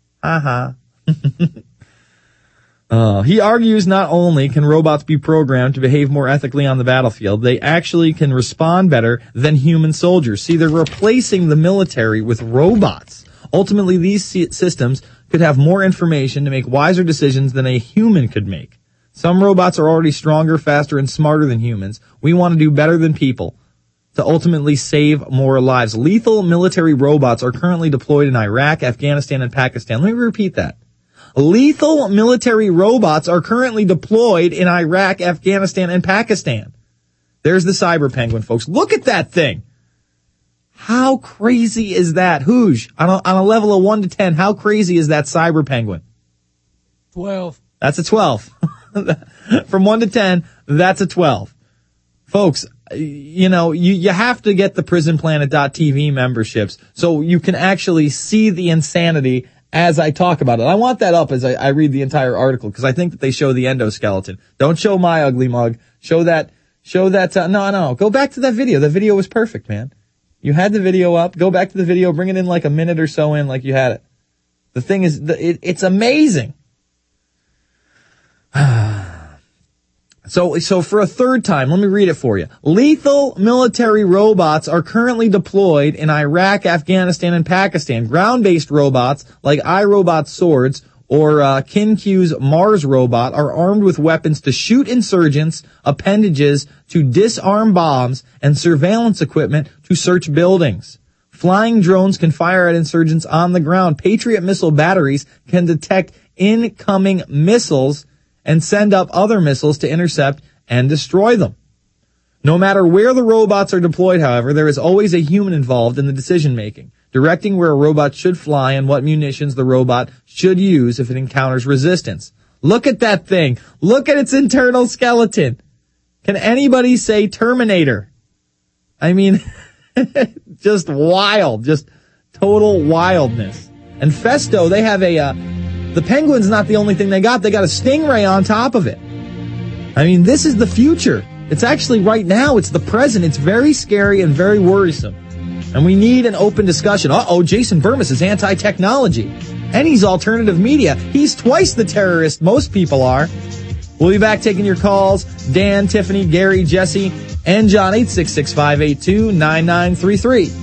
He argues not only can robots be programmed to behave more ethically on the battlefield, they actually can respond better than human soldiers. See, they're replacing the military with robots. Ultimately, these systems could have more information to make wiser decisions than a human could make. Some robots are already stronger, faster, and smarter than humans. We want to do better than people to ultimately save more lives. Lethal military robots are currently deployed in Iraq, Afghanistan, and Pakistan. Let me repeat that. Lethal military robots are currently deployed in Iraq, Afghanistan, and Pakistan. There's the cyber penguin, folks. Look at that thing. How crazy is that? Hooj, on a level of 1 to 10, how crazy is that cyber penguin? 12. That's a 12. From 1 to 10, that's a 12. Folks, you know, you have to get the PrisonPlanet.tv memberships so you can actually see the insanity as I talk about it. I want that up as I read the entire article because I think that they show the endoskeleton. Don't show my ugly mug. Show that, no. Go back to that video. The video was perfect, man. You had the video up. Go back to the video. Bring it in like a minute or so in like you had it. The thing is, it's amazing. So for a third time, let me read it for you. Lethal military robots are currently deployed in Iraq, Afghanistan, and Pakistan. Ground-based robots like iRobot Swords or KinQ's Mars robot are armed with weapons to shoot insurgents, appendages to disarm bombs, and surveillance equipment to search buildings. Flying drones can fire at insurgents on the ground. Patriot missile batteries can detect incoming missiles and send up other missiles to intercept and destroy them. No matter where the robots are deployed, however, there is always a human involved in the decision-making, directing where a robot should fly and what munitions the robot should use if it encounters resistance. Look at that thing. Look at its internal skeleton. Can anybody say Terminator? I mean, just wild, just total wildness. And Festo, they have the Penguin's not the only thing they got. They got a Stingray on top of it. I mean, this is the future. It's actually right now. It's the present. It's very scary and very worrisome. And we need an open discussion. Jason Bermas is anti-technology. And he's alternative media. He's twice the terrorist most people are. We'll be back taking your calls. Dan, Tiffany, Gary, Jesse, and John, 866-582-9933.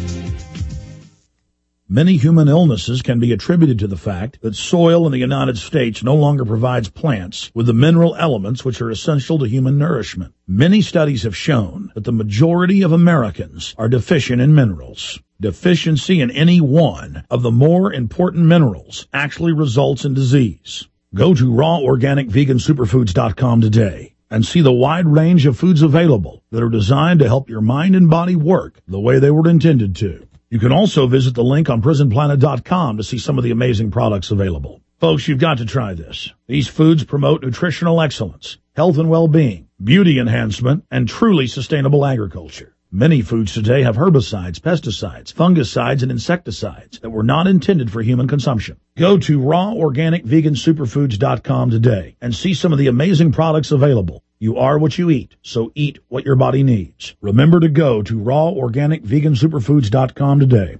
Many human illnesses can be attributed to the fact that soil in the United States no longer provides plants with the mineral elements which are essential to human nourishment. Many studies have shown that the majority of Americans are deficient in minerals. Deficiency in any one of the more important minerals actually results in disease. Go to raworganicvegansuperfoods.com today and see the wide range of foods available that are designed to help your mind and body work the way they were intended to. You can also visit the link on PrisonPlanet.com to see some of the amazing products available. Folks, you've got to try this. These foods promote nutritional excellence, health and well-being, beauty enhancement, and truly sustainable agriculture. Many foods today have herbicides, pesticides, fungicides, and insecticides that were not intended for human consumption. Go to raworganicvegansuperfoods.com today and see some of the amazing products available. You are what you eat, so eat what your body needs. Remember to go to raworganicvegansuperfoods.com today.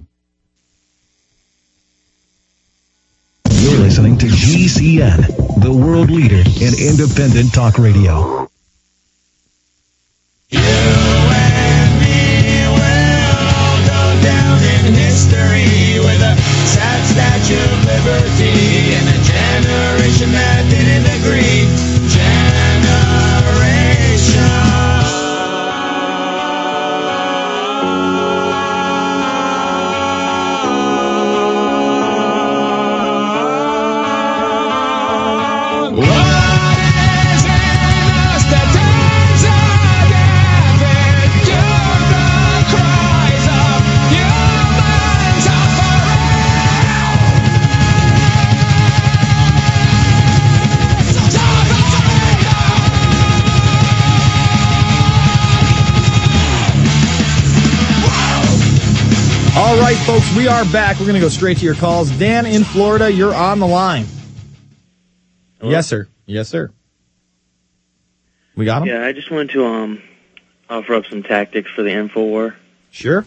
You're listening to GCN, the world leader in independent talk radio. You and me will all go down in history with a sad statue of liberty and a generation that didn't agree. All right, folks, we are back. We're going to go straight to your calls. Dan in Florida, you're on the line. Hello? Yes, sir. Yes, sir. We got him? Yeah, I just wanted to offer up some tactics for the InfoWar. Sure.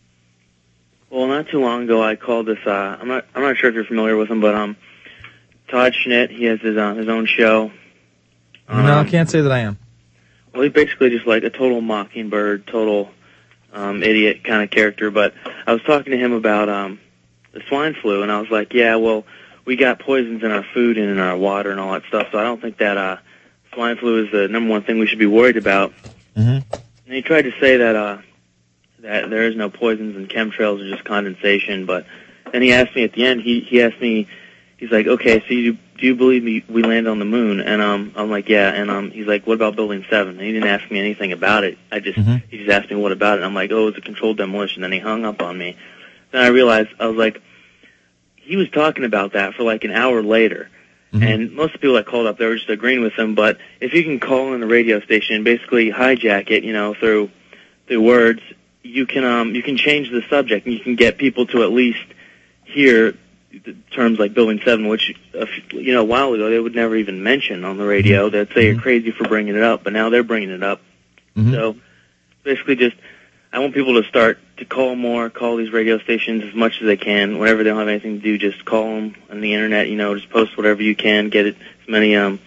Well, not too long ago, I called this. I'm not sure if you're familiar with him, but Todd Schnitt. He has his own show. No, I can't say that I am. Well, he's basically just like a total mockingbird, total idiot kind of character. But I was talking to him about the swine flu, and I was like, yeah, well, we got poisons in our food and in our water and all that stuff, so I don't think that swine flu is the number one thing we should be worried about. Mm-hmm. And he tried to say that there is no poisons and chemtrails are just condensation, but then he asked me at the end, he asked me, he's like, okay, so do you believe we landed on the moon? And I'm like, yeah, and he's like, what about Building 7? And he didn't ask me anything about it. He just asked me what about it, and I'm like, oh, it's a controlled demolition. Then he hung up on me. Then I realized, I was like, he was talking about that for like an hour later. And most of the people that called up, they were just agreeing with him. But if you can call in the radio station and basically hijack it, through words, you can change the subject and you can get people to at least hear terms like Building 7, which a while ago they would never even mention on the radio. They'd say you're crazy for bringing it up, but now they're bringing it up. So basically, just I want people to start to call more, call these radio stations as much as they can. Whenever they don't have anything to do, just call them on the internet. Just post whatever you can, get it as many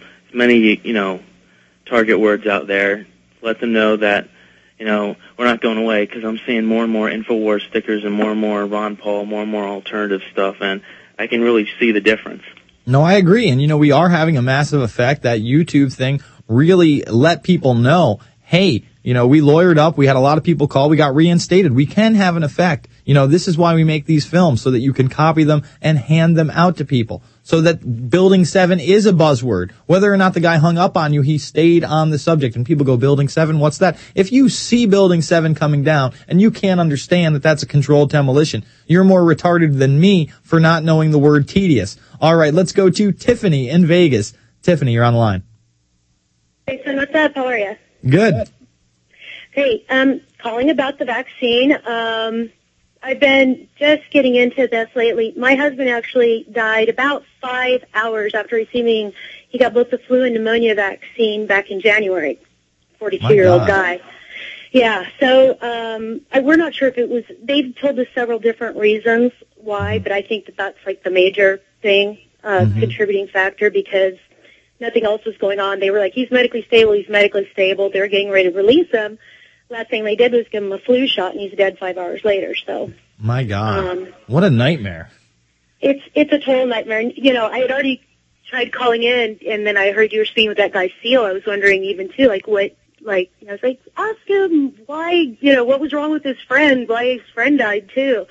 target words out there. Let them know that we're not going away, because I'm seeing more and more InfoWars stickers and more Ron Paul, more and more alternative stuff, and I can really see the difference. No, I agree. And, we are having a massive effect. That YouTube thing really let people know, hey, we lawyered up. We had a lot of people call. We got reinstated. We can have an effect. This is why we make these films, so that you can copy them and hand them out to people. So that Building 7 is a buzzword. Whether or not the guy hung up on you, he stayed on the subject. And people go, Building 7, what's that? If you see Building 7 coming down and you can't understand that that's a controlled demolition, you're more retarded than me for not knowing the word tedious. All right, let's go to Tiffany in Vegas. Tiffany, you're on the line. Hey, son, what's up? How are you? Good. Hey, calling about the vaccine. I've been just getting into this lately. My husband actually died about 5 hours after receiving, he got both the flu and pneumonia vaccine back in January. 42-year-old guy. Yeah, so we're not sure if it was, they've told us several different reasons why, but I think that that's like the major thing, contributing factor, because nothing else was going on. They were like, he's medically stable. They were getting ready to release him. Last thing they did was give him a flu shot, and he's dead 5 hours later. So, my God, what a nightmare! It's a total nightmare. And, I had already tried calling in, and then I heard you were speaking with that guy Seal. I was wondering even too, I was like, ask him why, what was wrong with his friend? Why his friend died too?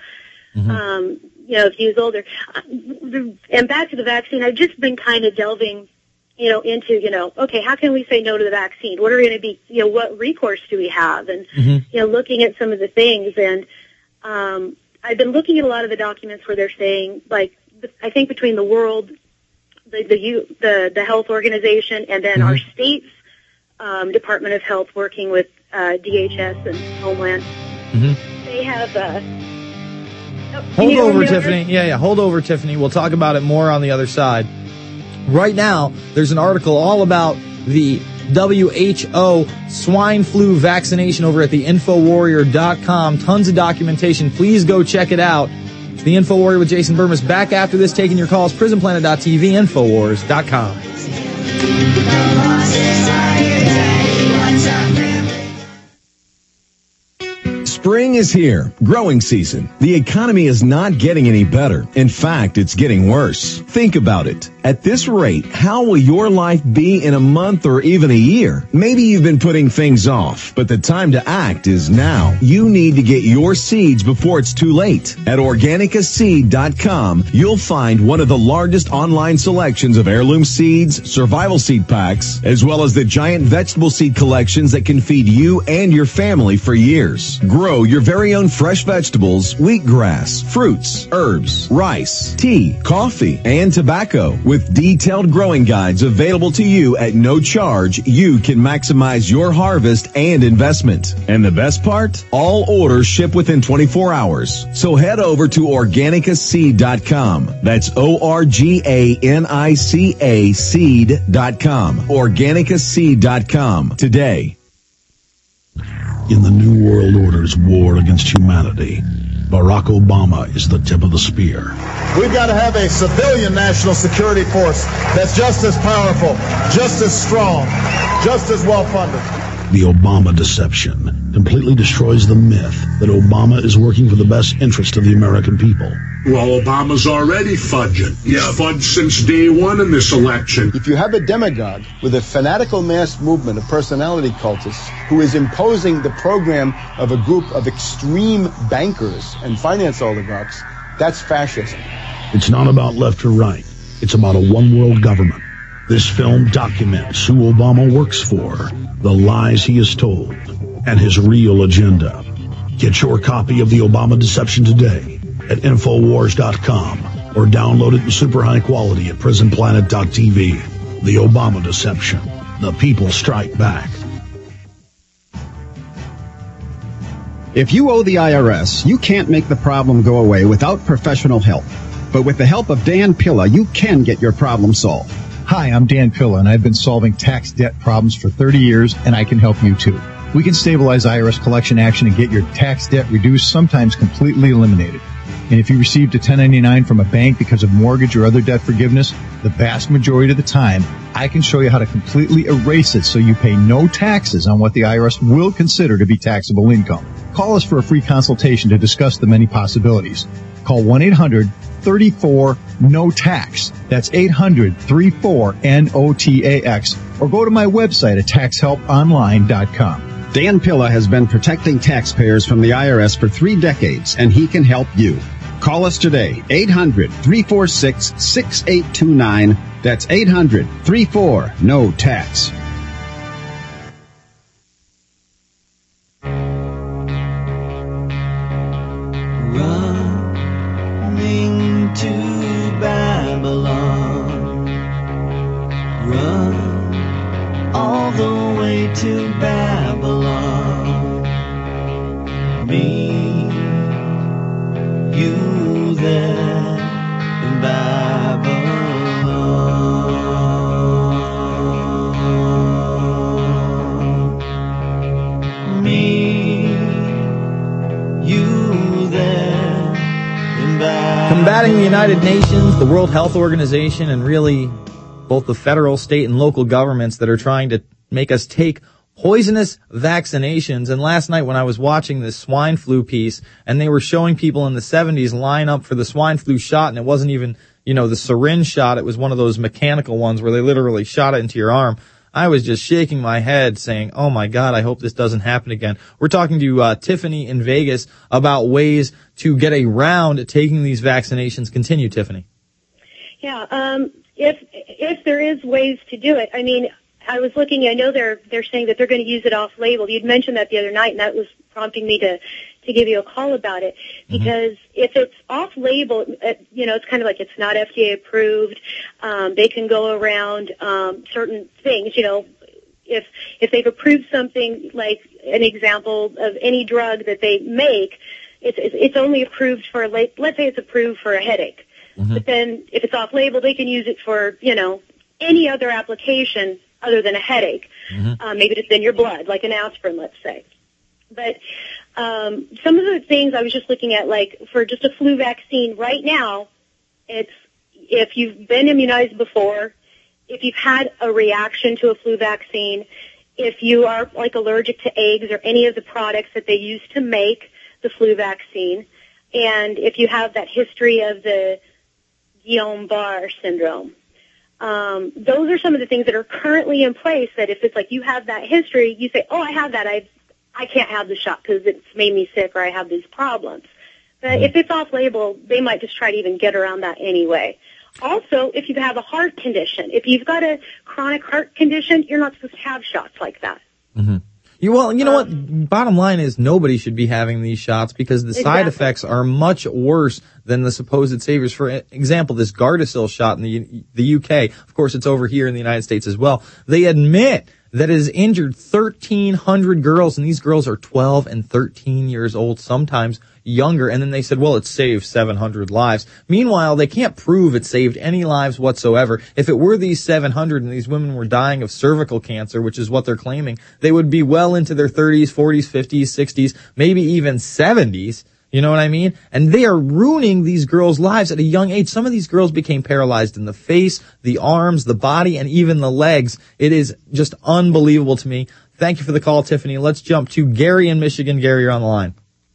If he was older. And back to the vaccine, I've just been kind of delving into, okay, how can we say no to the vaccine? What are going to be, what recourse do we have? And, looking at some of the things. And I've been looking at a lot of the documents where they're saying, like, I think between the world, the health organization, and then our states, Department of Health working with DHS and Homeland. They have... Hold over, Tiffany. Yeah, hold over, Tiffany. We'll talk about it more on the other side. Right now, there's an article all about the WHO swine flu vaccination over at the Infowarrior.com. Tons of documentation. Please go check it out. It's the InfoWarrior with Jason Burmis. Back after this, taking your calls. PrisonPlanet.tv, Infowars.com. Spring is here. Growing season. The economy is not getting any better. In fact, it's getting worse. Think about it. At this rate, how will your life be in a month or even a year? Maybe you've been putting things off, but the time to act is now. You need to get your seeds before it's too late. At OrganicaSeed.com, you'll find one of the largest online selections of heirloom seeds, survival seed packs, as well as the giant vegetable seed collections that can feed you and your family for years. Grow your very own fresh vegetables, wheatgrass, fruits, herbs, rice, tea, coffee, and tobacco. With detailed growing guides available to you at no charge, you can maximize your harvest and investment. And the best part? All orders ship within 24 hours. So head over to OrganicaSeed.com. That's ORGANICA seed.com. OrganicaSeed.com today. In the New World Order's war against humanity, Barack Obama is the tip of the spear. We've got to have a civilian national security force that's just as powerful, just as strong, just as well-funded. The Obama deception completely destroys the myth that Obama is working for the best interest of the American people. Well, Obama's already fudging. He's fudged since day one in this election. If you have a demagogue with a fanatical mass movement of personality cultists who is imposing the program of a group of extreme bankers and finance oligarchs, that's fascism. It's not about left or right. It's about a one-world government. This film documents who Obama works for, the lies he has told, and his real agenda. Get your copy of The Obama Deception today at Infowars.com or download it in super high quality at PrisonPlanet.tv. The Obama Deception. The people strike back. If you owe the IRS, you can't make the problem go away without professional help. But with the help of Dan Pilla, you can get your problem solved. Hi, I'm Dan Pilla, and I've been solving tax debt problems for 30 years, and I can help you too. We can stabilize IRS collection action and get your tax debt reduced, sometimes completely eliminated. And if you received a 1099 from a bank because of mortgage or other debt forgiveness, the vast majority of the time, I can show you how to completely erase it so you pay no taxes on what the IRS will consider to be taxable income. Call us for a free consultation to discuss the many possibilities. Call 1-800-34-NO-TAX. That's 800-34-NOTAX. Or go to my website at taxhelponline.com. Dan Pilla has been protecting taxpayers from the IRS for 3 decades, and he can help you. Call us today, 800-346-6829. That's 800-34-NO-TAX. Running to Babylon. Run all the way to Babylon. Me, you there in Babylon. Me, you there in Babylon. Combating the United Nations, the World Health Organization, and really both the federal, state, and local governments that are trying to make us take poisonous vaccinations. And last night when I was watching this swine flu piece and they were showing people in the 70s line up for the swine flu shot, and it wasn't even, the syringe shot. It was one of those mechanical ones where they literally shot it into your arm. I was just shaking my head saying, oh my God, I hope this doesn't happen again. We're talking to Tiffany in Vegas about ways to get around taking these vaccinations. Continue, Tiffany. Yeah, if there is ways to do it, I mean, I was looking, I know they're saying that they're going to use it off-label. You'd mentioned that the other night, and that was prompting me to give you a call about it. Because if it's off-label, it's kind of like it's not FDA approved. They can go around certain things, if they've approved something, like an example of any drug that they make, it's only approved for, like, let's say it's approved for a headache. Mm-hmm. But then if it's off-label, they can use it for, any other application other than a headache. Mm-hmm. Maybe it's in your blood, like an aspirin, let's say. But some of the things I was just looking at, like for just a flu vaccine right now, it's if you've been immunized before, if you've had a reaction to a flu vaccine, if you are like allergic to eggs or any of the products that they use to make the flu vaccine, and if you have that history of the Guillain-Barré syndrome. Those are some of the things that are currently in place that if it's like you have that history, you say, oh, I have that, I can't have the shot because it's made me sick or I have these problems. But if it's off-label, they might just try to even get around that anyway. Also, if you have a heart condition, if you've got a chronic heart condition, you're not supposed to have shots like that. Mm-hmm. You know what? Bottom line is nobody should be having these shots because the side effects are much worse than the supposed saviors. For example, this Gardasil shot in the UK, of course it's over here in the United States as well. They admit that it has injured 1,300 girls, and these girls are 12 and 13 years old, sometimes younger, and then they said, well, it saved 700 lives. Meanwhile, they can't prove it saved any lives whatsoever. If it were these 700 and these women were dying of cervical cancer, which is what they're claiming, they would be well into their 30s, 40s, 50s, 60s, maybe even 70s. You know what I mean? And they are ruining these girls' lives at a young age. Some of these girls became paralyzed in the face, the arms, the body, and even the legs. It is just unbelievable to me. Thank you for the call, Tiffany. Let's jump to Gary in Michigan. Gary, you're on the line.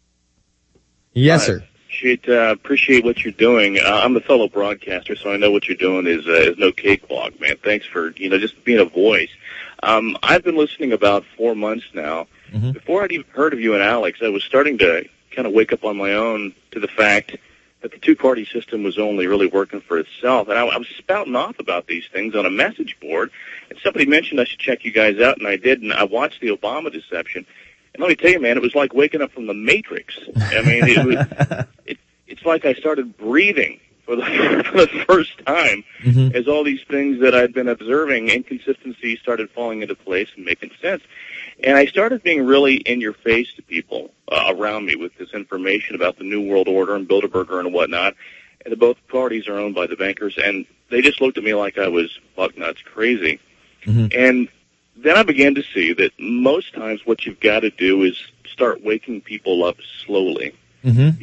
Yes, sir. Appreciate what you're doing. I'm a fellow broadcaster, so I know what you're doing is no cakewalk, man. Thanks for, just being a voice. I've been listening about 4 months now. Mm-hmm. Before I'd even heard of you and Alex, I was starting to kind of wake up on my own to the fact that the two-party system was only really working for itself. And I was spouting off about these things on a message board, and somebody mentioned I should check you guys out, and I did, and I watched the Obama deception. And let me tell you, man, it was like waking up from the Matrix. I mean, it's like I started breathing for the first time as all these things that I'd been observing, inconsistencies started falling into place and making sense. And I started being really in your face to people around me with this information about the New World Order and Bilderberger and whatnot. And both parties are owned by the bankers, and they just looked at me like I was buck nuts crazy. Mm-hmm. And then I began to see that most times what you've got to do is start waking people up slowly. Mm-hmm.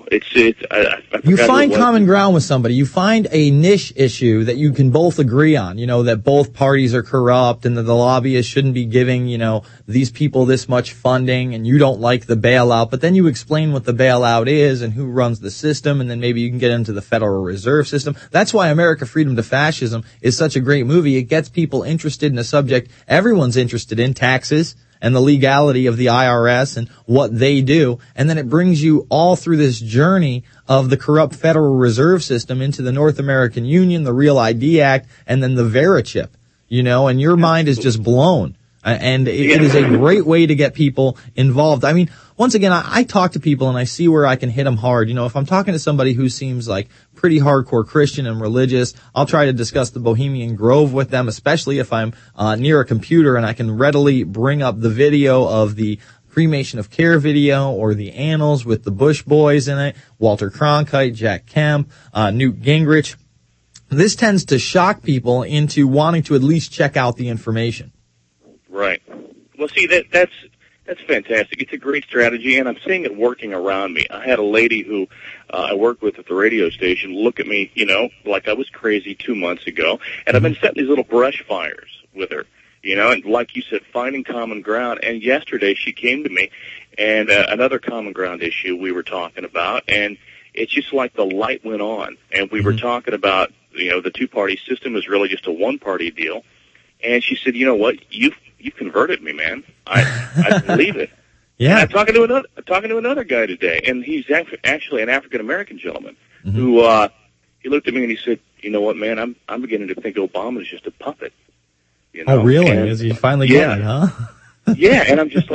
You find common ground with somebody. You find a niche issue that you can both agree on, that both parties are corrupt and that the lobbyists shouldn't be giving, these people this much funding, and you don't like the bailout, but then you explain what the bailout is and who runs the system, and then maybe you can get into the Federal Reserve System. That's why America Freedom to Fascism is such a great movie. It gets people interested in a subject everyone's interested in, taxes, and the legality of the IRS and what they do. And then it brings you all through this journey of the corrupt Federal Reserve System into the North American Union, the Real ID Act, and then the Verichip, and your mind is just blown. And it is a great way to get people involved. I mean, once again, I talk to people and I see where I can hit them hard. If I'm talking to somebody who seems like pretty hardcore Christian and religious, I'll try to discuss the Bohemian Grove with them, especially if I'm near a computer and I can readily bring up the video of the cremation of care video or the annals with the Bush boys in it, Walter Cronkite, Jack Kemp, Newt Gingrich. This tends to shock people into wanting to at least check out the information. Right. Well, see, that's fantastic. It's a great strategy, and I'm seeing it working around me. I had a lady who I worked with at the radio station look at me, like I was crazy 2 months ago, and I've been setting these little brush fires with her, and like you said, finding common ground. And yesterday she came to me, and another common ground issue we were talking about, and it's just like the light went on, and we were talking about, the two-party system is really just a one-party deal. And she said, you know what, you've converted me, man. I believe it. Yeah. And I'm talking to another guy today, and he's actually an African American gentleman who he looked at me and he said, you know what, man, I'm beginning to think Obama is just a puppet. Oh, really? Is he finally getting it, huh? Yeah, and I'm just like,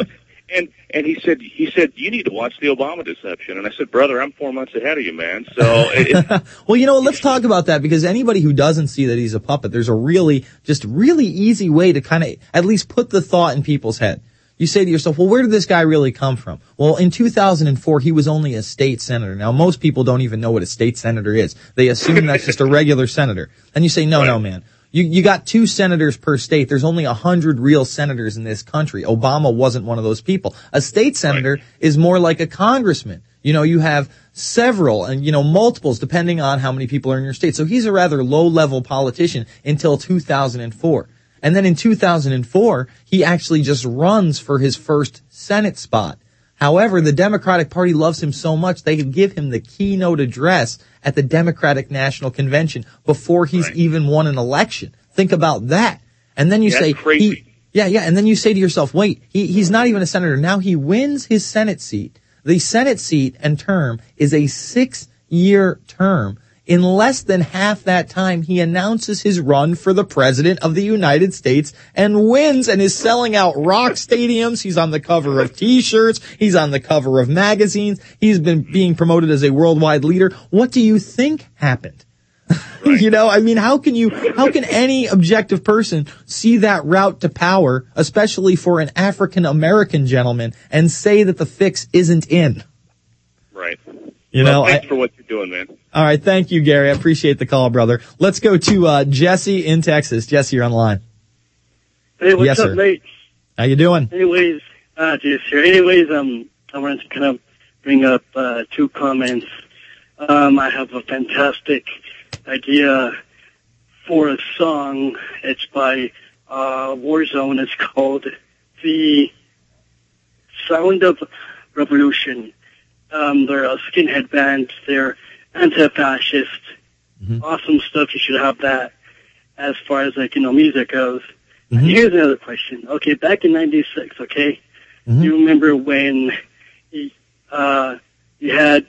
And he said, you need to watch the Obama deception. And I said, brother, I'm 4 months ahead of you, man. So well, you know, let's talk about that, because anybody who doesn't see that he's a puppet, there's a really easy way to kind of at least put the thought in people's head. You say to yourself, well, where did this guy really come from? Well, in 2004, he was only a state senator. Now, most people don't even know what a state senator is. They assume that's just a regular senator. And you say, no, man. You got 2 senators per state. There's only 100 real senators in this country. Obama wasn't one of those people. A state senator is more like a congressman. You know, you have several and, you know, multiples depending on how many people are in your state. So he's a rather low-level politician until 2004. And then in 2004, he actually just runs for his first Senate spot. However, the Democratic Party loves him so much, they give him the keynote address at the Democratic National Convention before he's even won an election. Think about that. And then you say, crazy. And then you say to yourself, wait, he's not even a senator. Now he wins his Senate seat. The Senate seat and term is a 6-year term. In less than half that time, he announces his run for the president of the United States and wins and is selling out rock stadiums. He's on the cover of T-shirts. He's on the cover of magazines. He's been being promoted as a worldwide leader. What do you think happened? You know, I mean, how can any objective person see that route to power, especially for an African American gentleman, and say that the fix isn't in? Right. You know, thanks for what you're doing, man. All right, thank you, Gary. I appreciate the call, brother. Let's go to Jesse in Texas. Jesse, you're on the line. Hey, what's yes, up, sir. mate? How you doing? Anyways, just here. Anyways, I wanted to kind of bring up 2 comments. I have a fantastic idea for a song. It's by Warzone. It's called The Sound of Revolution. They're a skinhead band. They're anti-fascist. Awesome stuff. You should have that as far as, like, you know, music goes. And here's another question. Okay, back in 96, okay, you remember when you had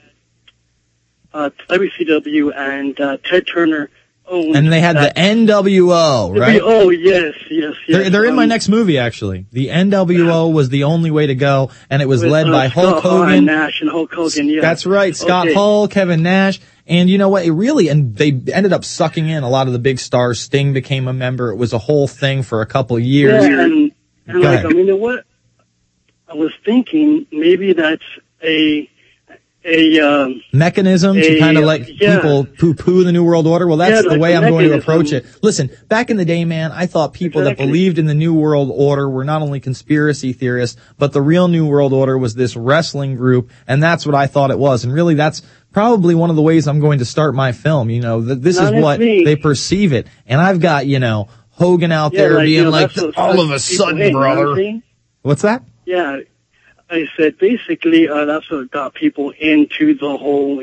WCW and Ted Turner owned... And they had the NWO, right? Oh, yes. They're in my next movie, actually. The NWO was the only way to go, and it was led by Hulk Hogan. Nash and Hulk Hogan, yeah. That's right. Scott Hall, Kevin Nash. And you know what? And they ended up sucking in a lot of the big stars. Sting became a member. It was a whole thing for a couple of years. Yeah, and like, I mean, you know what? I was thinking maybe that's a mechanism to kind of let people poo-poo the New World Order. Well, that's the way I'm going to approach it. Listen, back in the day, man, I thought people that believed in the New World Order were not only conspiracy theorists, but the real New World Order was this wrestling group, and that's what I thought it was. And really, that's probably one of the ways I'm going to start my film. You know, this is what they perceive it. And I've got, you know, Hogan out there being like, all of a sudden, brother. What's that? Yeah. I said basically that's what got people into the whole,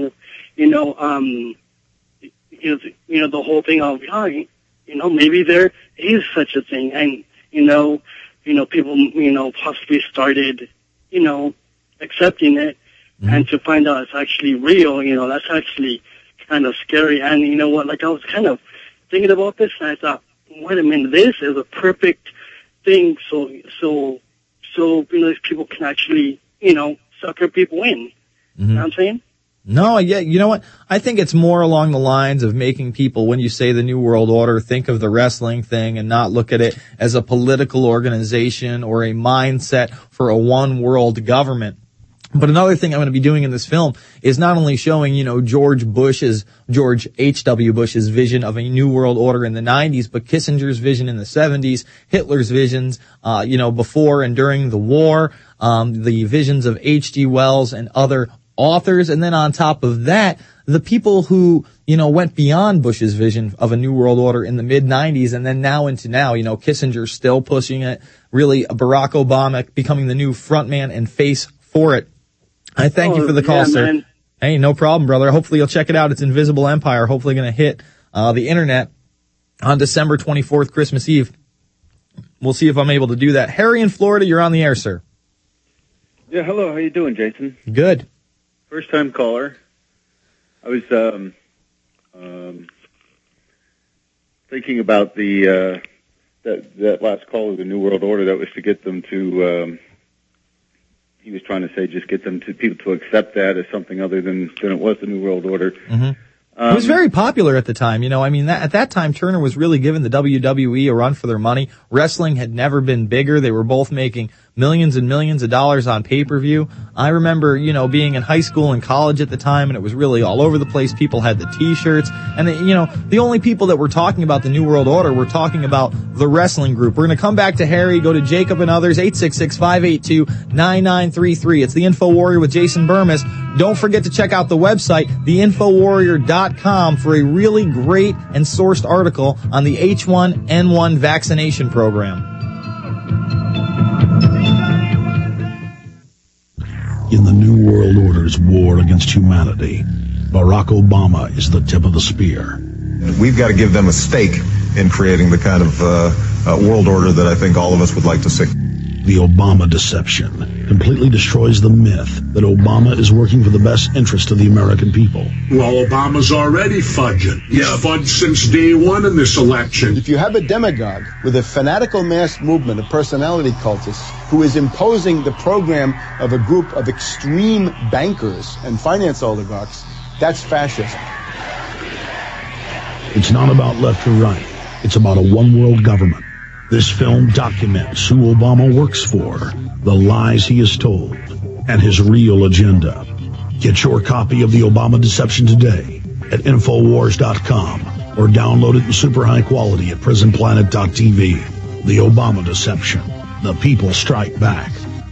the whole thing of, maybe there is such a thing, and people possibly started accepting it, and to find out it's actually real, that's actually kind of scary. And you know what? Like, I was kind of thinking about this, and I thought, wait a minute, this is a perfect thing. So people can actually, sucker people in. You know what I'm saying? No, yeah, you know what? I think it's more along the lines of making people, when you say the New World Order, think of the wrestling thing and not look at it as a political organization or a mindset for a one world government. But another thing I'm going to be doing in this film is not only showing, George H.W. Bush's vision of a new world order in the 90s, but Kissinger's vision in the 70s, Hitler's visions, before and during the war, the visions of H.G. Wells and other authors. And then on top of that, the people who, went beyond Bush's vision of a new world order in the mid 90s and then now into now, Kissinger still pushing it, really Barack Obama becoming the new frontman and face for it. I thank you for the call, sir. Man. Hey, no problem, brother. Hopefully you'll check it out. It's Invisible Empire. Hopefully going to hit the internet on December 24th, Christmas Eve. We'll see if I'm able to do that. Harry in Florida, you're on the air, sir. Yeah, hello. How you doing, Jason? Good. First-time caller. I was thinking about the that last call of the New World Order. That was to get them to he was trying to say just get people to accept that as something other than it was the New World Order. Mm-hmm. It was very popular at the time. At that time, Turner was really giving the WWE a run for their money. Wrestling had never been bigger. They were both making millions and millions of dollars on pay-per-view. I remember, being in high school and college at the time, and it was really all over the place. People had the T-shirts, and the only people that were talking about the New World Order were talking about the wrestling group. We're going to come back to Harry, go to Jacob and others, 866-582-9933. It's the Info Warrior with Jason Burmis. Don't forget to check out the website, theinfowarrior.com, for a really great and sourced article on the H1N1 vaccination program. In the New World Order's war against humanity, Barack Obama is the tip of the spear. We've got to give them a stake in creating the kind of world order that I think all of us would like to see. The Obama deception completely destroys the myth that Obama is working for the best interest of the American people. Well, Obama's already fudging. He's fudged since day one in this election. If you have a demagogue with a fanatical mass movement of personality cultists who is imposing the program of a group of extreme bankers and finance oligarchs, that's fascism. It's not about left or right. It's about a one-world government. This film documents who Obama works for, the lies he has told, and his real agenda. Get your copy of The Obama Deception today at Infowars.com or download it in super high quality at PrisonPlanet.tv. The Obama Deception. The people strike back.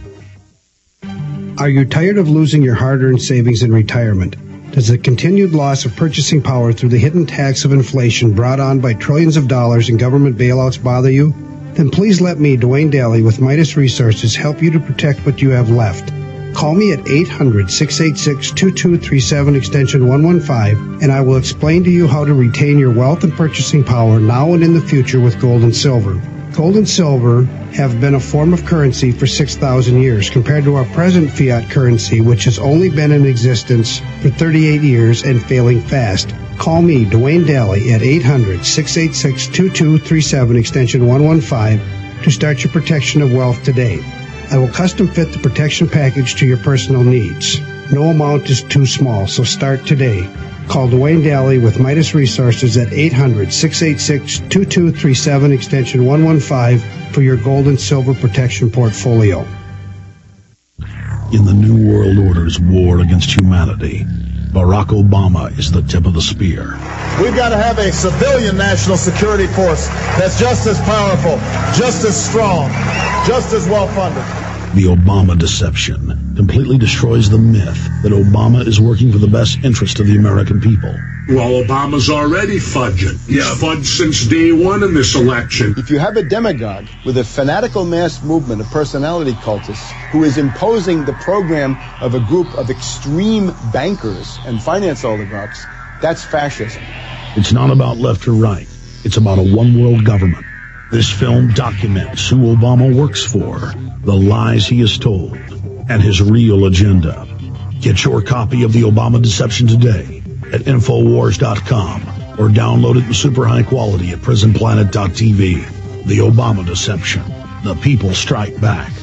Are you tired of losing your hard-earned savings in retirement? Does the continued loss of purchasing power through the hidden tax of inflation brought on by trillions of dollars in government bailouts bother you? Then please let me, Dwayne Daly, with Midas Resources, help you to protect what you have left. Call me at 800-686-2237, extension 115, and I will explain to you how to retain your wealth and purchasing power now and in the future with gold and silver. Gold and silver have been a form of currency for 6,000 years compared to our present fiat currency, which has only been in existence for 38 years and failing fast. Call me, Dwayne Daly, at 800-686-2237, extension 115, to start your protection of wealth today. I will custom fit the protection package to your personal needs. No amount is too small, so start today. Call Dwayne Daly with Midas Resources at 800-686-2237, extension 115, for your gold and silver protection portfolio. In the New World Order's war against humanity, Barack Obama is the tip of the spear. We've got to have a civilian national security force that's just as powerful, just as strong, just as well-funded. The Obama deception completely destroys the myth that Obama is working for the best interest of the American people. Well, Obama's already fudging. He's fudged since day one in this election. If you have a demagogue with a fanatical mass movement of personality cultists who is imposing the program of a group of extreme bankers and finance oligarchs, that's fascism. It's not about left or right. It's about a one-world government. This film documents who Obama works for, the lies he has told, and his real agenda. Get your copy of The Obama Deception today at Infowars.com or download it in super high quality at PrisonPlanet.tv. The Obama Deception. The people strike back.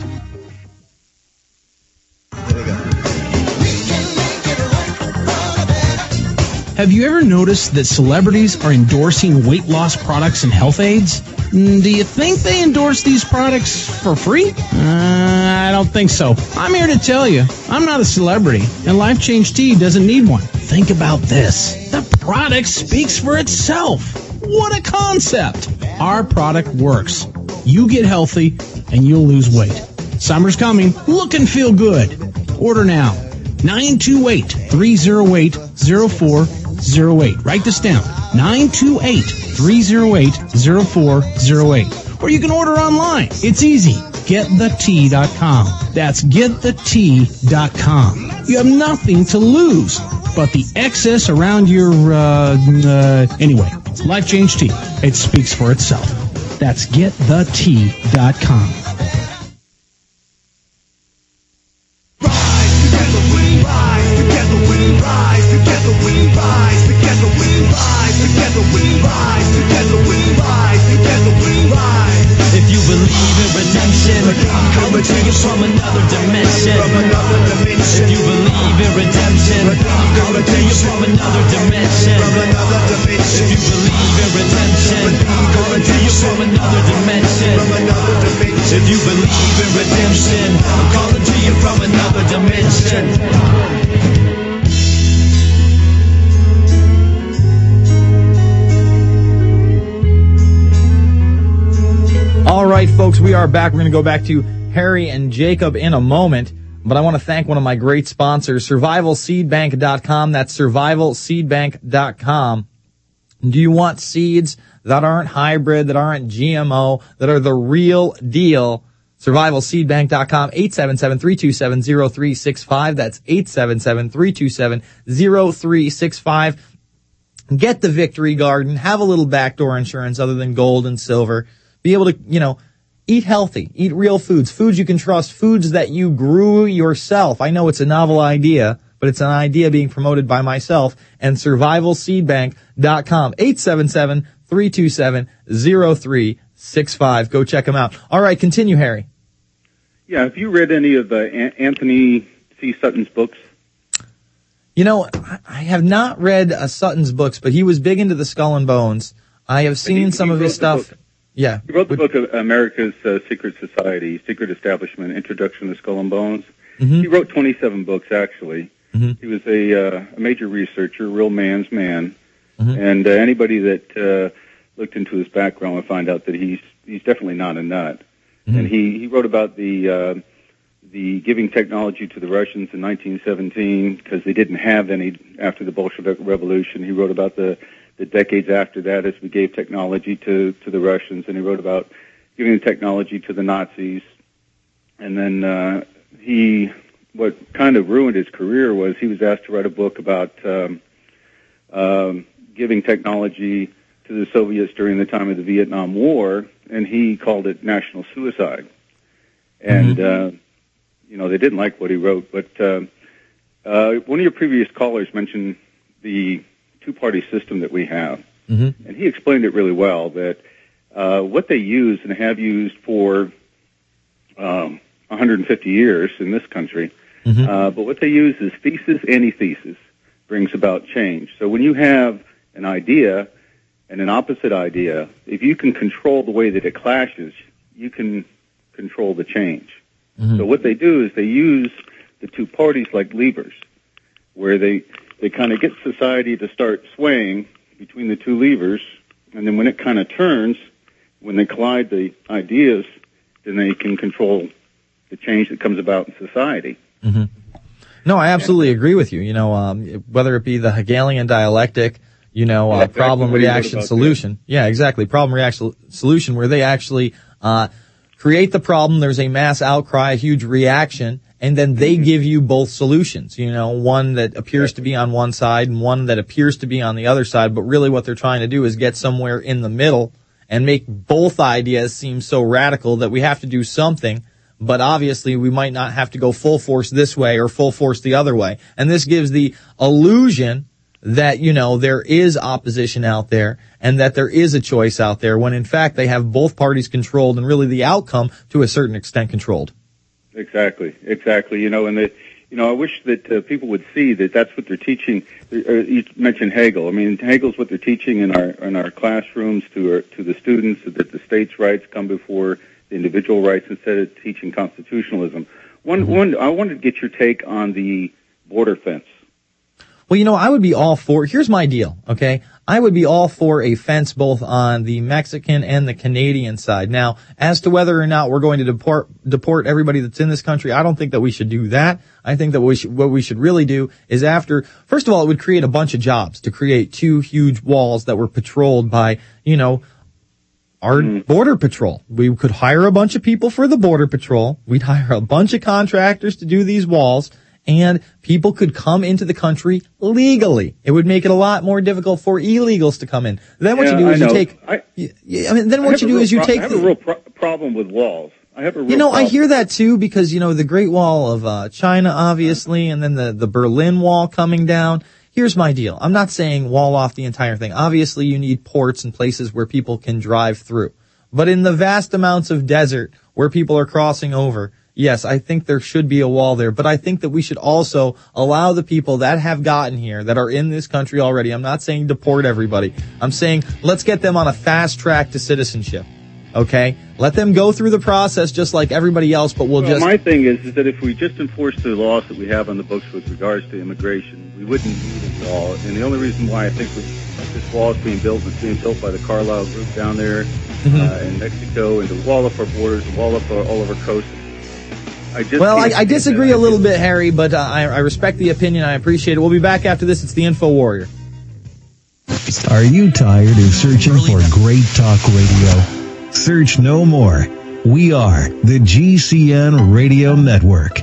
Have you ever noticed that celebrities are endorsing weight loss products and health aids? Do you think they endorse these products for free? I don't think so. I'm here to tell you, I'm not a celebrity, and Life Change Tea doesn't need one. Think about this. The product speaks for itself. What a concept. Our product works. You get healthy, and you'll lose weight. Summer's coming. Look and feel good. Order now. 928-308-0408. Write this down. 928-308-0408. Or you can order online. It's easy. GetTheT.com. That's GetTheT.com. You have nothing to lose but the excess around your, anyway. Life Change Tea. It speaks for itself. That's GetTheT.com. If you believe in redemption, come to you from another dimension. If you believe in redemption, I'm calling to you from another dimension. If you believe in redemption, I'm calling to you from another dimension. If you believe in redemption, I'm calling to you from another dimension. All right, folks, we are back. We're going to go back to Harry and Jacob in a moment, but I want to thank one of my great sponsors, SurvivalSeedBank.com. That's SurvivalSeedBank.com. Do you want seeds that aren't hybrid, that aren't GMO, that are the real deal? SurvivalSeedBank.com, 877-327-0365. That's 877-327-0365. Get the Victory Garden. Have a little backdoor insurance other than gold and silver. Be able to, eat healthy, eat real foods you can trust, foods that you grew yourself. I know it's a novel idea, but it's an idea being promoted by myself and SurvivalSeedBank.com, 877-327-0365. Go check them out. All right, continue, Harry. Yeah, have you read any of Anthony C. Sutton's books? I have not read Sutton's books, but he was big into the Skull and Bones. I have seen some of his stuff. Yeah. He wrote the book of America's Secret Society, Secret Establishment, Introduction to Skull and Bones. Mm-hmm. He wrote 27 books, actually. Mm-hmm. He was a major researcher, real man's man. Mm-hmm. And anybody that looked into his background will find out that he's definitely not a nut. Mm-hmm. And he wrote about the giving technology to the Russians in 1917 because they didn't have any after the Bolshevik Revolution. He wrote about the decades after that as we gave technology to the Russians, and he wrote about giving the technology to the Nazis. And then what kind of ruined his career was he was asked to write a book about giving technology to the Soviets during the time of the Vietnam War, and he called it national suicide. And, they didn't like what he wrote, but one of your previous callers mentioned the two-party system that we have, and he explained it really well, that what they use and have used for 150 years in this country, but what they use is thesis, antithesis, brings about change. So when you have an idea and an opposite idea, if you can control the way that it clashes, you can control the change. So what they do is they use the two parties like levers, where they kind of get society to start swaying between the two levers, and then when it kind of turns, when they collide the ideas, then they can control the change that comes about in society. No, I absolutely agree with you. Whether it be the Hegelian dialectic, problem, reaction, solution. Yeah, exactly. Problem, reaction, solution, where they actually create the problem, there's a mass outcry, a huge reaction, and then they give you both solutions, one that appears to be on one side and one that appears to be on the other side, but really what they're trying to do is get somewhere in the middle and make both ideas seem so radical that we have to do something, but obviously we might not have to go full force this way or full force the other way. And this gives the illusion that, there is opposition out there and that there is a choice out there when in fact they have both parties controlled and really the outcome to a certain extent controlled. Exactly. I wish that people would see that that's what they're teaching. You mentioned Hegel. I mean, Hegel's what they're teaching in our classrooms to the students, that the states' rights come before the individual rights instead of teaching constitutionalism. I wanted to get your take on the border fence. Well, I would be all for, here's my deal, okay? I would be all for a fence both on the Mexican and the Canadian side. Now, as to whether or not we're going to deport everybody that's in this country, I don't think that we should do that. I think that what we should really do is first of all, it would create a bunch of jobs to create two huge walls that were patrolled by, our border patrol. We could hire a bunch of people for the border patrol. We'd hire a bunch of contractors to do these walls. And people could come into the country legally. It would make it a lot more difficult for illegals to come in. Then what you do is you take. I have a real problem with walls. I have a real problem. I hear that too because the Great Wall of China, obviously, and then the Berlin Wall coming down. Here's my deal. I'm not saying wall off the entire thing. Obviously, you need ports and places where people can drive through. But in the vast amounts of desert where people are crossing over, Yes, I think there should be a wall there, but I think that we should also allow the people that have gotten here, that are in this country already. I'm not saying deport everybody. I'm saying let's get them on a fast track to citizenship. Okay? Let them go through the process just like everybody else, but my thing is that if we just enforce the laws that we have on the books with regards to immigration, we wouldn't need a wall. And the only reason why I think this wall is being built by the Carlyle Group down there in Mexico, and to wall up our borders, and wall up all of our coasts. I disagree a little bit, Harry, but I respect the opinion. I appreciate it. We'll be back after this. It's the Info Warrior. Are you tired of searching for great talk radio? Search no more. We are the GCN Radio Network.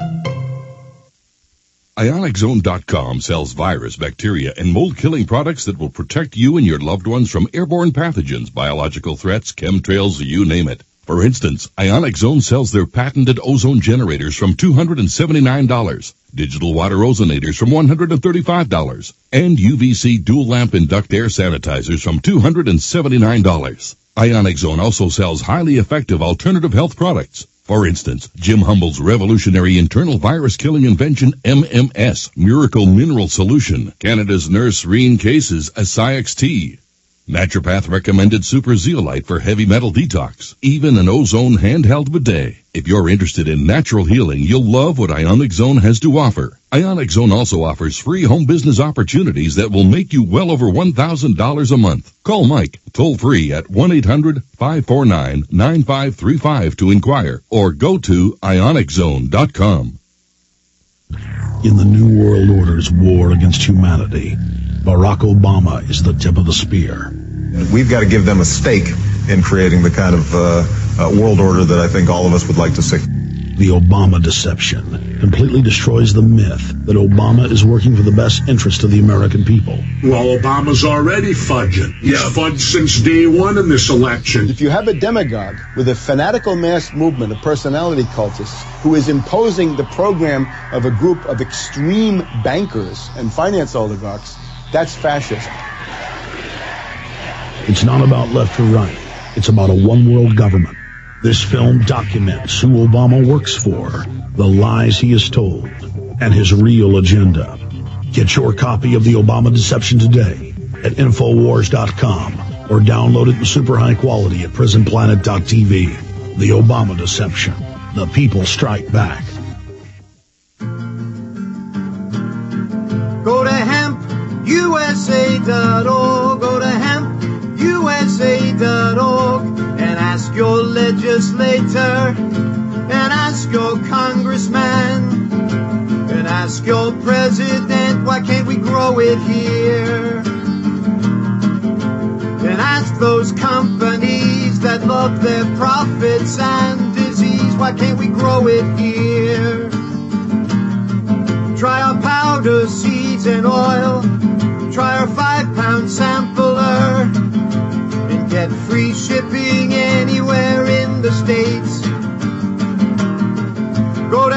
IonicZone.com sells virus, bacteria, and mold-killing products that will protect you and your loved ones from airborne pathogens, biological threats, chemtrails, you name it. For instance, Ionic Zone sells their patented ozone generators from $279, digital water ozonators from $135, and UVC dual lamp induct air sanitizers from $279. Ionic Zone also sells highly effective alternative health products. For instance, Jim Humble's revolutionary internal virus-killing invention MMS, Miracle Mineral Solution, Canada's Nurse Reen Case's ASIX-T, Naturopath recommended Super Zeolite for heavy metal detox, even an ozone handheld bidet. If you're interested in natural healing, you'll love what Ionic Zone has to offer. Ionic Zone also offers free home business opportunities that will make you well over $1,000 a month. Call Mike toll free at 1-800-549-9535 to inquire, or go to ioniczone.com. In the New World Order's war against humanity, Barack Obama is the tip of the spear. We've got to give them a stake in creating the kind of world order that I think all of us would like to see. The Obama deception completely destroys the myth that Obama is working for the best interest of the American people. Well, Obama's already fudging. He's fudged since day one in this election. If you have a demagogue with a fanatical mass movement of personality cultists who is imposing the program of a group of extreme bankers and finance oligarchs, that's fascism. It's not about left or right. It's about a one-world government. This film documents who Obama works for, the lies he has told, and his real agenda. Get your copy of The Obama Deception today at Infowars.com or download it in super high quality at PrisonPlanet.tv. The Obama Deception. The people strike back. Go to hempusa.org. Go to hempusa.org. And ask your legislator, and ask your congressman, and ask your president, why can't we grow it here? And ask those companies that love their profits and disease, why can't we grow it here? Try our powder, seeds, and oil, try our 5-pound sampler, get free shipping anywhere in the States. Go to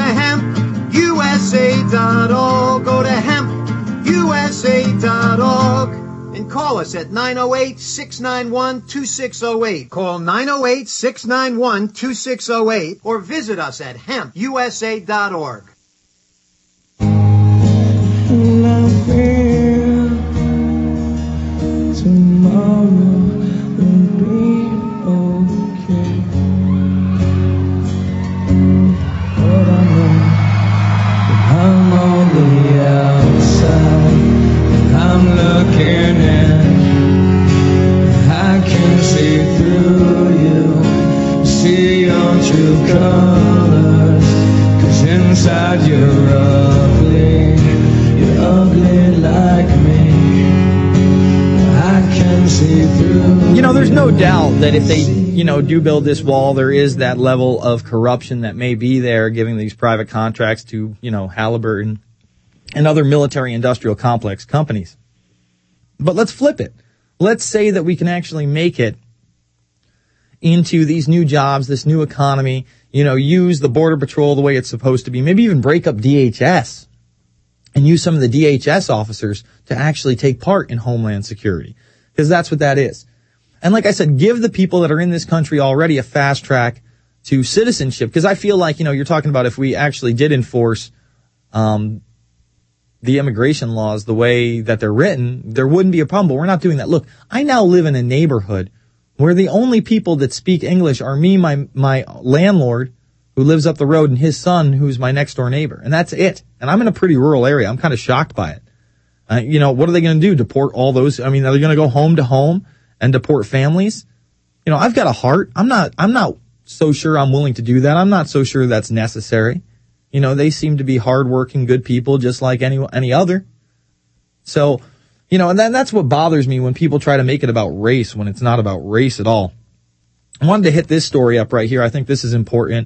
hempusa.org. Go to hempusa.org. And call us at 908-691-2608. Call 908-691-2608. Or visit us at hempusa.org. Tomorrow I'm on the outside, and I'm looking in. I can see through you, see your true colors. 'Cause inside you're ugly like me. I can see through. You know, there's no doubt that if they, do build this wall, there is that level of corruption that may be there, giving these private contracts to, Halliburton and other military industrial complex companies. But let's flip it. Let's say that we can actually make it into these new jobs, this new economy, use the Border Patrol the way it's supposed to be, maybe even break up DHS and use some of the DHS officers to actually take part in Homeland Security. Because that's what that is. And like I said, give the people that are in this country already a fast track to citizenship. Because I feel like, you're talking about if we actually did enforce the immigration laws the way that they're written, there wouldn't be a problem. But we're not doing that. Look, I now live in a neighborhood where the only people that speak English are me, my landlord, who lives up the road, and his son, who's my next door neighbor. And that's it. And I'm in a pretty rural area. I'm kind of shocked by it. What are they going to do? Deport all those? I mean, are they going to go home to home and deport families? I've got a heart. I'm not so sure I'm willing to do that. I'm not so sure that's necessary. They seem to be hardworking, good people, just like any other. So, and that's what bothers me when people try to make it about race when it's not about race at all. I wanted to hit this story up right here. I think this is important.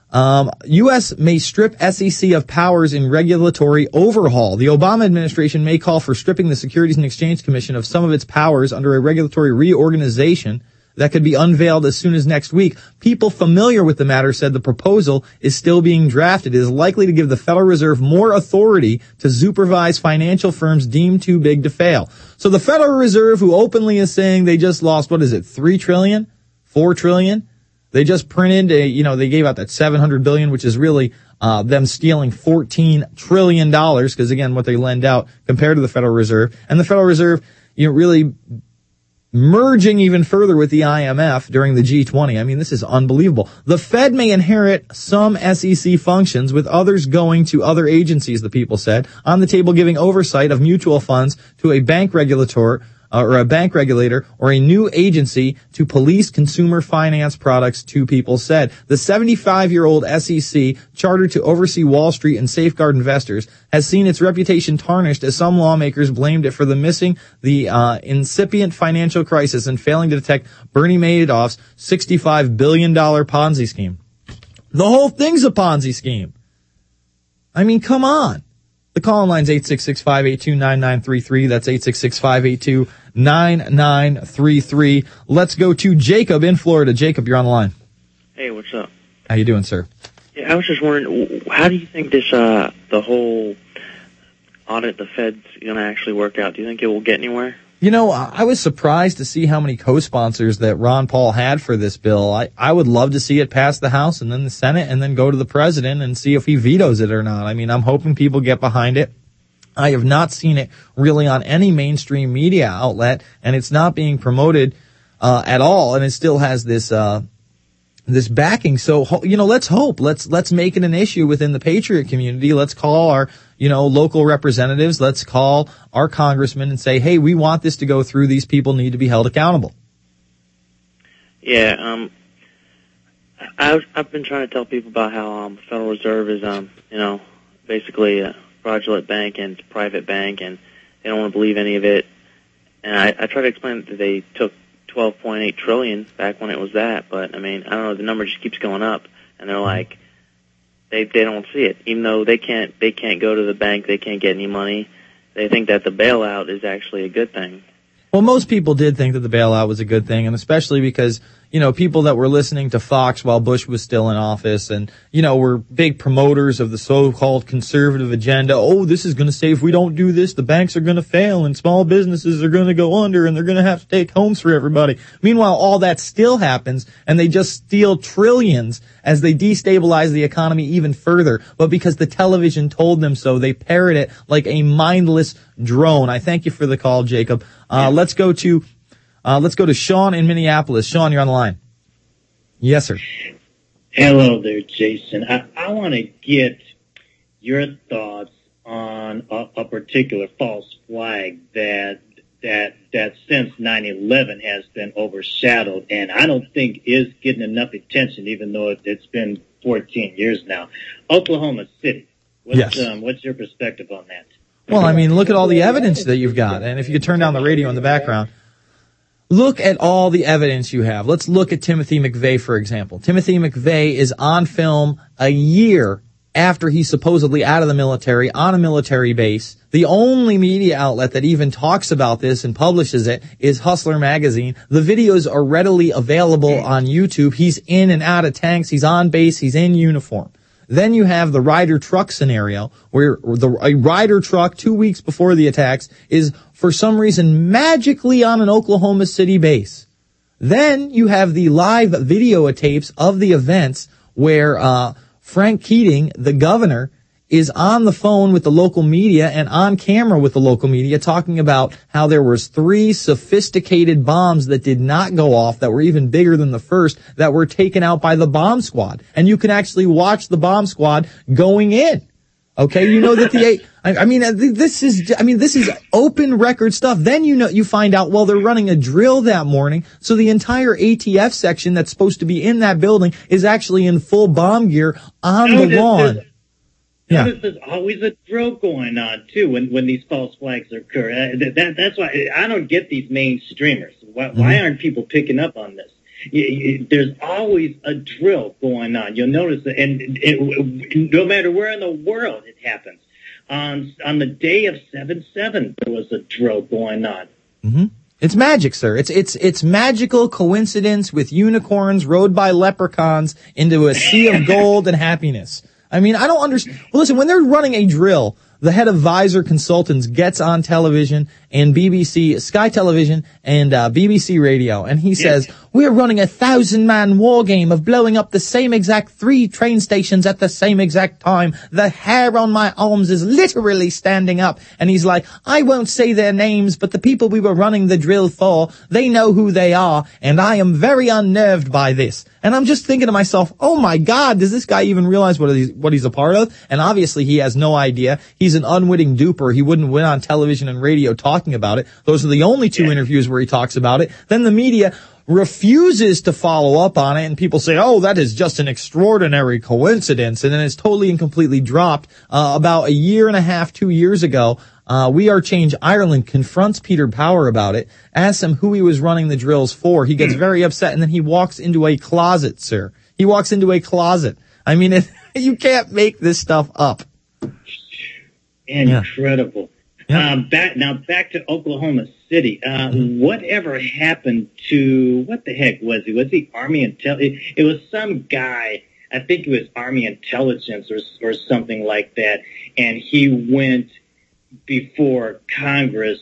U.S. may strip SEC of powers in regulatory overhaul. The Obama administration may call for stripping the Securities and Exchange Commission of some of its powers under a regulatory reorganization that could be unveiled as soon as next week. People familiar with the matter said the proposal is still being drafted. It is likely to give the Federal Reserve more authority to supervise financial firms deemed too big to fail. So the Federal Reserve, who openly is saying they just lost, $3 trillion, $4 trillion? They just printed they gave out that $700 billion, which is really them stealing $14 trillion, because again, what they lend out compared to the Federal Reserve. And the Federal Reserve, really merging even further with the IMF during the G20. I mean, this is unbelievable. The Fed may inherit some SEC functions, with others going to other agencies, the people said. On the table, giving oversight of mutual funds to a bank regulator, or a new agency to police consumer finance products, two people said. The 75-year-old SEC, chartered to oversee Wall Street and safeguard investors, has seen its reputation tarnished as some lawmakers blamed it for missing the incipient financial crisis and failing to detect Bernie Madoff's $65 billion Ponzi scheme. The whole thing's a Ponzi scheme. I mean, come on. The call line's 866-582-9933. That's 866-582-9933. Let's go to Jacob in Florida. Jacob, you're on the line. Hey, what's up? How you doing, sir? Yeah, I was just wondering, how do you think this, the whole audit the Fed's going to actually work out? Do you think it will get anywhere? I was surprised to see how many co-sponsors that Ron Paul had for this bill. I would love to see it pass the House and then the Senate and then go to the president and see if he vetoes it or not. I mean, I'm hoping people get behind it. I have not seen it really on any mainstream media outlet, and it's not being promoted at all, and it still has this backing. So, let's hope. Let's make it an issue within the Patriot community. Let's call our, local representatives. Let's call our congressmen and say, hey, we want this to go through. These people need to be held accountable. Yeah, I've been trying to tell people about how the Federal Reserve is, basically a fraudulent bank and private bank, and they don't want to believe any of it. And I try to explain that they took $12.8 trillion back when it was that, but I mean, I don't know, the number just keeps going up, and they're like, they don't see it, even though they can't go to the bank, they can't get any money. They think that the bailout is actually a good thing. Well, most people did think that the bailout was a good thing, and especially because, people that were listening to Fox while Bush was still in office and, were big promoters of the so-called conservative agenda. Oh, this is going to say if we don't do this, the banks are going to fail and small businesses are going to go under and they're going to have to take homes for everybody. Meanwhile, all that still happens, and they just steal trillions as they destabilize the economy even further. But because the television told them so, they parrot it like a mindless drone. I thank you for the call, Jacob. Let's go to Sean in Minneapolis. Sean, you're on the line. Yes, sir. Hello there, Jason. I want to get your thoughts on a particular false flag that since 9/11 has been overshadowed, and I don't think is getting enough attention, even though it's been 14 years now. Oklahoma City. What's your perspective on that? Well, I mean, look at all the evidence that you've got. And if you could turn down the radio in the background, look at all the evidence you have. Let's look at Timothy McVeigh, for example. Timothy McVeigh is on film a year after he's supposedly out of the military, on a military base. The only media outlet that even talks about this and publishes it is Hustler Magazine. The videos are readily available on YouTube. He's in and out of tanks. He's on base. He's in uniform. Then you have the Ryder truck scenario, where a Ryder truck 2 weeks before the attacks is, for some reason, magically on an Oklahoma City base. Then you have the live videotapes of the events where Frank Keating, the governor, is on the phone with the local media and on camera with the local media talking about how there was 3 sophisticated bombs that did not go off, that were even bigger than the first, that were taken out by the bomb squad. And you can actually watch the bomb squad going in. Okay, you know that this is open record stuff. Then you find out, well, they're running a drill that morning, so the entire ATF section that's supposed to be in that building is actually in full bomb gear on the lawn. There's always a drill going on too when these false flags occur. That's why I don't get these mainstreamers. Why aren't people picking up on this? There's always a drill going on. You'll notice that, and no matter where in the world it happens. On the day of 7/7, there was a drill going on. Mm-hmm. It's magic, sir. It's magical coincidence with unicorns rode by leprechauns into a sea of gold and happiness. I mean, I don't understand. Well, listen, when they're running a drill, the head of Visor Consultants gets on television and BBC, Sky Television and BBC Radio, and he says, we're running a 1,000-man war game of blowing up the same exact 3 train stations at the same exact time. The hair on my arms is literally standing up. And he's like, I won't say their names, but the people we were running the drill for, they know who they are, and I am very unnerved by this. And I'm just thinking to myself, oh my God, does this guy even realize what he's a part of? And obviously he has no idea. He's an unwitting duper. He wouldn't win on television and radio talking about it. Those are the only 2 interviews where he talks about it. Then the media refuses to follow up on it, and people say, oh, that is just an extraordinary coincidence. And then it's totally and completely dropped. About a year and a half, 2 years ago, We Are Change Ireland confronts Peter Power about it, asks him who he was running the drills for. He gets very upset, and then he walks into a closet, sir. He walks into a closet. I mean, you can't make this stuff up. Incredible. Yeah. Back to Oklahoma City. Whatever happened to, what the heck was he? Was he Army Intelligence? It was some guy, I think it was Army Intelligence or something like that, and he went before Congress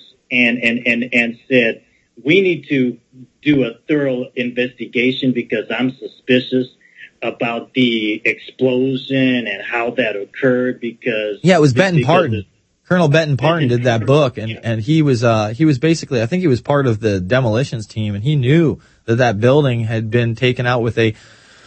and said, we need to do a thorough investigation because I'm suspicious about the explosion and how that occurred because... Yeah, it was Benton Parton. Colonel Benton Parton did that book, and he was basically, I think he was part of the demolitions team, and he knew that building had been taken out with a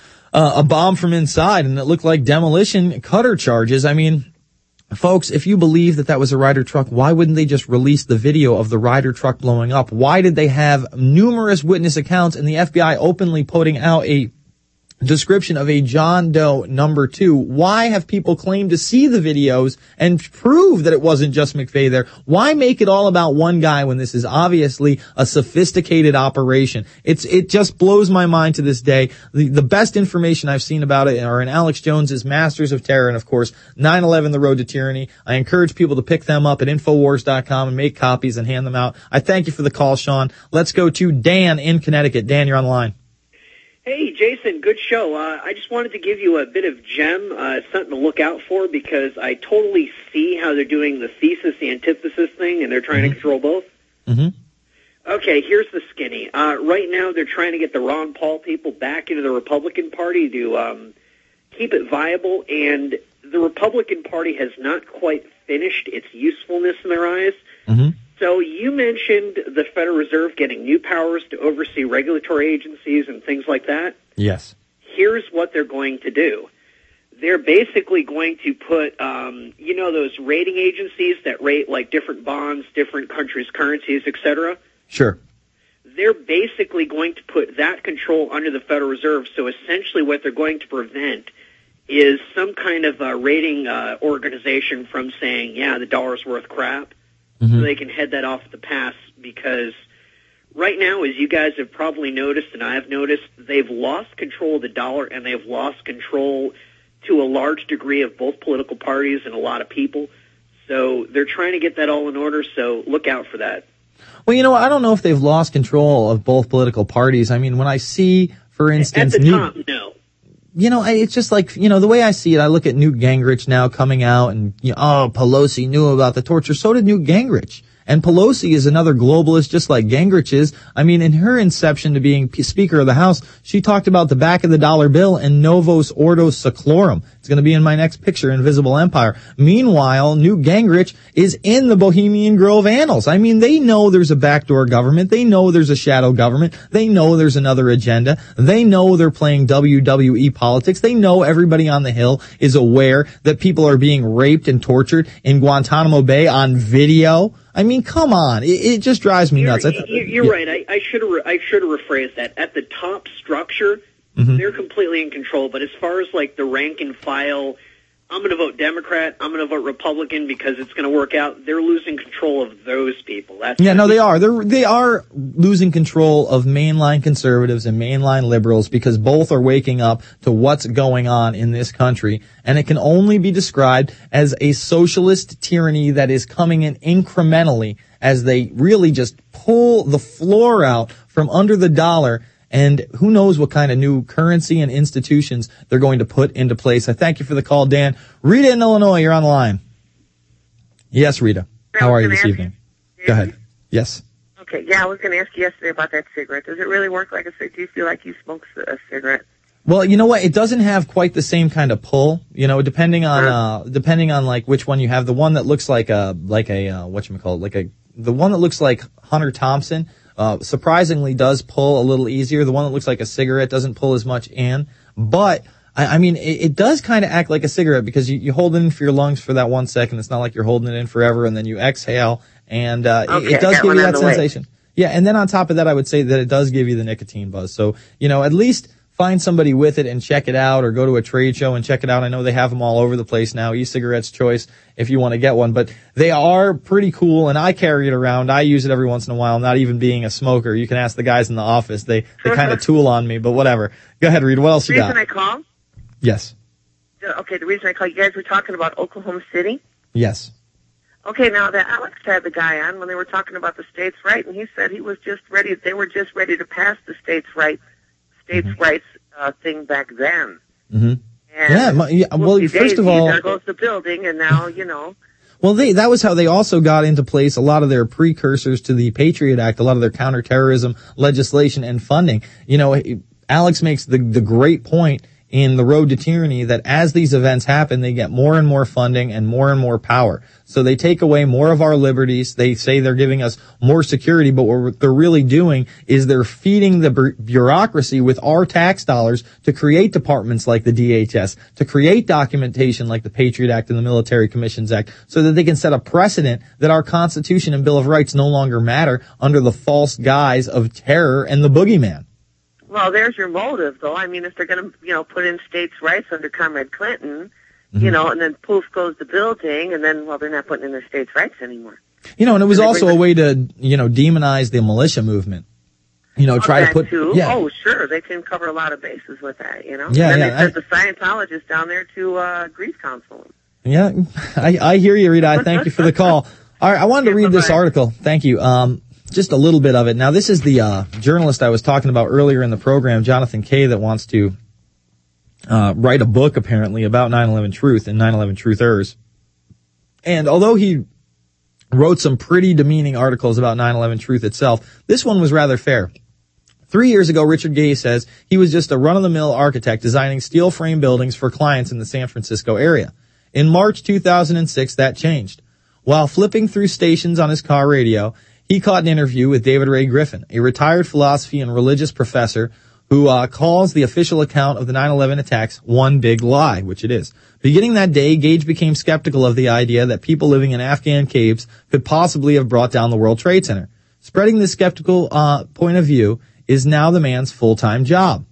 bomb from inside, and it looked like demolition cutter charges. I mean, folks, if you believe that was a Ryder truck, why wouldn't they just release the video of the Ryder truck blowing up? Why did they have numerous witness accounts and the FBI openly putting out a description of a John Doe number 2? Why have people claimed to see the videos and prove that it wasn't just McVeigh there? Why make it all about one guy when this is obviously a sophisticated operation? It just blows my mind to this day. The best information I've seen about it are in Alex Jones's Masters of Terror and, of course, 9/11, The Road to Tyranny. I encourage people to pick them up at Infowars.com and make copies and hand them out. I thank you for the call, Sean. Let's go to Dan in Connecticut. Dan, you're on the line. Hey, Jason, good show. I just wanted to give you a bit of gem, something to look out for, because I totally see how they're doing the thesis, the antithesis thing, and they're trying to control both. Mm-hmm. Okay, here's the skinny. Right now, they're trying to get the Ron Paul people back into the Republican Party to keep it viable, and the Republican Party has not quite finished its usefulness in their eyes. Mm-hmm. So you mentioned the Federal Reserve getting new powers to oversee regulatory agencies and things like that. Yes. Here's what they're going to do. They're basically going to put, those rating agencies that rate like different bonds, different countries' currencies, etc. Sure. They're basically going to put that control under the Federal Reserve. So essentially what they're going to prevent is some kind of rating organization from saying, yeah, the dollar's worth crap. So they can head that off the pass, because right now, as you guys have probably noticed and I have noticed, they've lost control of the dollar and they've lost control to a large degree of both political parties and a lot of people. So they're trying to get that all in order, so look out for that. Well, I don't know if they've lost control of both political parties. I mean, when I see, for instance... At the top, no. It's just like, the way I see it, I look at Newt Gingrich now coming out and, Pelosi knew about the torture. So did Newt Gingrich. And Pelosi is another globalist, just like Gingrich is. I mean, in her inception to being Speaker of the House, she talked about the back of the dollar bill and Novus Ordo Seclorum. It's going to be in my next picture, Invisible Empire. Meanwhile, Newt Gingrich is in the Bohemian Grove annals. I mean, they know there's a backdoor government. They know there's a shadow government. They know there's another agenda. They know they're playing WWE politics. They know everybody on the Hill is aware that people are being raped and tortured in Guantanamo Bay on video. I mean, come on. It just drives me nuts. You're right. I should have rephrased that. At the top structure, they're completely in control. But as far as like the rank and file, I'm going to vote Democrat, I'm going to vote Republican because it's going to work out. They're losing control of those people. They are. They are losing control of mainline conservatives and mainline liberals because both are waking up to what's going on in this country. And it can only be described as a socialist tyranny that is coming in incrementally as they really just pull the floor out from under the dollar. And who knows what kind of new currency and institutions they're going to put into place. I thank you for the call, Dan. Rita in Illinois, you're on the line. Yes, Rita. How are you this evening? Go ahead. Yes. Okay, yeah, I was going to ask you yesterday about that cigarette. Does it really work like a cigarette? Do you feel like you smoke a cigarette? Well, you know what? It doesn't have quite the same kind of pull, you know, depending on like which one you have. The one that looks like the one that looks like Hunter Thompson, surprisingly does pull a little easier. The one that looks like a cigarette doesn't pull as much in, but I mean, it does kind of act like a cigarette because you hold it in for your lungs for that 1 second. It's not like you're holding it in forever and then you exhale and, it does give you that sensation. Yeah. And then on top of that, I would say that it does give you the nicotine buzz. So, you know, at least find somebody with it and check it out, or go to a trade show and check it out. I know they have them all over the place now. E-cigarettes choice if you want to get one, but they are pretty cool, and I carry it around. I use it every once in a while, not even being a smoker. You can ask the guys in the office. They kind of tool on me, but whatever. Go ahead, Reed. What else you got? The reason I called? Yes. Okay, the reason I called, you guys were talking about Oklahoma City? Yes. Okay, now that Alex had the guy on when they were talking about the states' right, and he said they were just ready to pass the states' rights thing back then. Mm-hmm. And well, first of all, there goes the building, and now, you know. Well, that was how they also got into place a lot of their precursors to the Patriot Act, a lot of their counterterrorism legislation and funding. You know, Alex makes the great point in The Road to Tyranny that as these events happen, they get more and more funding and more power. So they take away more of our liberties. They say they're giving us more security, but what they're really doing is they're feeding the bureaucracy with our tax dollars to create departments like the DHS, to create documentation like the Patriot Act and the Military Commissions Act, so that they can set a precedent that our Constitution and Bill of Rights no longer matter under the false guise of terror and the boogeyman. Well, there's your motive, though. I mean, if they're going to, you know, put in states' rights under Comrade Clinton, you know, and then poof goes the building, and then, well, they're not putting in their states' rights anymore. You know, and it was also a way to, you know, demonize the militia movement. You know, try to put... Too. Yeah. Oh, sure. They can cover a lot of bases with that, you know? Yeah, and then they sent the Scientologists down there to grief counsel them. Yeah, I hear you, Rita. I thank you for the call. All right, I wanted to read this article. Thank you. Just a little bit of it. Now, this is the journalist I was talking about earlier in the program, Jonathan Kay, that wants to write a book, apparently, about 9/11 Truth and 9/11 Truthers. And although he wrote some pretty demeaning articles about 9/11 Truth itself, this one was rather fair. 3 years ago, Richard Gay says he was just a run-of-the-mill architect designing steel frame buildings for clients in the San Francisco area. In March 2006, that changed. While flipping through stations on his car radio, he caught an interview with David Ray Griffin, a retired philosophy and religious professor who calls the official account of the 9/11 attacks one big lie, which it is. Beginning that day, Gage became skeptical of the idea that people living in Afghan caves could possibly have brought down the World Trade Center. Spreading this skeptical point of view is now the man's full-time job.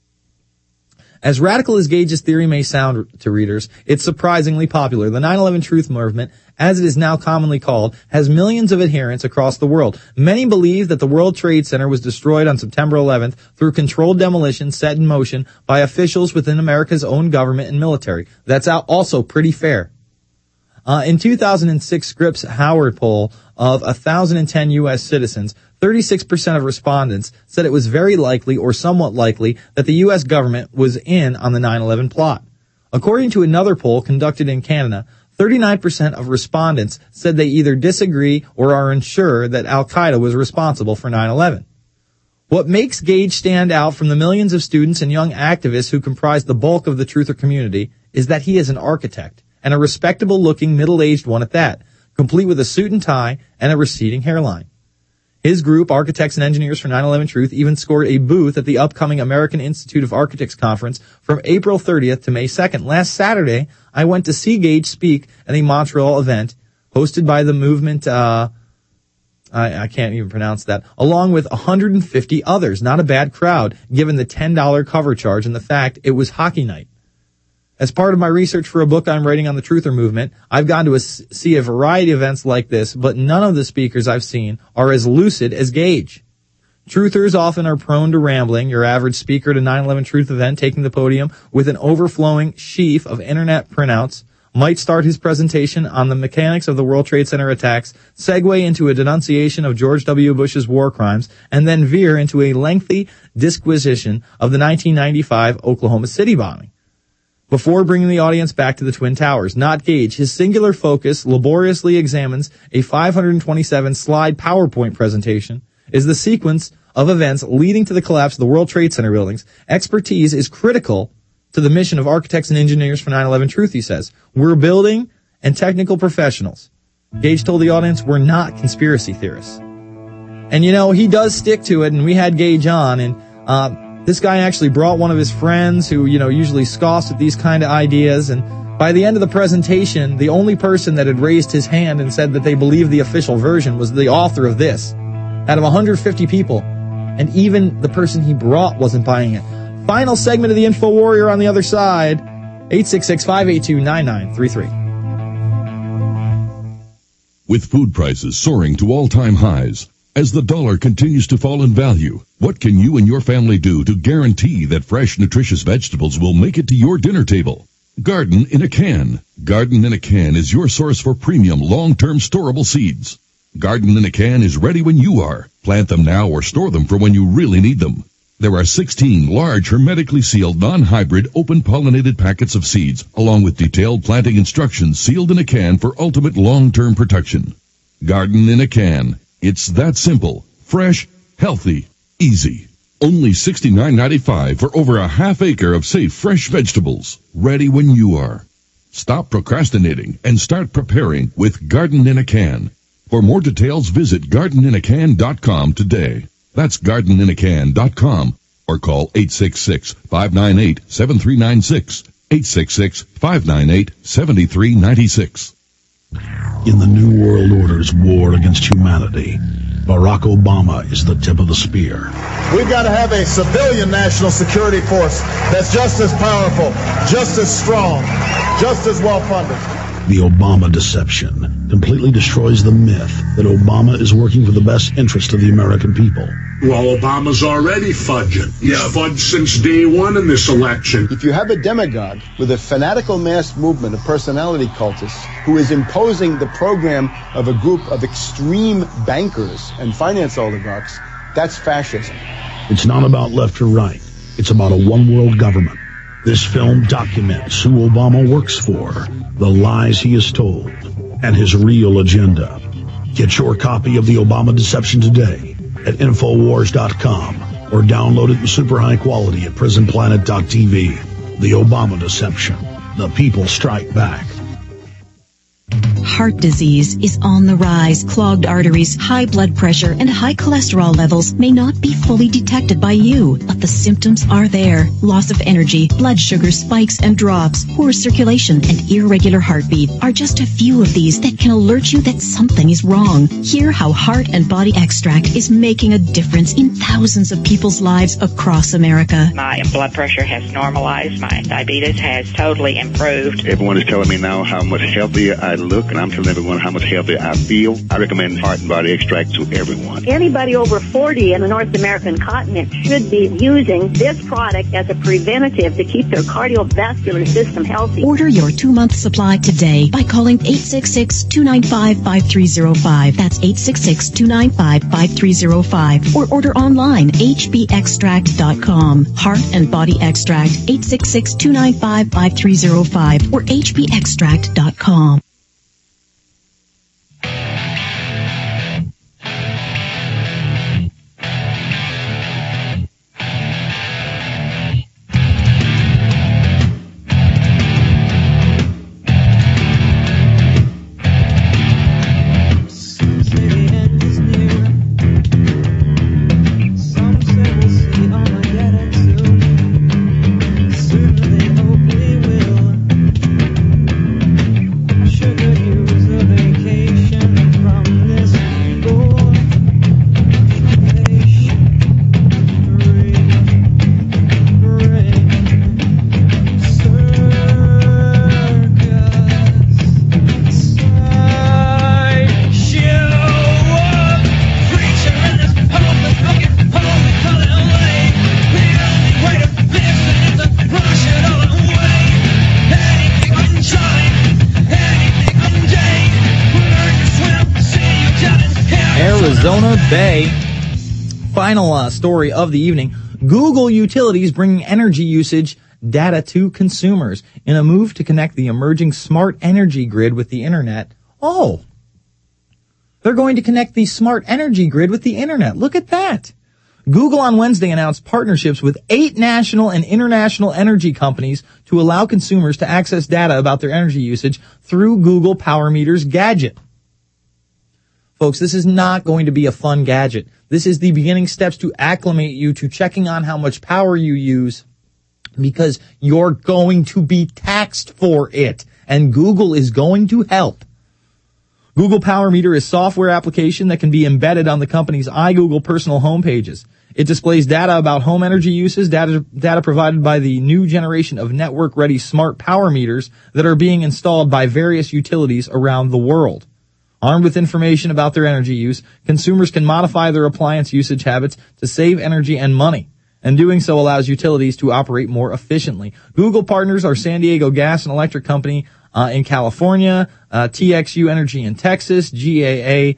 As radical as Gage's theory may sound to readers, it's surprisingly popular. The 9/11 Truth Movement, as it is now commonly called, has millions of adherents across the world. Many believe that the World Trade Center was destroyed on September 11th through controlled demolition set in motion by officials within America's own government and military. That's also pretty fair. In 2006 Scripps Howard poll of 1,010 U.S. citizens, 36% of respondents said it was very likely or somewhat likely that the U.S. government was in on the 9/11 plot. According to another poll conducted in Canada, 39% of respondents said they either disagree or are unsure that Al-Qaeda was responsible for 9/11. What makes Gage stand out from the millions of students and young activists who comprise the bulk of the truther community is that he is an architect, and a respectable-looking middle-aged one at that, complete with a suit and tie and a receding hairline. His group, Architects and Engineers for 9/11 Truth, even scored a booth at the upcoming American Institute of Architects Conference from April 30th to May 2nd. Last Saturday, I went to see Gage speak at a Montreal event hosted by the movement, I can't even pronounce that, along with 150 others. Not a bad crowd, given the $10 cover charge and the fact it was hockey night. As part of my research for a book I'm writing on the Truther movement, I've gone to see a variety of events like this, but none of the speakers I've seen are as lucid as Gage. Truthers often are prone to rambling. Your average speaker at a 9/11 Truth event taking the podium with an overflowing sheaf of internet printouts might start his presentation on the mechanics of the World Trade Center attacks, segue into a denunciation of George W. Bush's war crimes, and then veer into a lengthy disquisition of the 1995 Oklahoma City bombing, before bringing the audience back to the Twin Towers. Not Gage. His singular focus laboriously examines a 527-slide PowerPoint presentation, is the sequence of events leading to the collapse of the World Trade Center buildings. Expertise is critical to the mission of Architects and Engineers for 9/11 Truth, he says. We're building and technical professionals. Gage told the audience, we're not conspiracy theorists. And, he does stick to it, and we had Gage on, and this guy actually brought one of his friends who, usually scoffs at these kind of ideas, and by the end of the presentation, the only person that had raised his hand and said that they believed the official version was the author of this, out of 150 people, and even the person he brought wasn't buying it. Final segment of the Info Warrior on the other side, 866-582-9933. With food prices soaring to all-time highs, as the dollar continues to fall in value, what can you and your family do to guarantee that fresh, nutritious vegetables will make it to your dinner table? Garden in a Can. Garden in a Can is your source for premium, long-term storable seeds. Garden in a Can is ready when you are. Plant them now or store them for when you really need them. There are 16 large, hermetically sealed, non-hybrid, open-pollinated packets of seeds, along with detailed planting instructions sealed in a can for ultimate long-term protection. Garden in a Can. It's that simple, fresh, healthy, easy. Only $69.95 for over a half acre of safe, fresh vegetables, ready when you are. Stop procrastinating and start preparing with Garden in a Can. For more details, visit gardeninacan.com today. That's gardeninacan.com, or call 866-598-7396, 866-598-7396. In the New World Order's war against humanity, Barack Obama is the tip of the spear. We've got to have a civilian national security force that's just as powerful, just as strong, just as well-funded. The Obama deception completely destroys the myth that Obama is working for the best interest of the American people. Well, Obama's already fudging. He's fudged since day one in this election. If you have a demagogue with a fanatical mass movement of personality cultists who is imposing the program of a group of extreme bankers and finance oligarchs, that's fascism. It's not about left or right. It's about a one-world government. This film documents who Obama works for, the lies he has told, and his real agenda. Get your copy of The Obama Deception today at Infowars.com or download it in super high quality at PrisonPlanet.tv. The Obama Deception. The people strike back. Heart disease is on the rise. Clogged arteries, high blood pressure, and high cholesterol levels may not be fully detected by you, but the symptoms are there. Loss of energy, blood sugar spikes and drops, poor circulation, and irregular heartbeat are just a few of these that can alert you that something is wrong. Hear how Heart and Body Extract is making a difference in thousands of people's lives across America. My blood pressure has normalized. My diabetes has totally improved. Everyone is telling me now how much healthier I look, and I'm telling everyone how much healthier I feel. I recommend Heart and Body Extract to everyone. Anybody over 40 in the North American continent should be using this product as a preventative to keep their cardiovascular system healthy. Order your 2-month supply today by calling 866-295-5305. That's 866-295-5305. Or order online, hbextract.com. Heart and Body Extract, 866-295-5305 or hbextract.com. Arizona Bay. Final story of the evening. Google utilities bringing energy usage data to consumers in a move to connect the emerging smart energy grid with the internet. Oh, they're going to connect the smart energy grid with the internet. Look at that. Google on Wednesday announced partnerships with 8 national and international energy companies to allow consumers to access data about their energy usage through Google Power Meters gadget. Folks, this is not going to be a fun gadget. This is the beginning steps to acclimate you to checking on how much power you use, because you're going to be taxed for it, and Google is going to help. Google Power Meter is a software application that can be embedded on the company's iGoogle personal homepages. It displays data about home energy uses, data provided by the new generation of network-ready smart power meters that are being installed by various utilities around the world. Armed with information about their energy use, consumers can modify their appliance usage habits to save energy and money, and doing so allows utilities to operate more efficiently. Google partners are San Diego Gas and Electric Company in California, TXU Energy in Texas, GEA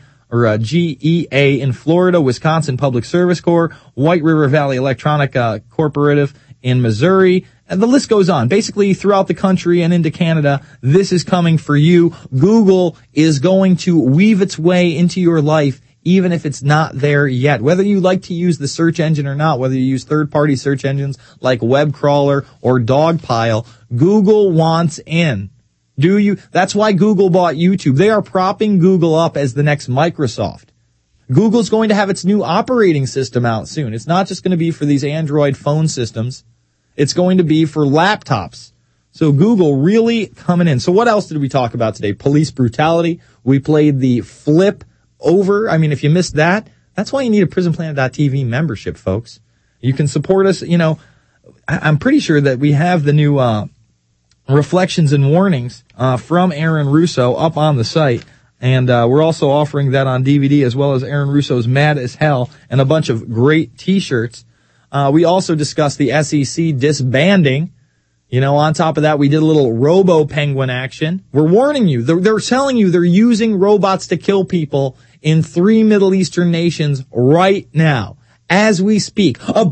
in Florida, Wisconsin Public Service Corps, White River Valley Electronic Corporative in Missouri, and the list goes on. Basically, throughout the country and into Canada, this is coming for you. Google is going to weave its way into your life, even if it's not there yet. Whether you like to use the search engine or not, whether you use third-party search engines like WebCrawler or Dogpile, Google wants in. Do you? That's why Google bought YouTube. They are propping Google up as the next Microsoft. Google's going to have its new operating system out soon. It's not just going to be for these Android phone systems. It's going to be for laptops. So Google really coming in. So what else did we talk about today? Police brutality. We played the flip over. I mean, if you missed that, that's why you need a PrisonPlanet.tv membership, folks. You can support us. You know, I'm pretty sure that we have the new reflections and warnings from Aaron Russo up on the site. And we're also offering that on DVD, as well as Aaron Russo's Mad as Hell and a bunch of great T-shirts. We also discussed the SEC disbanding. You know, on top of that, we did a little Robo-Penguin action. We're warning you. They're telling you they're using robots to kill people in 3 Middle Eastern nations right now, as we speak. Ah!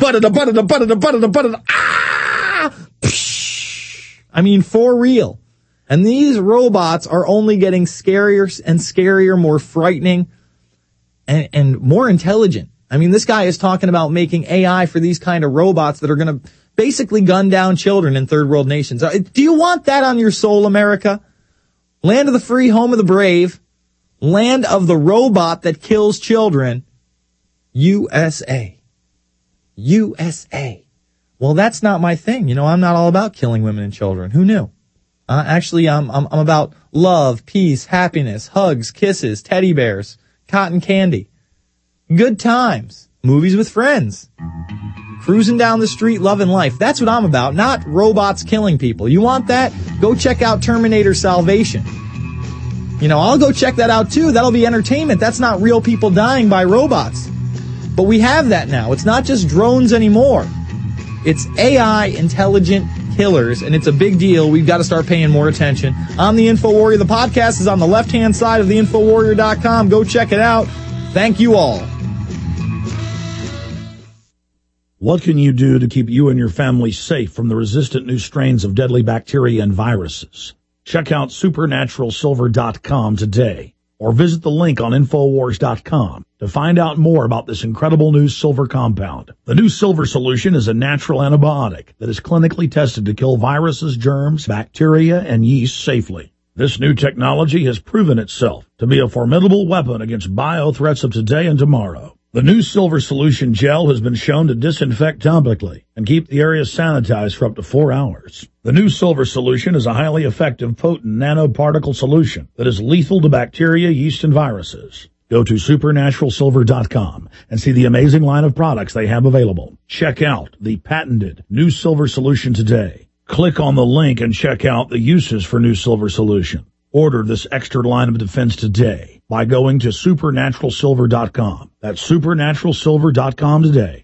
I mean, for real. And these robots are only getting scarier and scarier, more frightening, and more intelligent. I mean, this guy is talking about making AI for these kind of robots that are going to basically gun down children in third world nations. Do you want that on your soul, America? Land of the free, home of the brave, land of the robot that kills children, USA. USA. Well, that's not my thing. You know, I'm not all about killing women and children. Who knew? Actually, I'm about love, peace, happiness, hugs, kisses, teddy bears, cotton candy, good times, movies with friends, cruising down the street, loving life. That's what I'm about, not robots killing people. You want that? Go check out Terminator Salvation. You know, I'll go check that out too. That'll be entertainment. That's not real people dying by robots. But we have that now. It's not just drones anymore. It's AI intelligent killers, and it's a big deal. We've got to start paying more attention. I'm the InfoWarrior. The podcast is on the left-hand side of the InfoWarrior.com. Go check it out. Thank you all. What can you do to keep you and your family safe from the resistant new strains of deadly bacteria and viruses? Check out supernaturalsilver.com today, or visit the link on Infowars.com to find out more about this incredible new silver compound. The new silver solution is a natural antibiotic that is clinically tested to kill viruses, germs, bacteria, and yeast safely. This new technology has proven itself to be a formidable weapon against bio-threats of today and tomorrow. The new silver solution gel has been shown to disinfect topically and keep the area sanitized for up to 4 hours. The new silver solution is a highly effective, potent nanoparticle solution that is lethal to bacteria, yeast, and viruses. Go to supernaturalsilver.com and see the amazing line of products they have available. Check out the patented new silver solution today. Click on the link and check out the uses for new silver solution. Order this extra line of defense today by going to supernaturalsilver.com. That's supernaturalsilver.com today.